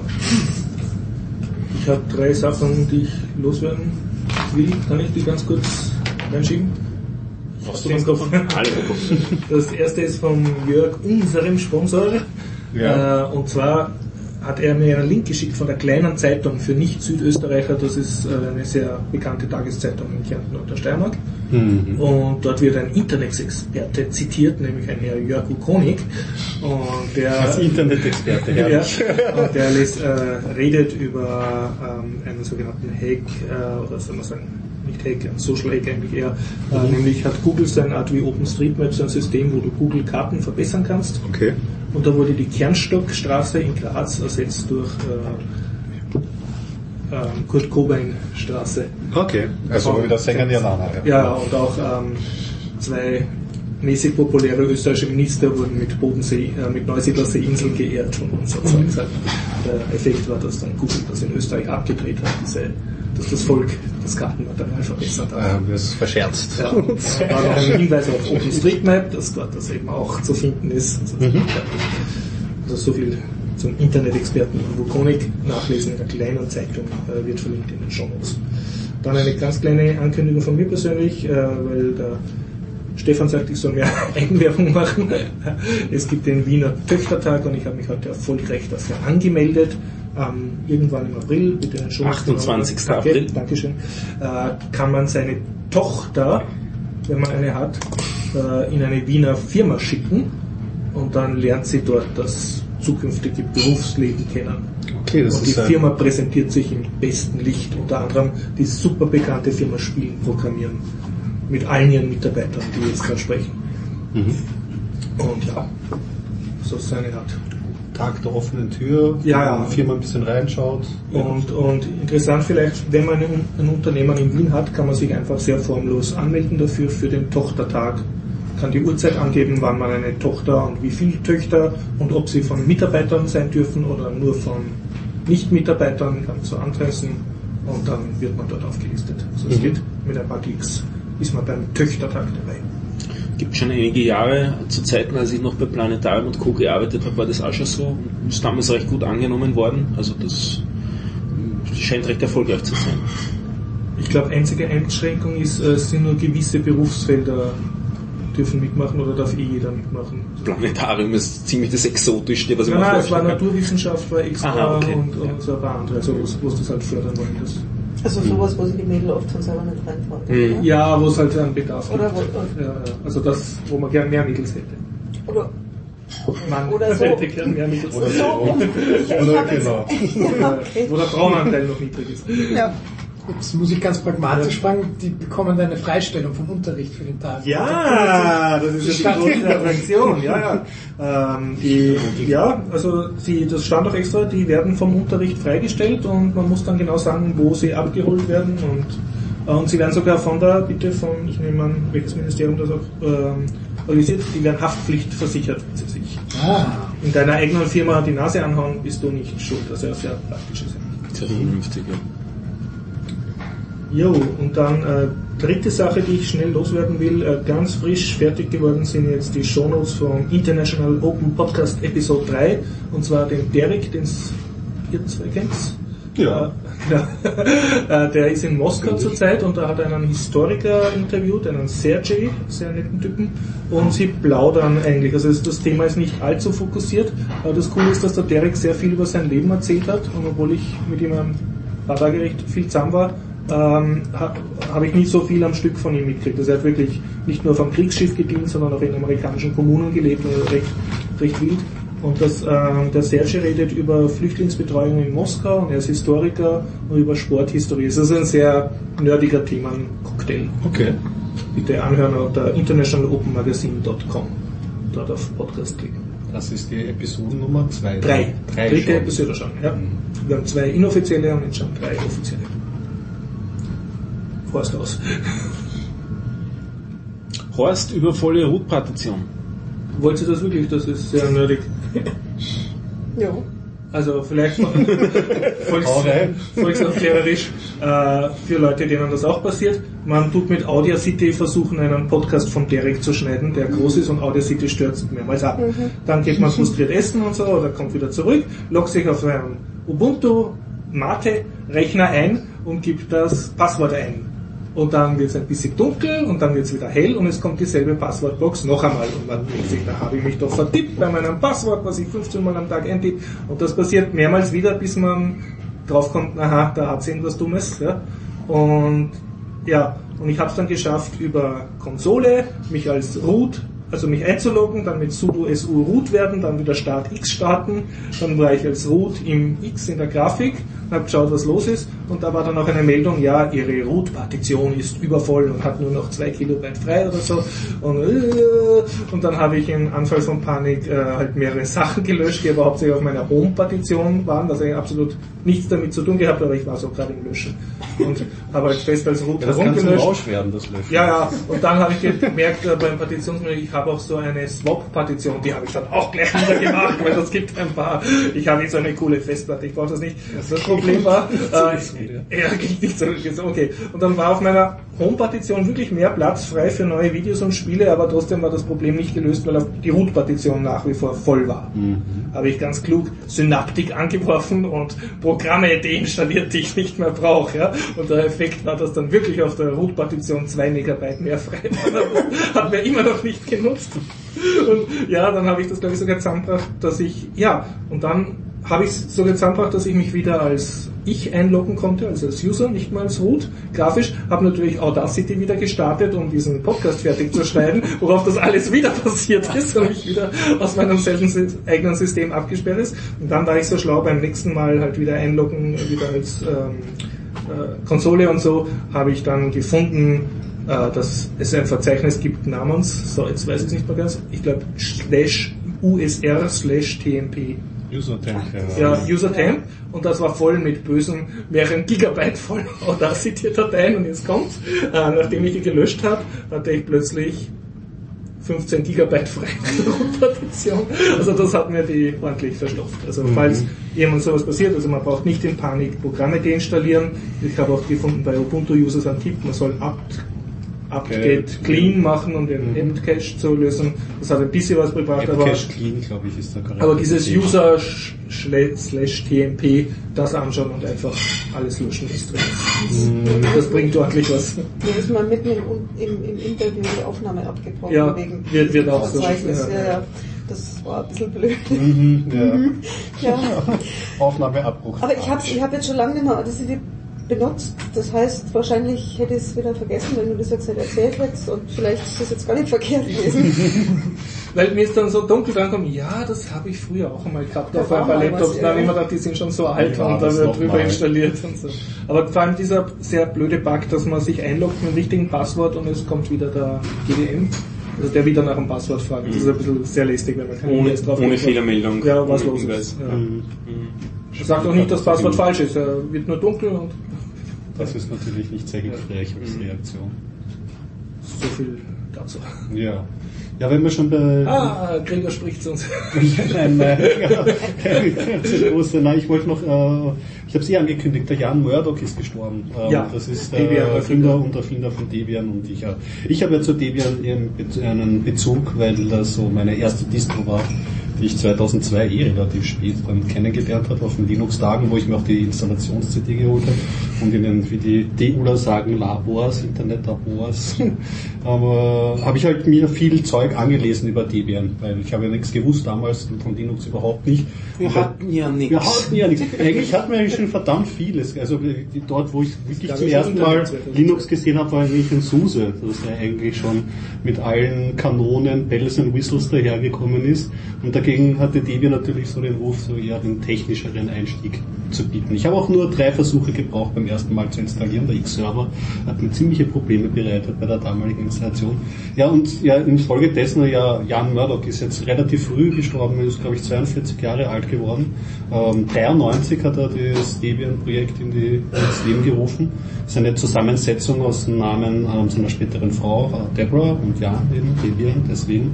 Ich habe drei Sachen, die ich loswerden will. Kann ich die ganz kurz reinschieben? Was du was Alle. Das erste ist von Jörg, unserem Sponsor. Ja. Äh, und zwar hat er mir einen Link geschickt von der kleinen Zeitung für Nicht-Südösterreicher. Das ist äh, eine sehr bekannte Tageszeitung in Kärnten und der Steiermark. Mhm. Und dort wird ein Internetexperte zitiert, nämlich ein Herr Jörg Wukonik. Und der, Als Internet-Experte, ja, herrlich. und der lässt, äh, redet über ähm, einen sogenannten Hack, äh, oder soll man sagen, nicht Hack, ein Social Hack eigentlich eher. Äh, Mhm. nämlich hat Google so eine Art wie OpenStreetMap, so ein System, wo du Google-Karten verbessern kannst. Okay. Und da wurde die Kernstockstraße in Graz ersetzt durch äh, ähm, Kurt-Cobain-Straße. Okay. Also wie der Sänger Nirvana. Ja, und auch ähm, zwei mäßig populäre österreichische Minister wurden mit Bodensee, äh, mit Neusiedlerseeinseln geehrt und uns hat gesagt, der Effekt war, dass dann Google das in Österreich abgedreht hat, diese, dass das Volk das Kartenmaterial verbessert hat. Ähm, das ist verscherzt. Ja, und da war noch ein Hinweis auf OpenStreetMap, dass dort das eben auch zu finden ist. Also, also so viel zum Internet-Experten Wukonik nachlesen in der kleinen Zeitung, äh, wird verlinkt in den Shownotes. Dann eine ganz kleine Ankündigung von mir persönlich, äh, weil der Stefan sagt, ich soll mehr Eigenwerbung machen. Es gibt den Wiener Töchtertag und ich habe mich heute erfolgreich dafür angemeldet. Ähm, irgendwann im April, bitte den Shownotes. achtundzwanzigsten Danke, April. Dankeschön. Äh, kann man seine Tochter, wenn man eine hat, äh, in eine Wiener Firma schicken und dann lernt sie dort das zukünftige Berufsleben kennen. Okay, das und die ist ein- Firma präsentiert sich im besten Licht, unter anderem die super bekannte Firma Spielen programmieren, mit allen ihren Mitarbeitern, die jetzt gerade sprechen. Mhm. Und ja, so seine Art. Tag der offenen Tür, Ja, wo ja. die Firma ein bisschen reinschaut. Und, und interessant vielleicht, wenn man ein, ein Unternehmen in Wien hat, kann man sich einfach sehr formlos anmelden dafür, für den Tochtertag. Kann die Uhrzeit angeben, wann man eine Tochter und wie viele Töchter und ob sie von Mitarbeitern sein dürfen oder nur von Nicht-Mitarbeitern, kann so antreffen und dann wird man dort aufgelistet. Also es Mhm. geht mit ein paar Klicks, ist man beim Töchtertag dabei. Gibt schon einige Jahre, zu Zeiten, als ich noch bei Planetarium und Co. gearbeitet habe, war das auch schon so und ist damals recht gut angenommen worden. Also das scheint recht erfolgreich zu sein. Ich glaube, einzige Einschränkung ist, äh, es sind nur gewisse Berufsfelder dürfen mitmachen oder darf eh jeder mitmachen. Planetarium ist ziemlich das Exotischste, was ich Nein, mir nein, es war vorstellen kann. Naturwissenschaft, war extra Aha, okay. und, und so ein paar andere, also wo sie das halt fördern wollen. Das. Also sowas, wo sich die Mädel oft von selber nicht reintrauen. Mhm. oder? Ja, wo es halt einen Bedarf gibt. Oder wo- ja, ja. Also das, wo man gern mehr Mädels hätte. Oder, Man Oder so. hätte gern mehr Mädels. Oder so. so. Ich, ich Oder hab jetzt, genau. ja, okay. Wo der Frauenanteil noch niedrig ist. Ja. Jetzt muss ich ganz pragmatisch fragen, die bekommen eine Freistellung vom Unterricht für den Tag. Ja, das ist ja die große Attraktion, ja, ja. Ähm, die, ja, also sie, das stand auch extra, die werden vom Unterricht freigestellt und man muss dann genau sagen, wo sie abgeholt werden und, äh, und sie werden sogar von der, bitte von, ich nehme an, welches Ministerium das auch ähm, organisiert, die werden Haftpflichtversichert, wenn sie sich Ah, in deiner eigenen Firma die Nase anhauen, bist du nicht schuld, also sehr praktisch ist eigentlich. Sehr vernünftig, ja. Jo, und dann äh, dritte Sache, die ich schnell loswerden will, äh, ganz frisch fertig geworden sind jetzt die Shownotes vom International Open Podcast Episode drei, und zwar den Derek, den ihr zwei kennt. Ja. Äh, ja. äh, der ist in Moskau zurzeit und da hat er einen Historiker interviewt, einen Sergej, sehr netten Typen, und sie plaudern eigentlich. Also das, das Thema ist nicht allzu fokussiert, aber das Coole ist, dass der Derek sehr viel über sein Leben erzählt hat, und obwohl ich mit ihm ein paar Tage recht viel zusammen war, ähm, ha, habe ich nicht so viel am Stück von ihm mitgekriegt. Also er hat wirklich nicht nur auf einem Kriegsschiff gedient, sondern auch in amerikanischen Kommunen gelebt, also recht, recht wild. Und das, ähm, der Serge redet über Flüchtlingsbetreuung in Moskau, und er ist Historiker, und über Sporthistorie. Es ist ein sehr nerdiger Themencocktail. Okay. bitte anhören unter international open magazine dot com. Dort auf Podcast klicken. Das ist die Episodennummer zwei. Drei. Drei Dritte schon. Episode schon, ja. Mhm. Wir haben zwei inoffizielle und jetzt schon drei offizielle. Horst aus. Horst über volle Root-Partition. Wollt ihr das wirklich? Das ist sehr nerdig. Ja. Also vielleicht noch volks, volksaufklärerisch äh, für Leute, denen das auch passiert. Man tut mit Audacity versuchen, einen Podcast von Derek zu schneiden, der groß ist und Audacity stürzt mehrmals ab. Mhm. Dann geht man frustriert essen und so oder kommt wieder zurück, loggt sich auf einen Ubuntu Mate Rechner ein und gibt das Passwort ein. Und dann wird es ein bisschen dunkel und dann wird es wieder hell und es kommt dieselbe Passwortbox noch einmal. Und man denkt sich, da habe ich mich doch vertippt bei meinem Passwort, was ich fünfzehn Mal am Tag eintippe. Und das passiert mehrmals wieder, bis man draufkommt, aha, da hat es irgendwas Dummes. Ja. Und ja, und ich habe es dann geschafft, über Konsole mich als Root, also mich einzuloggen, dann mit sudo su root werden, dann wieder start x starten, dann war ich als Root im X in der Grafik und habe geschaut, was los ist und da war dann auch eine Meldung, ja, Ihre Root-Partition ist übervoll und hat nur noch zwei Kilobyte frei oder so und, äh, und dann habe ich im Anfall von Panik äh, halt mehrere Sachen gelöscht, die aber hauptsächlich auf meiner Home-Partition waren, was eigentlich absolut nichts damit zu tun gehabt, aber ich war so gerade im Löschen und habe halt fest als Root ja, das herumgelöscht. Das kann zum Rausch werden, das Löschen. Ja, ja, und dann habe ich gemerkt, äh, beim Partitionsmenü, ich habe auch so eine Swap-Partition, die habe ich dann auch gleich wieder gemacht, weil das gibt ein paar, ich habe nicht so eine coole Festplatte, ich brauche das nicht. Das Problem war, äh, ja, klingt nicht so, okay. Und dann war auf meiner Home-Partition wirklich mehr Platz frei für neue Videos und Spiele, aber trotzdem war das Problem nicht gelöst, weil die Root-Partition nach wie vor voll war. Mhm. Habe ich ganz klug Synaptic angeworfen und Programme deinstalliert, die ich nicht mehr brauche. Ja? Und der Effekt war, dass dann wirklich auf der Root-Partition zwei Megabyte mehr frei war. Hat mir immer noch nicht genutzt. Und ja, dann habe ich das, glaube ich, sogar zusammengebracht, dass ich, ja, und dann habe ich es sogar zusammengebracht, dass ich mich wieder als ich einloggen konnte, also als User, nicht mal als Root, grafisch, habe natürlich Audacity wieder gestartet, um diesen Podcast fertig zu schneiden, worauf das alles wieder passiert ist und ich wieder aus meinem selben eigenen System abgesperrt ist. Und dann war ich so schlau, beim nächsten Mal halt wieder einloggen, wieder als ähm, äh, Konsole und so, habe ich dann gefunden, äh, dass es ein Verzeichnis gibt namens, so jetzt weiß ich es nicht mehr ganz, ich glaube slash usr slash tmp. Usertemp, ja. Ja, Usertemp. Und das war voll mit bösen, mehreren Gigabyte voll Audacity-Dateien. Und jetzt kommt's, äh, nachdem ich die gelöscht habe, hatte ich plötzlich fünfzehn Gigabyte frei Partition. Also das hat mir die ordentlich verstopft. Also mhm. falls jemand sowas passiert, also man braucht nicht in Panik Programme deinstallieren. Ich habe auch gefunden bei Ubuntu-Users einen Tipp, man soll apt Update okay. clean machen, um den mhm. Empt-Cache zu lösen. Das hat ein bisschen was gebracht, aber, clean, glaube ich, ist da aber dieses User slash tmp, das anschauen und einfach alles löschen ist drin. Mhm. Das bringt ordentlich was. Mir ist mal mitten im, im, im Interview die Aufnahme abgebrochen. Ja, wegen wird, wird auch so. Ja, ja. Das war ein bisschen blöd. Mhm, ja. ja. Aufnahmeabbruch. Aber ich habe ich hab jetzt schon lange nicht mehr Audacity benutzt. Das heißt, wahrscheinlich hätte ich es wieder vergessen, wenn du das jetzt nicht erzählt hättest und vielleicht ist das jetzt gar nicht verkehrt gewesen. Weil mir ist dann so dunkel drankommen, ja, das habe ich früher auch einmal gehabt da auf ein paar Laptops. Was, ja. Dann immer gedacht, die sind schon so alt ja, und da wird drüber mal. installiert und so. Aber vor allem dieser sehr blöde Bug, dass man sich einloggt mit dem richtigen Passwort und es kommt wieder der G D M. Also der wieder nach dem Passwort fragt. Das ist ein bisschen sehr lästig, wenn man keine ohne, drauf ohne Fehlermeldung. Ja, was los ist. Ja. Mhm. Er sagt auch nicht, dass das Passwort falsch ist. Er wird nur dunkel und... Das ist natürlich nicht sehr hilfreich als Reaktion. So viel dazu. Ja. Ja, wenn wir schon bei... Ah, Gregor spricht zu uns. nein, nein, ja, große, nein, ich wollte noch, äh, ich habe es eh angekündigt, der Jan Murdoch ist gestorben. Ähm, ja, das ist der Debian, Erfinder und Erfinder von Debian und ich, äh, ich habe ja zu Debian einen Bezug, weil das so meine erste Distro war, die ich zweitausendzwei eh relativ spät dann kennengelernt habe auf den Linux-Tagen, wo ich mir auch die Installations-C D geholt habe und in den, wie die D Uler sagen, Labors, Internet-Labors, aber habe ich halt mir viel Zeug angelesen über Debian, weil ich habe ja nichts gewusst damals von Linux überhaupt nicht. Wir hatten ja nichts. Wir hatten ja nichts. Eigentlich hatten wir eigentlich schon verdammt vieles. Also dort, wo ich wirklich zum ersten Mal Linux gesehen habe, war eigentlich ein SUSE, das ja eigentlich schon mit allen Kanonen, Bells und Whistles dahergekommen ist. Und da dagegen hatte Debian natürlich so den Ruf, so eher den technischeren Einstieg zu bieten. Ich habe auch nur drei Versuche gebraucht beim ersten Mal zu installieren. Der X-Server hat mir ziemliche Probleme bereitet bei der damaligen Installation. Ja, und ja, infolgedessen, ja, Jan Murdoch ist jetzt relativ früh gestorben, ist glaube ich zweiundvierzig Jahre alt geworden. Ähm, dreiundneunzig hat er das Debian-Projekt in die, ins Leben gerufen. Das ist eine Zusammensetzung aus dem Namen ähm, seiner späteren Frau, äh, Deborah, und ja, eben Debian, deswegen.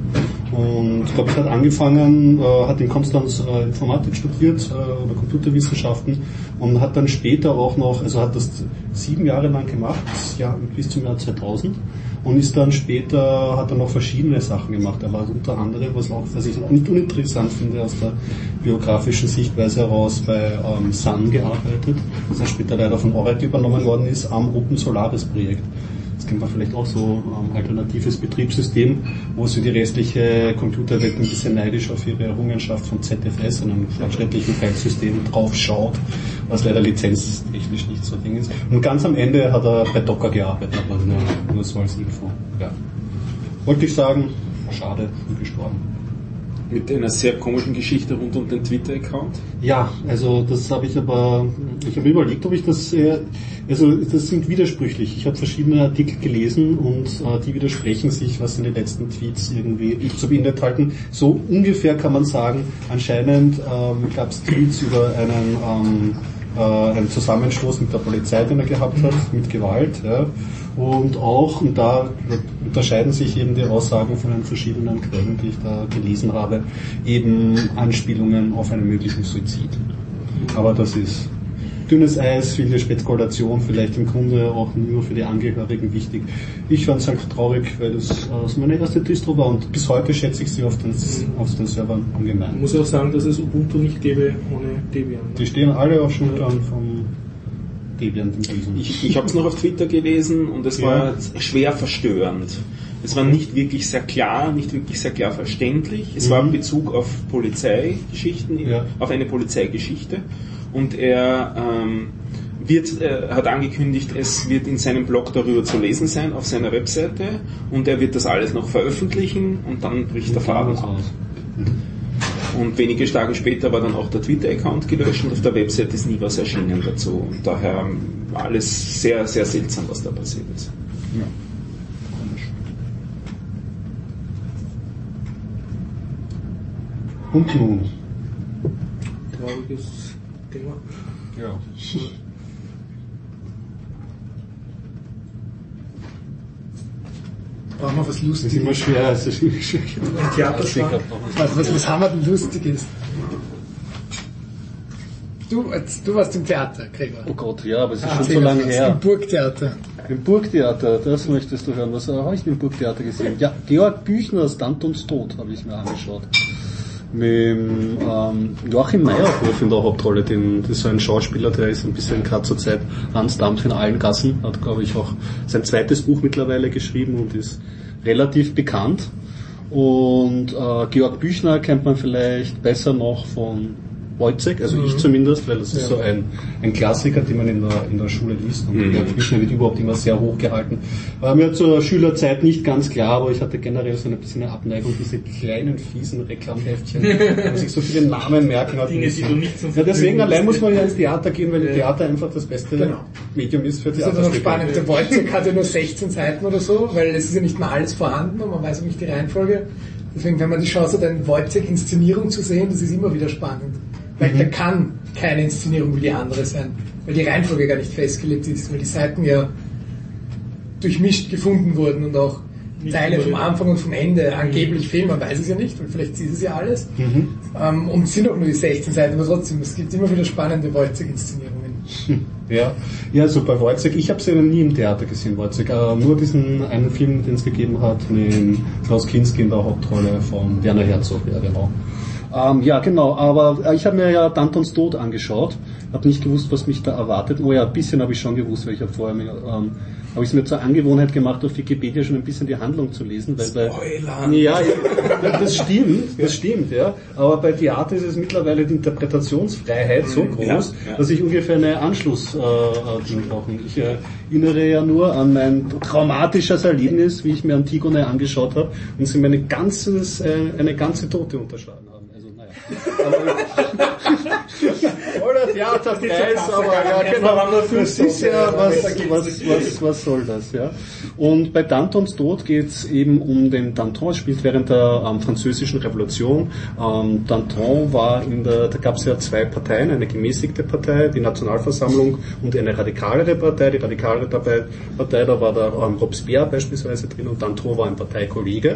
Und ich glaube, er hat angefangen, äh, hat in Konstanz äh, Informatik studiert äh, oder Computerwissenschaften und hat dann später auch noch, also hat das sieben Jahre lang gemacht, ja, bis zum Jahr zweitausend, und ist dann später, hat er noch verschiedene Sachen gemacht. Er war unter anderem, was auch, was ich nicht uninteressant finde, aus der biografischen Sichtweise heraus bei ähm, Sun gearbeitet, das er später leider von Oracle übernommen worden ist, am Open Solaris Projekt. Das kennt man vielleicht auch so, ähm, alternatives Betriebssystem, wo sie die restliche Computerwelt ein bisschen neidisch auf ihre Errungenschaft von Z F S, einem fortschrittlichen Filesystem, drauf schaut, was leider lizenztechnisch nicht so Ding ist. Und ganz am Ende hat er bei Docker gearbeitet, aber nur, nur so als Info. Ja. Wollte ich sagen, schade, früh gestorben. Mit einer sehr komischen Geschichte rund um den Twitter-Account? Ja, also das habe ich aber, ich habe überlegt, ob ich das, äh, also das sind widersprüchlich. Ich habe verschiedene Artikel gelesen und äh, die widersprechen sich, was in den letzten Tweets irgendwie so beinhaltet halten. So ungefähr kann man sagen, anscheinend ähm, gab es Tweets über einen, ähm, äh, einen Zusammenstoß mit der Polizei, den er gehabt hat, mit Gewalt, ja. Und auch, und da unterscheiden sich eben die Aussagen von den verschiedenen Quellen, die ich da gelesen habe, eben Anspielungen auf einen möglichen Suizid. Aber das ist dünnes Eis, viele Spekulation, vielleicht im Grunde auch nur für die Angehörigen wichtig. Ich fand es halt traurig, weil das äh, meine erste Distro war und bis heute schätze ich sie auf den, auf den Servern ungemein. Ich muss auch sagen, dass es Ubuntu nicht gäbe ohne Debian. Die stehen alle auf Schultern vom Debian. Ich, ich habe es noch auf Twitter gelesen und es war ja schwer verstörend. Es war nicht wirklich sehr klar, nicht wirklich sehr klar verständlich. Es mhm. war in Bezug auf Polizeigeschichten, ja. auf eine Polizeigeschichte. Und er ähm, wird, äh, hat angekündigt, es wird in seinem Blog darüber zu lesen sein, auf seiner Webseite. Und er wird das alles noch veröffentlichen und dann bricht der Faden aus. Mhm. Und wenige Tage später war dann auch der Twitter-Account gelöscht und auf der Website ist nie was erschienen dazu. Und daher war alles sehr, sehr seltsam, was da passiert ist. Ja. Und nun? Trauriges Thema. Ja. Brauchen wir was Lustiges? Das ist immer schwer. Das ist immer schwer. Ein Theaterstück. Was, was, was haben wir denn Lustiges? Du, du warst im Theater, Gregor. Oh Gott, ja, aber es ist ah, schon so lange her. Im Burgtheater. Im Burgtheater, das möchtest du hören. Was habe ich denn im Burgtheater gesehen? Ja, Georg Büchners Dantons Tod habe ich mir angeschaut. Mit ähm, Joachim Meyerhoff in der Hauptrolle, den, das ist so ein Schauspieler, der ist ein bisschen gerade zur Zeit Hans Dampf in allen Gassen, hat glaube ich auch sein zweites Buch mittlerweile geschrieben und ist relativ bekannt. Und äh, Georg Büchner kennt man vielleicht besser noch von Wojciech, also mhm. ich zumindest, weil das ist ja so ein, ein Klassiker, den man in der, in der Schule liest. Und mhm. Georg Büchner wird überhaupt immer sehr hoch gehalten. War mir zur Schülerzeit nicht ganz klar, aber ich hatte generell so ein bisschen eine Abneigung, diese kleinen, fiesen Reklamheftchen, wo sich so viele Namen merken hat. Dinge, die du nicht zum ja, deswegen allein muss man ja ins Theater gehen, weil ja. Theater einfach das beste genau. Medium ist für Theater. Das ist aber noch spannend. Der Wojciech hat ja nur sechzehn Seiten oder so, weil es ist ja nicht mal alles vorhanden und man weiß auch nicht die Reihenfolge. Deswegen, wenn man die Chance hat, eine Wojciech-Inszenierung zu sehen, das ist immer wieder spannend. Weil mhm. da kann keine Inszenierung wie die andere sein, weil die Reihenfolge gar nicht festgelegt ist, weil die Seiten ja durchmischt gefunden wurden und auch nicht Teile vom Anfang und vom Ende angeblich fehlen, man weiß es ja nicht, weil vielleicht sieht es ja alles. Mhm. Ähm, und es sind auch nur die sechzehn Seiten, aber trotzdem, es gibt immer wieder spannende Wojciech-Inszenierungen. Ja, ja, so bei Wojciech, ich habe sie nie im Theater gesehen, Wojciech, äh, nur diesen einen Film, den es gegeben hat, mit Klaus Kinski in der Hauptrolle von Werner Herzog, ja genau. Ähm, ja, genau, aber ich habe mir ja Dantons Tod angeschaut, habe nicht gewusst, was mich da erwartet. Oh ja, ein bisschen habe ich schon gewusst, weil ich habe vorher mir, ähm, habe ich es mir zur Angewohnheit gemacht, auf Wikipedia schon ein bisschen die Handlung zu lesen. Weil bei, ja, ja, das stimmt, das stimmt, ja. Aber bei Theater ist es mittlerweile die Interpretationsfreiheit so groß, ja, ja. dass ich ungefähr eine Anschluss äh, Ding brauche. Ich äh, erinnere ja nur an mein traumatisches Erlebnis, wie ich mir Antigone angeschaut habe und sie mir eine ganzes, äh, eine ganze Tote unterschlagen haben. Oder Theaterpreis, aber ja, genau, das ist ja, was, was, was, was soll das, ja. Und bei Dantons Tod geht es eben um den Danton, es spielt während der ähm, französischen Revolution. Ähm, Danton war in der, da gab es ja zwei Parteien, eine gemäßigte Partei, die Nationalversammlung, und eine radikalere Partei. Die radikalere Partei, da war der ähm, Robespierre beispielsweise drin, und Danton war ein Parteikollege.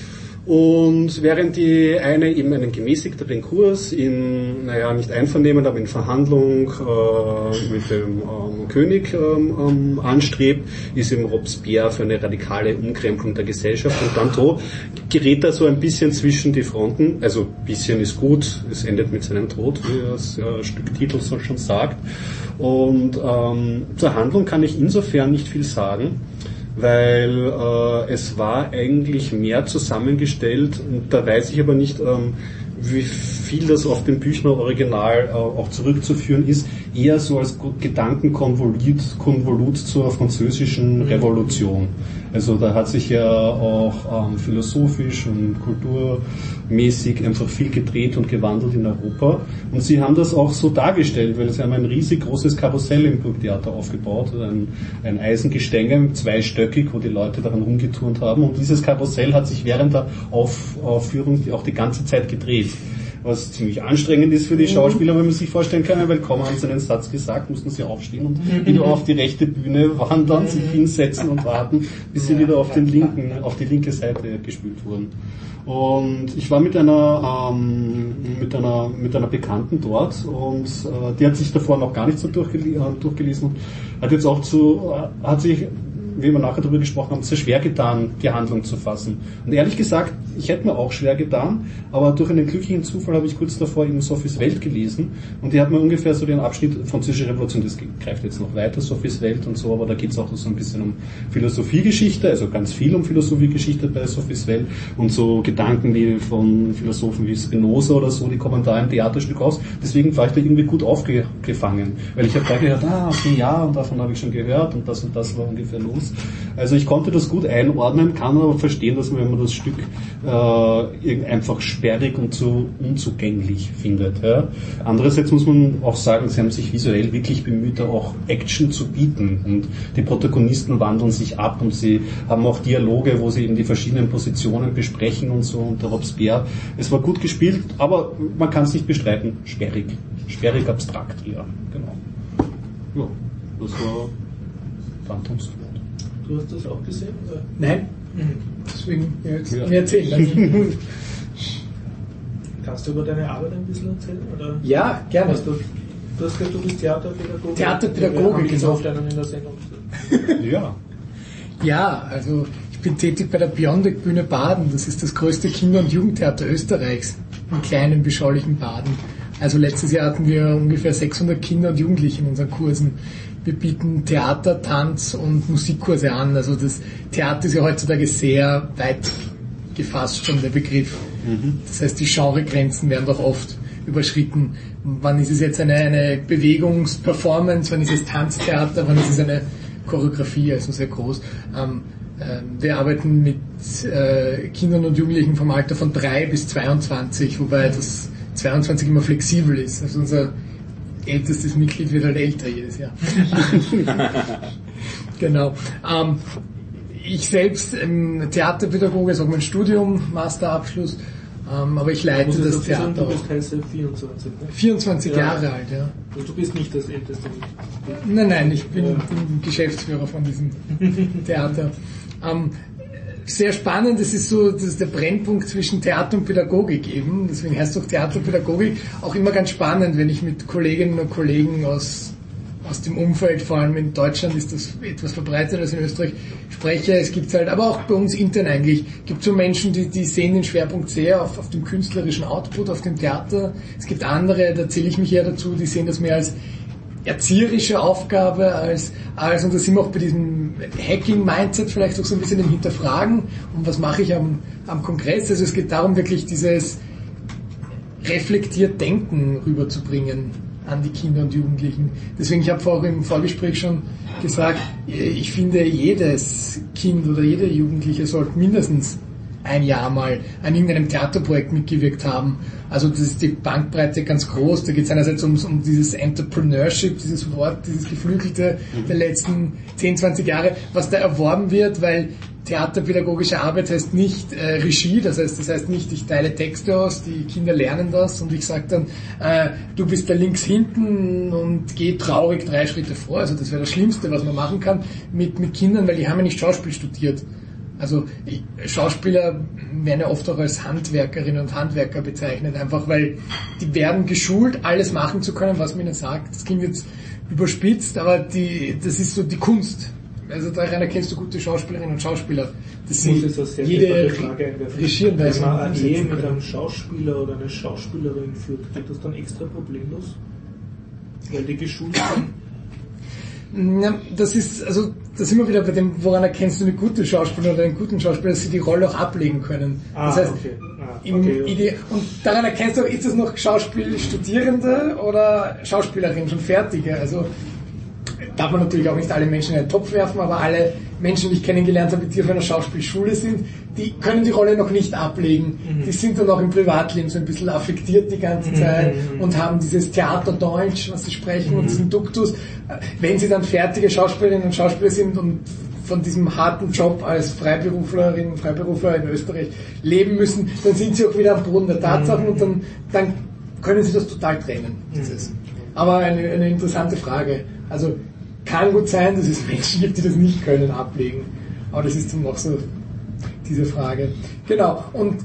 Und während die eine eben einen gemäßigteren Kurs in, naja, nicht Einvernehmen, aber in Verhandlung äh, mit dem ähm, König ähm, anstrebt, ist eben Robespierre für eine radikale Umkrempelung der Gesellschaft. Und Danton gerät da so ein bisschen zwischen die Fronten, also bisschen ist gut, es endet mit seinem Tod, wie das äh, Stücktitel so schon sagt. Und ähm, zur Handlung kann ich insofern nicht viel sagen, weil äh, es war eigentlich mehr zusammengestellt, und da weiß ich aber nicht, ähm, wie viel das auf dem Büchner Original äh, auch zurückzuführen ist, eher so als Gedankenkonvolut Konvolut zur französischen Revolution. Also da hat sich ja auch ähm, philosophisch und kulturmäßig einfach viel gedreht und gewandelt in Europa. Und sie haben das auch so dargestellt, weil sie haben ein riesig großes Karussell im Burgtheater aufgebaut, ein, ein Eisengestänge, zweistöckig, wo die Leute daran rumgeturnt haben. Und dieses Karussell hat sich während der Auf, Aufführung auch die ganze Zeit gedreht. Was ziemlich anstrengend ist für die Schauspieler, wenn man sich vorstellen kann, weil kaum haben sie einen Satz gesagt, mussten sie aufstehen und wieder auf die rechte Bühne wandern, sich hinsetzen und warten, bis sie wieder auf den linken, auf die linke Seite gespült wurden. Und ich war mit einer, ähm, mit einer, mit einer Bekannten dort, und äh, die hat sich davor noch gar nicht so durchgel- äh, durchgelesen und hat jetzt auch zu, äh, hat sich, wie wir nachher darüber gesprochen haben, sehr schwer getan, die Handlung zu fassen. Und ehrlich gesagt, ich hätte mir auch schwer getan, aber durch einen glücklichen Zufall habe ich kurz davor eben Sophies Welt gelesen, und die hat mir ungefähr so den Abschnitt Französische Revolution, das greift jetzt noch weiter, Sophies Welt und so, aber da geht es auch so ein bisschen um Philosophiegeschichte, also ganz viel um Philosophiegeschichte bei Sophies Welt, und so Gedanken wie von Philosophen wie Spinoza oder so, die kommen da im Theaterstück aus. Deswegen war ich da irgendwie gut aufgefangen, weil ich habe da gehört, ah, okay, ja, und davon habe ich schon gehört, und das und das war ungefähr los. Also ich konnte das gut einordnen, kann aber verstehen, dass man, wenn man das Stück äh, einfach sperrig und so unzugänglich findet. Ja. Andererseits muss man auch sagen, sie haben sich visuell wirklich bemüht, da auch Action zu bieten, und die Protagonisten wandeln sich ab, und sie haben auch Dialoge, wo sie eben die verschiedenen Positionen besprechen und so, und der Robespierre. Es war gut gespielt, aber man kann es nicht bestreiten, sperrig. Sperrig abstrakt eher, genau. Ja, das war Phantoms Tod. Du hast das auch gesehen, oder? Nein. Mhm. Deswegen, ja, jetzt Ja. mir erzählen lassen. Kannst du über deine Arbeit ein bisschen erzählen? Oder? Ja, gerne. Hast du, du hast gesagt, du bist Theaterpädagoge. Theaterpädagoge, Wir haben jetzt genau. oft einen in der Sendung. Ja. Ja, also ich bin tätig bei der Beyondec Bühne Baden. Das ist das größte Kinder- und Jugendtheater Österreichs, im kleinen, beschaulichen Baden. Also letztes Jahr hatten wir ungefähr sechshundert Kinder und Jugendliche in unseren Kursen. Wir bieten Theater, Tanz und Musikkurse an. Also das Theater ist ja heutzutage sehr weit gefasst schon, der Begriff. Mhm. Das heißt, die Genregrenzen werden doch oft überschritten. Wann ist es jetzt eine, eine Bewegungsperformance, wann ist es Tanztheater, wann ist es eine Choreografie, also sehr groß. Ähm, äh, wir arbeiten mit äh, Kindern und Jugendlichen vom Alter von drei bis zweiundzwanzig, wobei das zweiundzwanzig immer flexibel ist. Also unser ältestes Mitglied wird halt älter jedes Jahr. Genau. Ähm, ich selbst ähm, Theaterpädagoge, ist auch mein Studium, Masterabschluss, ähm, aber ich leite das Theater. Sagen, du bist heiße vierundzwanzig, ne? vierundzwanzig Ja. Jahre alt, ja. Also du bist nicht das älteste. Nein, nein, ich bin, Ja. bin Geschäftsführer von diesem Theater. Ähm, sehr spannend, das ist so, das ist der Brennpunkt zwischen Theater und Pädagogik eben, deswegen heißt es auch Theaterpädagogik, auch immer ganz spannend, wenn ich mit Kolleginnen und Kollegen aus, aus dem Umfeld, vor allem in Deutschland ist das etwas verbreiteter als in Österreich, spreche. Es gibt halt, aber auch bei uns intern eigentlich, gibt so Menschen, die, die sehen den Schwerpunkt sehr auf, auf dem künstlerischen Output, auf dem Theater. Es gibt andere, da zähle ich mich eher dazu, die sehen das mehr als erzieherische Aufgabe, als, als, und da sind wir auch bei diesem Hacking-Mindset vielleicht auch so ein bisschen im Hinterfragen, und was mache ich am, am Kongress? Also es geht darum, wirklich dieses reflektiert Denken rüberzubringen an die Kinder und Jugendlichen. Deswegen, ich habe vorhin im Vorgespräch schon gesagt, ich finde, jedes Kind oder jeder Jugendliche sollte mindestens ein Jahr mal an irgendeinem Theaterprojekt mitgewirkt haben. Also das ist die Bandbreite ganz groß. Da geht es einerseits um, um dieses Entrepreneurship, dieses Wort, dieses Geflügelte mhm. der letzten zehn, zwanzig Jahre, was da erworben wird, weil theaterpädagogische Arbeit heißt nicht äh, Regie, das heißt, das heißt nicht, ich teile Texte aus, die Kinder lernen das und ich sage dann, äh, du bist da links hinten und geh traurig drei Schritte vor. Also das wäre das Schlimmste, was man machen kann mit, mit Kindern, weil die haben ja nicht Schauspiel studiert. Also ich, Schauspieler werden ja oft auch als Handwerkerinnen und Handwerker bezeichnet, einfach weil die werden geschult, alles machen zu können, was man ihnen sagt. Das klingt jetzt überspitzt, aber die, das ist so die Kunst. Also daran erkennst du gute Schauspielerinnen und Schauspieler. Das sind jede Regierende. Wenn man eine Ehe mit einem Schauspieler oder einer Schauspielerin führt, geht das dann extra problemlos? Weil die geschult sind? Ja, das ist, also, da sind wir wieder bei dem, woran erkennst du eine gute Schauspielerin oder einen guten Schauspieler, dass sie die Rolle auch ablegen können. Ah, das heißt, okay. Ah, im okay, Ide- und daran erkennst du, ist es noch Schauspielstudierende oder Schauspielerin, schon fertige, also, darf man natürlich auch nicht alle Menschen in einen Topf werfen, aber alle Menschen, die ich kennengelernt habe, die auf einer Schauspielschule sind, die können die Rolle noch nicht ablegen. Mhm. Die sind dann auch im Privatleben so ein bisschen affektiert die ganze mhm. Zeit und haben dieses Theaterdeutsch, was sie sprechen, mhm. und diesen Duktus. Wenn sie dann fertige Schauspielerinnen und Schauspieler sind und von diesem harten Job als Freiberuflerin, Freiberufler in Österreich leben müssen, dann sind sie auch wieder am Boden der Tatsachen mhm. und dann, dann können sie das total trennen. Dieses. Aber eine, eine interessante Frage. Also kann gut sein, dass es Menschen gibt, die das nicht können, ablegen. Aber das ist dann noch so diese Frage. Genau. Und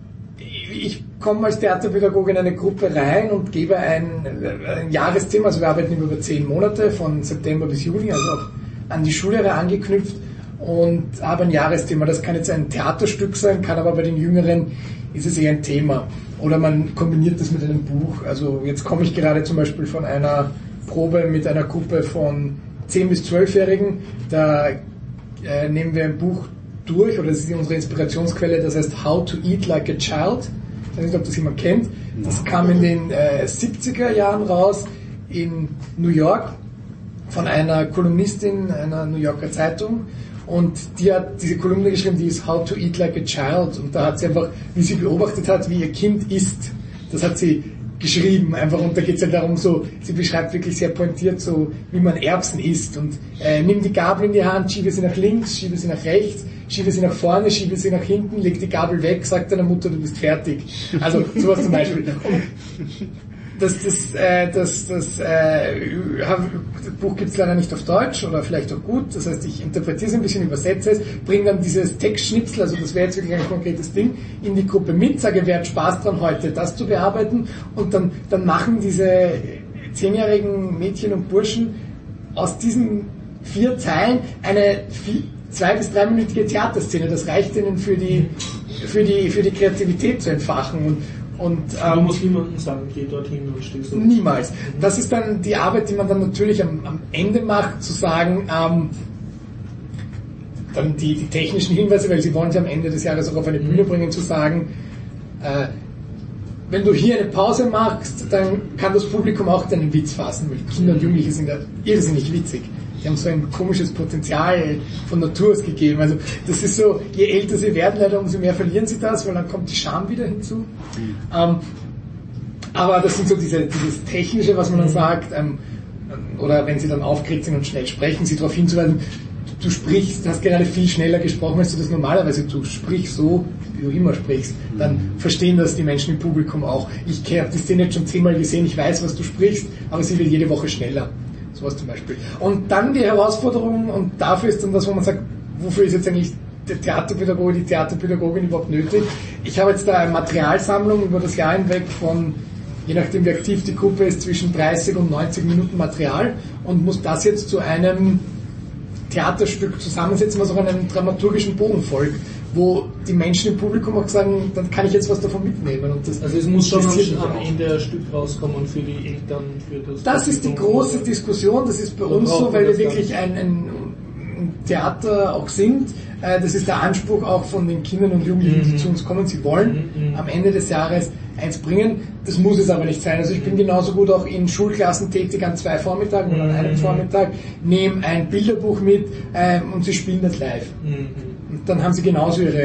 ich komme als Theaterpädagoge in eine Gruppe rein und gebe ein, ein Jahresthema. Also wir arbeiten über zehn Monate, von September bis Juli, also auch an die Schullehre angeknüpft und habe ein Jahresthema. Das kann jetzt ein Theaterstück sein, kann aber bei den Jüngeren ist es eher ein Thema. Oder man kombiniert das mit einem Buch. Also jetzt komme ich gerade zum Beispiel von einer Probe mit einer Gruppe von zehn- bis zwölfjährigen, da äh, nehmen wir ein Buch durch, oder das ist unsere Inspirationsquelle, das heißt How to Eat Like a Child. Ich weiß nicht, ob das jemand kennt. Das kam in den äh, siebziger Jahren raus in New York von einer Kolumnistin einer New Yorker Zeitung. Und die hat diese Kolumne geschrieben, die ist How to Eat Like a Child. Und da hat sie einfach, wie sie beobachtet hat, wie ihr Kind isst, das hat sie geschrieben, einfach, und da geht es ja darum, so, sie beschreibt wirklich sehr pointiert, so, wie man Erbsen isst, und äh, nimm die Gabel in die Hand, schiebe sie nach links, schiebe sie nach rechts, schiebe sie nach vorne, schiebe sie nach hinten, leg die Gabel weg, sag deiner Mutter, du bist fertig. Also, sowas zum Beispiel. Und das, das, äh, das, das, äh, das Buch gibt es leider nicht auf Deutsch, oder vielleicht auch gut, das heißt, ich interpretiere es ein bisschen, übersetze es, bringe dann dieses Textschnipsel, also das wäre jetzt wirklich ein konkretes Ding, in die Gruppe mit, sage, wer hat Spaß dran, heute das zu bearbeiten, und dann, dann machen diese zehnjährigen Mädchen und Burschen aus diesen vier Teilen eine vier, zwei- bis dreiminütige Theaterszene, das reicht ihnen für die, für die, für die Kreativität zu entfachen, und Und, ähm, du musst niemandem sagen, geh dorthin und stehst so. Niemals. Das ist dann die Arbeit, die man dann natürlich am, am Ende macht, zu sagen, ähm, dann die, die technischen Hinweise, weil sie wollen sie am Ende des Jahres auch auf eine Bühne bringen, zu sagen, äh, wenn du hier eine Pause machst, dann kann das Publikum auch deinen Witz fassen, weil Kinder und Jugendliche sind ja irrsinnig witzig. Die haben so ein komisches Potenzial von Natur aus gegeben. Also das ist so, je älter sie werden, leider umso mehr verlieren sie das, weil dann kommt die Scham wieder hinzu. Mhm. Ähm, aber das sind so diese, dieses Technische, was man dann sagt, ähm, oder wenn sie dann aufgeregt sind und schnell sprechen, sie darauf hinzuweisen, du, du sprichst, du hast gerade viel schneller gesprochen, als du das normalerweise tust. Sprich so, wie du immer sprichst. Dann verstehen das die Menschen im Publikum auch. Ich habe die Szene jetzt schon zehnmal gesehen, ich weiß, was du sprichst, aber sie wird jede Woche schneller. Sowas zum Beispiel. Und dann die Herausforderung, und dafür ist dann das, wo man sagt, wofür ist jetzt eigentlich der Theaterpädagoge, die Theaterpädagogin überhaupt nötig? Ich habe jetzt da eine Materialsammlung über das Jahr hinweg von, je nachdem wie aktiv die Gruppe ist, zwischen dreißig und neunzig Minuten Material, und muss das jetzt zu einem Theaterstück zusammensetzen, was auch einen dramaturgischen Bogen folgt, wo die Menschen im Publikum auch sagen, dann kann ich jetzt was davon mitnehmen. Und das also es muss schon am Ende ein Stück rauskommen für die Eltern, für das... Das ist die große Diskussion, das ist bei uns so, weil wir wirklich ein, ein, ein Theater auch sind. Das ist der Anspruch auch von den Kindern und Jugendlichen, die mhm. zu uns kommen. Sie wollen mhm. am Ende des Jahres eins bringen. Das muss es aber nicht sein. Also ich bin genauso gut auch in Schulklassen tätig an zwei Vormittagen oder an einem Vormittag, nehme ein Bilderbuch mit ähm, und sie spielen das live. Mhm. Und dann haben sie genauso ihre,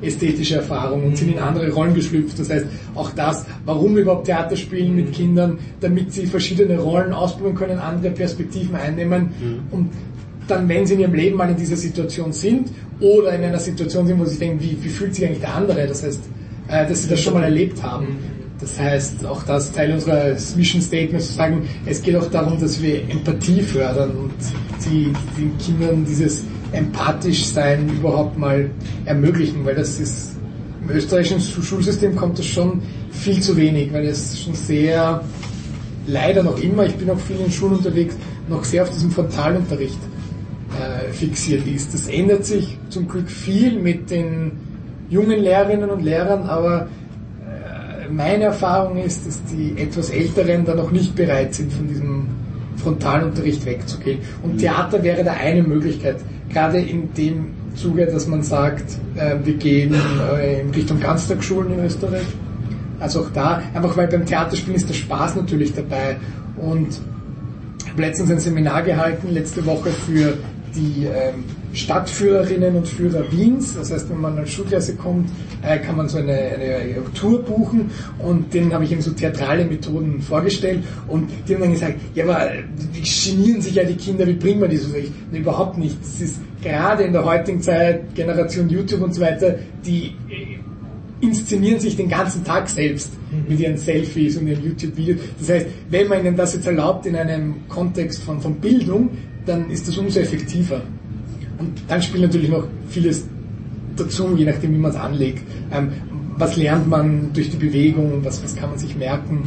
ästhetische Erfahrung und sind in andere Rollen geschlüpft. Das heißt, auch das, warum überhaupt Theater spielen mit Kindern, damit sie verschiedene Rollen ausprobieren können, andere Perspektiven einnehmen und dann, wenn sie in ihrem Leben mal in dieser Situation sind oder in einer Situation sind, wo sie denken, wie, wie fühlt sich eigentlich der andere? Das heißt, äh, dass sie das schon mal erlebt haben. Das heißt, auch das Teil unseres Mission Statements zu sagen, es geht auch darum, dass wir Empathie fördern und sie, den Kindern dieses empathisch Sein überhaupt mal ermöglichen, weil das ist, im österreichischen Schulsystem kommt das schon viel zu wenig, weil es schon sehr, leider noch immer, ich bin auch viel in Schulen unterwegs, noch sehr auf diesem Frontalunterricht äh, fixiert ist. Das ändert sich zum Glück viel mit den jungen Lehrerinnen und Lehrern, aber äh, meine Erfahrung ist, dass die etwas Älteren da noch nicht bereit sind, von diesem Frontalunterricht wegzugehen. Und Theater wäre da eine Möglichkeit, gerade in dem Zuge, dass man sagt, äh, wir gehen äh, in Richtung Ganztagsschulen in Österreich. Also auch da, einfach weil beim Theaterspielen ist der Spaß natürlich dabei. Und ich habe letztens ein Seminar gehalten, letzte Woche für die ähm, Stadtführerinnen und Führer Wiens. Das heißt, wenn man als Schulklasse kommt, äh, kann man so eine, eine Tour buchen und denen habe ich eben so theatrale Methoden vorgestellt und die haben dann gesagt, ja, aber wie genieren sich ja die Kinder, wie bringen wir die so? Ich, nee, überhaupt nicht. Das ist gerade in der heutigen Zeit, Generation YouTube und so weiter, die äh, inszenieren sich den ganzen Tag selbst mit ihren Selfies und ihren YouTube-Videos. Das heißt, wenn man ihnen das jetzt erlaubt in einem Kontext von, von Bildung, dann ist das umso effektiver. Und dann spielt natürlich noch vieles dazu, je nachdem, wie man es anlegt. Ähm, was lernt man durch die Bewegung, was, was kann man sich merken?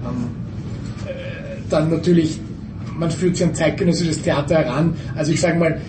Ähm, äh, dann natürlich, man führt sich an zeitgenössisches Theater heran. Also ich sage mal,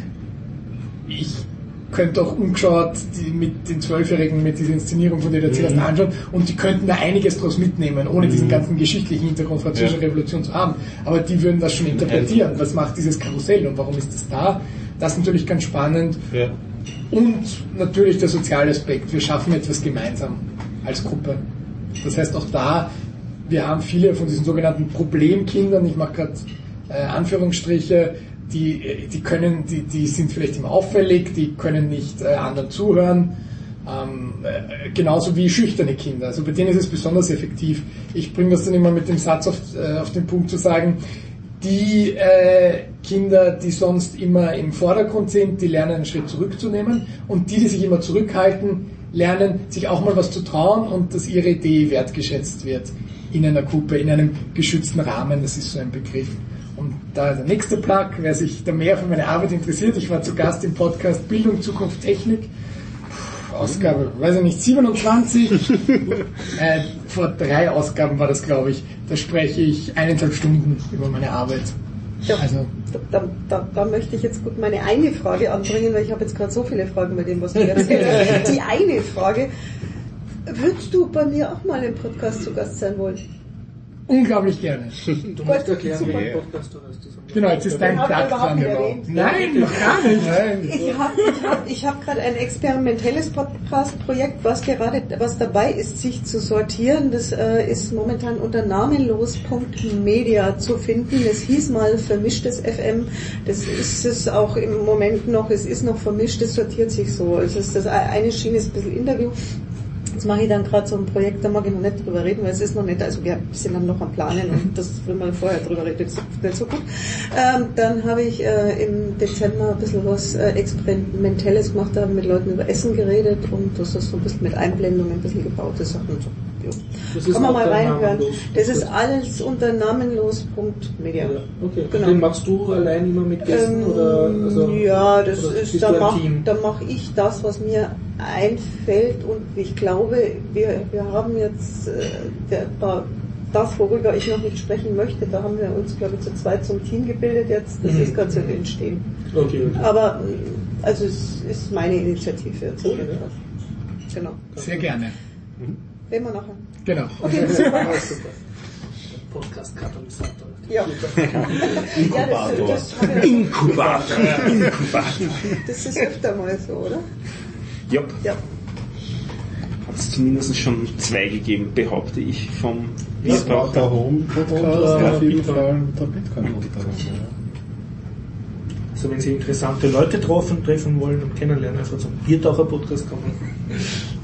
ich könnte auch umgeschaut die mit den Zwölfjährigen mit dieser Inszenierung, von der du erzählst, mhm. anschauen und die könnten da einiges draus mitnehmen, ohne mhm. diesen ganzen geschichtlichen Hintergrund französischer ja. Revolution zu haben. Aber die würden das schon interpretieren. Was macht dieses Karussell und warum ist das da? Das ist natürlich ganz spannend. Ja. Und natürlich der soziale Aspekt. Wir schaffen etwas gemeinsam als Gruppe. Das heißt auch da, wir haben viele von diesen sogenannten Problemkindern, ich mache gerade äh, Anführungsstriche, Die, die können, die, die sind vielleicht immer auffällig, die können nicht äh, anderen zuhören, ähm, äh, genauso wie schüchterne Kinder. Also bei denen ist es besonders effektiv. Ich bringe das dann immer mit dem Satz auf, äh, auf den Punkt zu sagen, die äh, Kinder, die sonst immer im Vordergrund sind, die lernen einen Schritt zurückzunehmen und die, die sich immer zurückhalten, lernen sich auch mal was zu trauen und dass ihre Idee wertgeschätzt wird in einer Gruppe, in einem geschützten Rahmen, das ist so ein Begriff. Und da der nächste Plug, wer sich da mehr für meine Arbeit interessiert, ich war zu Gast im Podcast Bildung, Zukunft, Technik, Ausgabe, weiß ich nicht, siebenundzwanzig, äh, vor drei Ausgaben war das, glaube ich, da spreche ich eineinhalb Stunden über meine Arbeit. Ja, also, da, da, da möchte ich jetzt gut meine eine Frage anbringen, weil ich habe jetzt gerade so viele Fragen bei dem, was du erzählt hast. Die eine Frage, würdest du bei mir auch mal im Podcast zu Gast sein wollen? Unglaublich gerne. Du musst erklären, welchen Podcast du hast. Genau, jetzt ist dein Platz dran. Nein, noch gar nicht. Nein. Ich habe ich hab, ich hab gerade ein experimentelles Podcast-Projekt, was gerade was dabei ist, sich zu sortieren. Das äh, ist momentan unter namenlos Punkt media zu finden. Es hieß mal vermischtes F M. Das ist es auch im Moment noch. Es ist noch vermischt. Es sortiert sich so. Es ist das eine Schiene ist ein bisschen Interview. Jetzt mache ich dann gerade so ein Projekt, da mag ich noch nicht drüber reden, weil es ist noch nicht, also wir sind dann noch am Planen und das, wenn man vorher drüber redet, ist nicht so gut. Ähm, dann habe ich äh, im Dezember ein bisschen was äh, Experimentelles gemacht, da haben mit Leuten über Essen geredet und das ist so ein bisschen mit Einblendungen, ein bisschen gebaute Sachen und so. Ja. Kann man mal reinhören. Das ist alles unter namenlos Punkt media. Ja, okay. Genau. Den machst du allein immer mit Gästen? Ähm, oder, also, ja, das oder ist, da mache mach ich das, was mir einfällt und ich glaube, wir, wir haben jetzt äh, der, da, das, worüber ich noch nicht sprechen möchte, da haben wir uns, glaube ich, zu zweit zum Team gebildet jetzt, das mhm. ist gerade so im Entstehen. Okay, okay. Aber also es ist meine Initiative jetzt. Okay, ja. Genau. Sehr gerne. Mhm. Reden wir nachher. Genau. Okay, super. Podcast-Katalysator. Ja. Inkubator. Ja, das, das Inkubator. Inkubator. Das ist öfter mal so, oder? Jupp. Ja. Hat es zumindest schon zwei gegeben, behaupte ich, vom Bitcoin. Der Home-Podcast auf jeden Fall der Bitcoin-Podcast. Also wenn Sie interessante Leute treffen, treffen wollen und kennenlernen, einfach zum Biertaucher-Podcast kommen.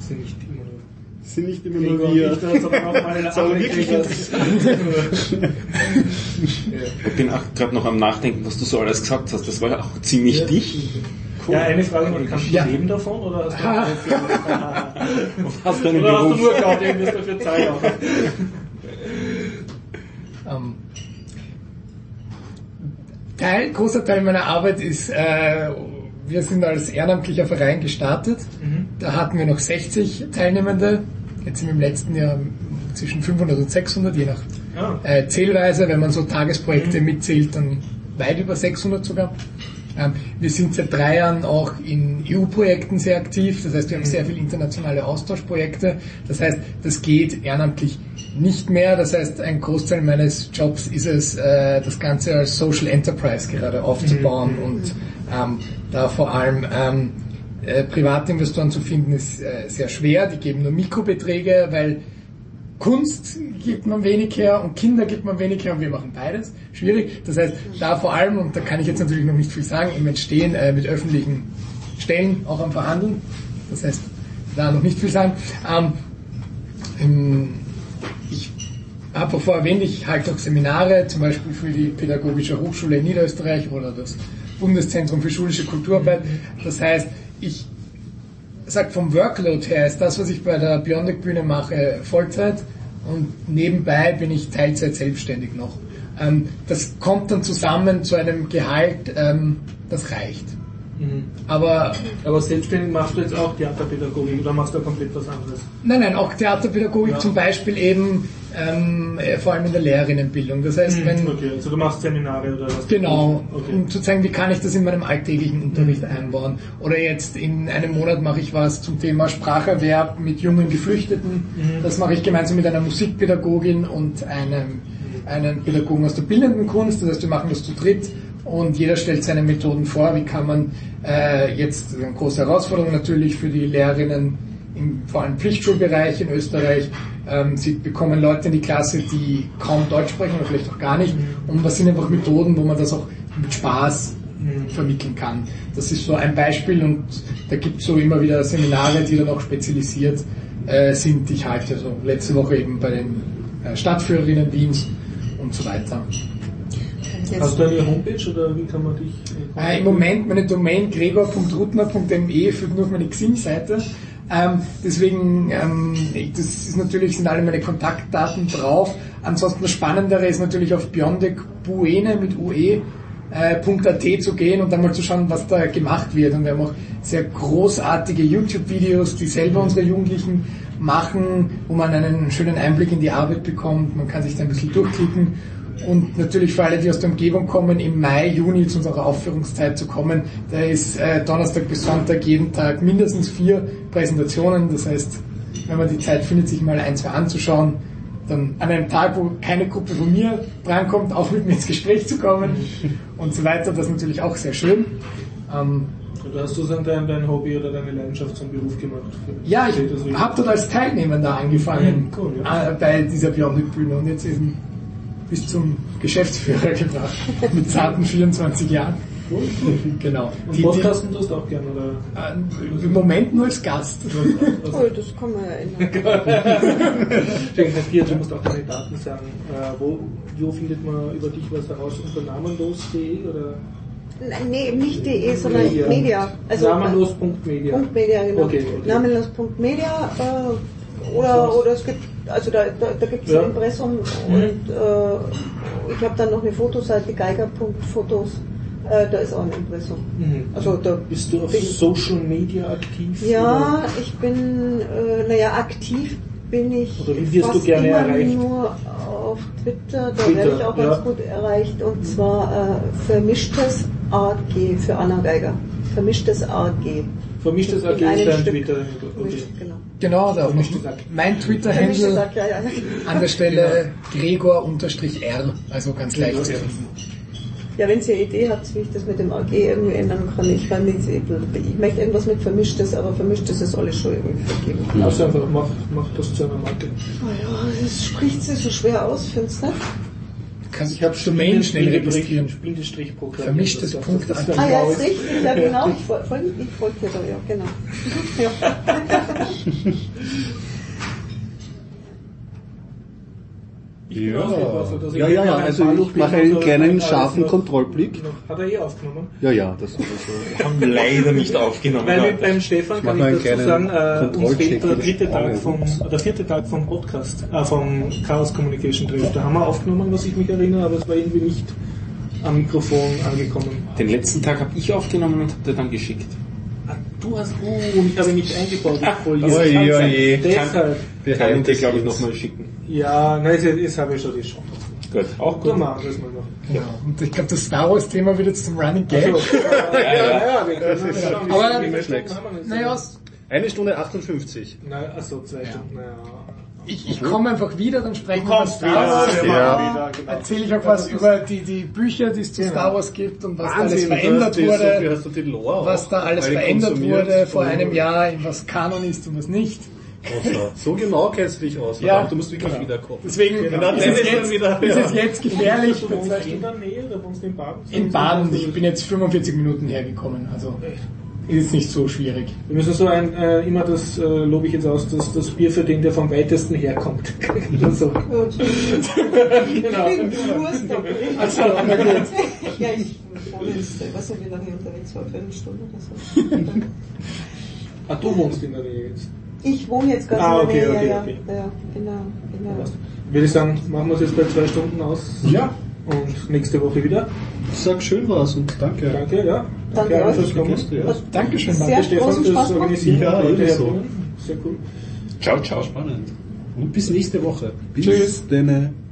sind nicht immer nur wir. Das ist wirklich interessant. Ich bin auch gerade noch am Nachdenken, was du so alles gesagt hast. Das war ja auch ziemlich ja. dicht. Cool. Ja, eine Frage noch, kannst du ja. leben davon oder hast du, ah. hast du einen oder Beruf? Hast du nur geglaubt, du wirst dafür Zeit haben? um, Teil, großer Teil meiner Arbeit ist, äh, wir sind als ehrenamtlicher Verein gestartet. Mhm. Da hatten wir noch sechzig Teilnehmende. Jetzt sind wir im letzten Jahr zwischen fünfhundert und sechshundert, je nach ah. äh, Zählweise. Wenn man so Tagesprojekte mhm. mitzählt, dann weit über sechshundert sogar. Ähm, wir sind seit drei Jahren auch in E U-Projekten sehr aktiv. Das heißt, wir haben sehr viele internationale Austauschprojekte. Das heißt, das geht ehrenamtlich nicht mehr. Das heißt, ein Großteil meines Jobs ist es, äh, das Ganze als Social Enterprise gerade aufzubauen mhm. und ähm, da vor allem ähm, äh, Privatinvestoren zu finden, ist äh, sehr schwer. Die geben nur Mikrobeträge, weil Kunst gibt man wenig her und Kinder gibt man wenig her und wir machen beides. Schwierig. Das heißt, da vor allem, und da kann ich jetzt natürlich noch nicht viel sagen, im Entstehen äh, mit öffentlichen Stellen auch am Verhandeln. Das heißt, da noch nicht viel sagen. Ähm, ich habe auch vorher erwähnt, ich halte auch Seminare, zum Beispiel für die Pädagogische Hochschule in Niederösterreich oder das Bundeszentrum für schulische Kulturarbeit. Das heißt, ich sage vom Workload her ist das, was ich bei der Bionic Bühne mache, Vollzeit und nebenbei bin ich Teilzeit selbstständig noch. Ähm, das kommt dann zusammen zu einem Gehalt, ähm, das reicht. Mhm. Aber, Aber selbstständig machst du jetzt auch Theaterpädagogik oder machst du komplett was anderes? Nein, nein, auch Theaterpädagogik, ja. Zum Beispiel eben ähm, vor allem in der Lehrerinnenbildung. Das heißt, mhm, wenn okay, also du machst Seminare oder was? Genau, okay. Um zu zeigen, wie kann ich das in meinem alltäglichen Unterricht einbauen. Oder jetzt in einem Monat mache ich was zum Thema Spracherwerb mit jungen Geflüchteten. Mhm. Das mache ich gemeinsam mit einer Musikpädagogin und einem, einem Pädagogen aus der bildenden Kunst. Das heißt, wir machen das zu dritt. Und jeder stellt seine Methoden vor, wie kann man äh, jetzt, eine große Herausforderung natürlich für die Lehrerinnen im vor allem Pflichtschulbereich in Österreich, ähm, sie bekommen Leute in die Klasse, die kaum Deutsch sprechen oder vielleicht auch gar nicht, und was sind einfach Methoden, wo man das auch mit Spaß mhm. vermitteln kann. Das ist so ein Beispiel und da gibt es so immer wieder Seminare, die dann auch spezialisiert äh, sind, die ich halte, also letzte Woche eben bei den äh, Stadtführerinnen Wiens und so weiter. Hast du eine Homepage oder wie kann man dich... Äh, Im Moment meine Domain gregor punkt rutner punkt me führt nur auf meine Xing-Seite. Ähm, deswegen, ähm, das ist natürlich, sind alle meine Kontaktdaten drauf. Ansonsten das Spannendere ist natürlich auf biondicbuene mit ue äh, .at zu gehen und dann mal zu schauen, was da gemacht wird. Und wir haben auch sehr großartige YouTube-Videos, die selber unsere Jugendlichen machen, wo man einen schönen Einblick in die Arbeit bekommt. Man kann sich da ein bisschen durchklicken. Und natürlich für alle, die aus der Umgebung kommen, im Mai, Juni zu unserer Aufführungszeit zu kommen, da ist äh, Donnerstag bis Sonntag jeden Tag mindestens vier Präsentationen. Das heißt, wenn man die Zeit findet, sich mal ein, zwei anzuschauen, dann an einem Tag, wo keine Gruppe von mir drankommt, auch mit mir ins Gespräch zu kommen und so weiter, das ist natürlich auch sehr schön. Ähm, Oder hast du dann dein, dein Hobby oder deine Leidenschaft zum Beruf gemacht? Ja, ich habe dort als Teilnehmender angefangen, mhm, cool, ja. äh, bei dieser Bionic Bühne und jetzt eben bis zum Geschäftsführer gebracht, mit zarten vierundzwanzig Jahren. Cool. Genau. Und die, Podcasten tust du auch gerne, oder? Äh, Im Moment nur als Gast. Oh, das kann man ja ändern. Du musst auch deine Daten sagen. Äh, wo, wo findet man über dich was heraus? Unter namenlos punkt de oder? Nee, nicht de, sondern Media. Media. Also, namenlos punkt media. Punkt Media, genau. Okay, okay. Namenlos punkt media äh, oder, oder es gibt, also da, da, da gibt es ja. ein Impressum mhm. und äh, ich habe dann noch eine Fotoseite, geiger punkt fotos. Äh, da ist auch ein Impressum. Mhm. Also da bist du auf Social Media aktiv? Ja, oder? Ich bin, äh, naja, aktiv bin ich oder wie wirst fast du gerne immer erreicht? Nur auf Twitter, da Twitter, werde ich auch ja. ganz gut erreicht und zwar äh, vermischtes A G für Anna Geiger. Vermischtes A G. Vermischtes A G ist dein Twitter. Okay. Genau. Genau, da mein Twitter-Handle ja, ja. an der Stelle Gregor-R, also ganz leicht zu finden. Ja, wenn ihr eine Idee habt, wie ich das mit dem A G irgendwie ändern kann, ich weiß nicht, ich möchte irgendwas mit Vermischtes, aber Vermischtes ist alles schon irgendwie vergeben. Also einfach, mach, mach das zu einer Marke. Oh ja, das spricht sich so schwer aus, findest du nicht? Kannst ich habe Domain schnell registrieren. Bindestrichprogramm. Vermischtes Punkt. Ah ja, ist richtig, ja genau, ich folge ich folg dir da, ja, genau. Ja. Ich bin auch etwas, also Ja, ja, ja, also ich mache einen kleinen scharfen Kontrollblick. Hat er eh aufgenommen? Ja, ja, das sowieso. Haben leider nicht aufgenommen. Weil mit beim Stefan kann mach ich einen dazu sagen, kleinen äh, uns fehlt der Kontrollcheck dritte des Tag vom, der vierte Tag vom Podcast, äh, vom Chaos Communication Treff. Da haben wir aufgenommen, was ich mich erinnere, aber es war irgendwie nicht am Mikrofon angekommen. Den letzten Tag habe ich aufgenommen und habe dir dann geschickt. Ah, du hast, oh, und ich habe ihn nicht eingebaut. Ich voll Das jetzt. kann Oje, sein. oje. Deshalb. Kann ich dir, glaube ich, nochmal schicken. Ja, nein, das, das habe ich schon die schon. Gut. Auch gut. Dann machen wir das mal noch. Ja, und ich glaube, das Star Wars Thema wird jetzt zum Running Gag. Also, ja, ja, ja, wir können das ja. schon. Aber- Wie viele Stunden haben wir denn? Naja, Eine Stunde achtundfünfzig. Naja, achso, zwei Stunden, naja. ich, ich komme einfach wieder, dann sprechen wir über kommst Star Wars. wieder, ja. wieder, genau. Erzähle ich auch was über die, die Bücher, die es zu Genau. Star Wars gibt und was da alles Wahnsinn, verändert du hast die, wurde. so, hast du die Lore Was da auch alles alle verändert konsumiert? wurde vor einem Jahr, was Kanon ist und was nicht. Also, so genau kennst du dich aus. Ja, du musst wirklich genau. wiederkommen. Deswegen Genau, ist, das es ist dann jetzt, wieder- ist ja. es jetzt gefährlich. Du wohnst in der Nähe, da wohnst du in Baden? In Baden, ich bin jetzt fünfundvierzig Minuten hergekommen, also ist jetzt nicht so schwierig. Wir müssen so ein, äh, immer das, äh, lobe ich jetzt aus, das, das Bier für den, der vom weitesten herkommt. so. Gut. Genau. Ich bin Wurst. Also, na gut. Ja, ich wohne jetzt, ich weiß nicht, wie lange ich unterwegs war, eine Stunde oder so. Ah, du wohnst in der Nähe jetzt. Ich wohne jetzt ganz Ah, in der okay, Nähe, okay, ja, okay. ja, ja, in der, in der, Würde ich sagen, machen wir es jetzt bei zwei Stunden aus. Ja, Und nächste Woche wieder. sag schön was und danke. Danke, ja. Danke Danke euch. fürs Kommen. Gäste, ja. Hat Dankeschön, sehr danke. Stefan großen fürs Spaß gemacht. Organisieren. Ja, und Leute ebenso. herbringen. Sehr cool. Ciao, ciao. Spannend. Und bis nächste Woche. Bis Tschüss. denne.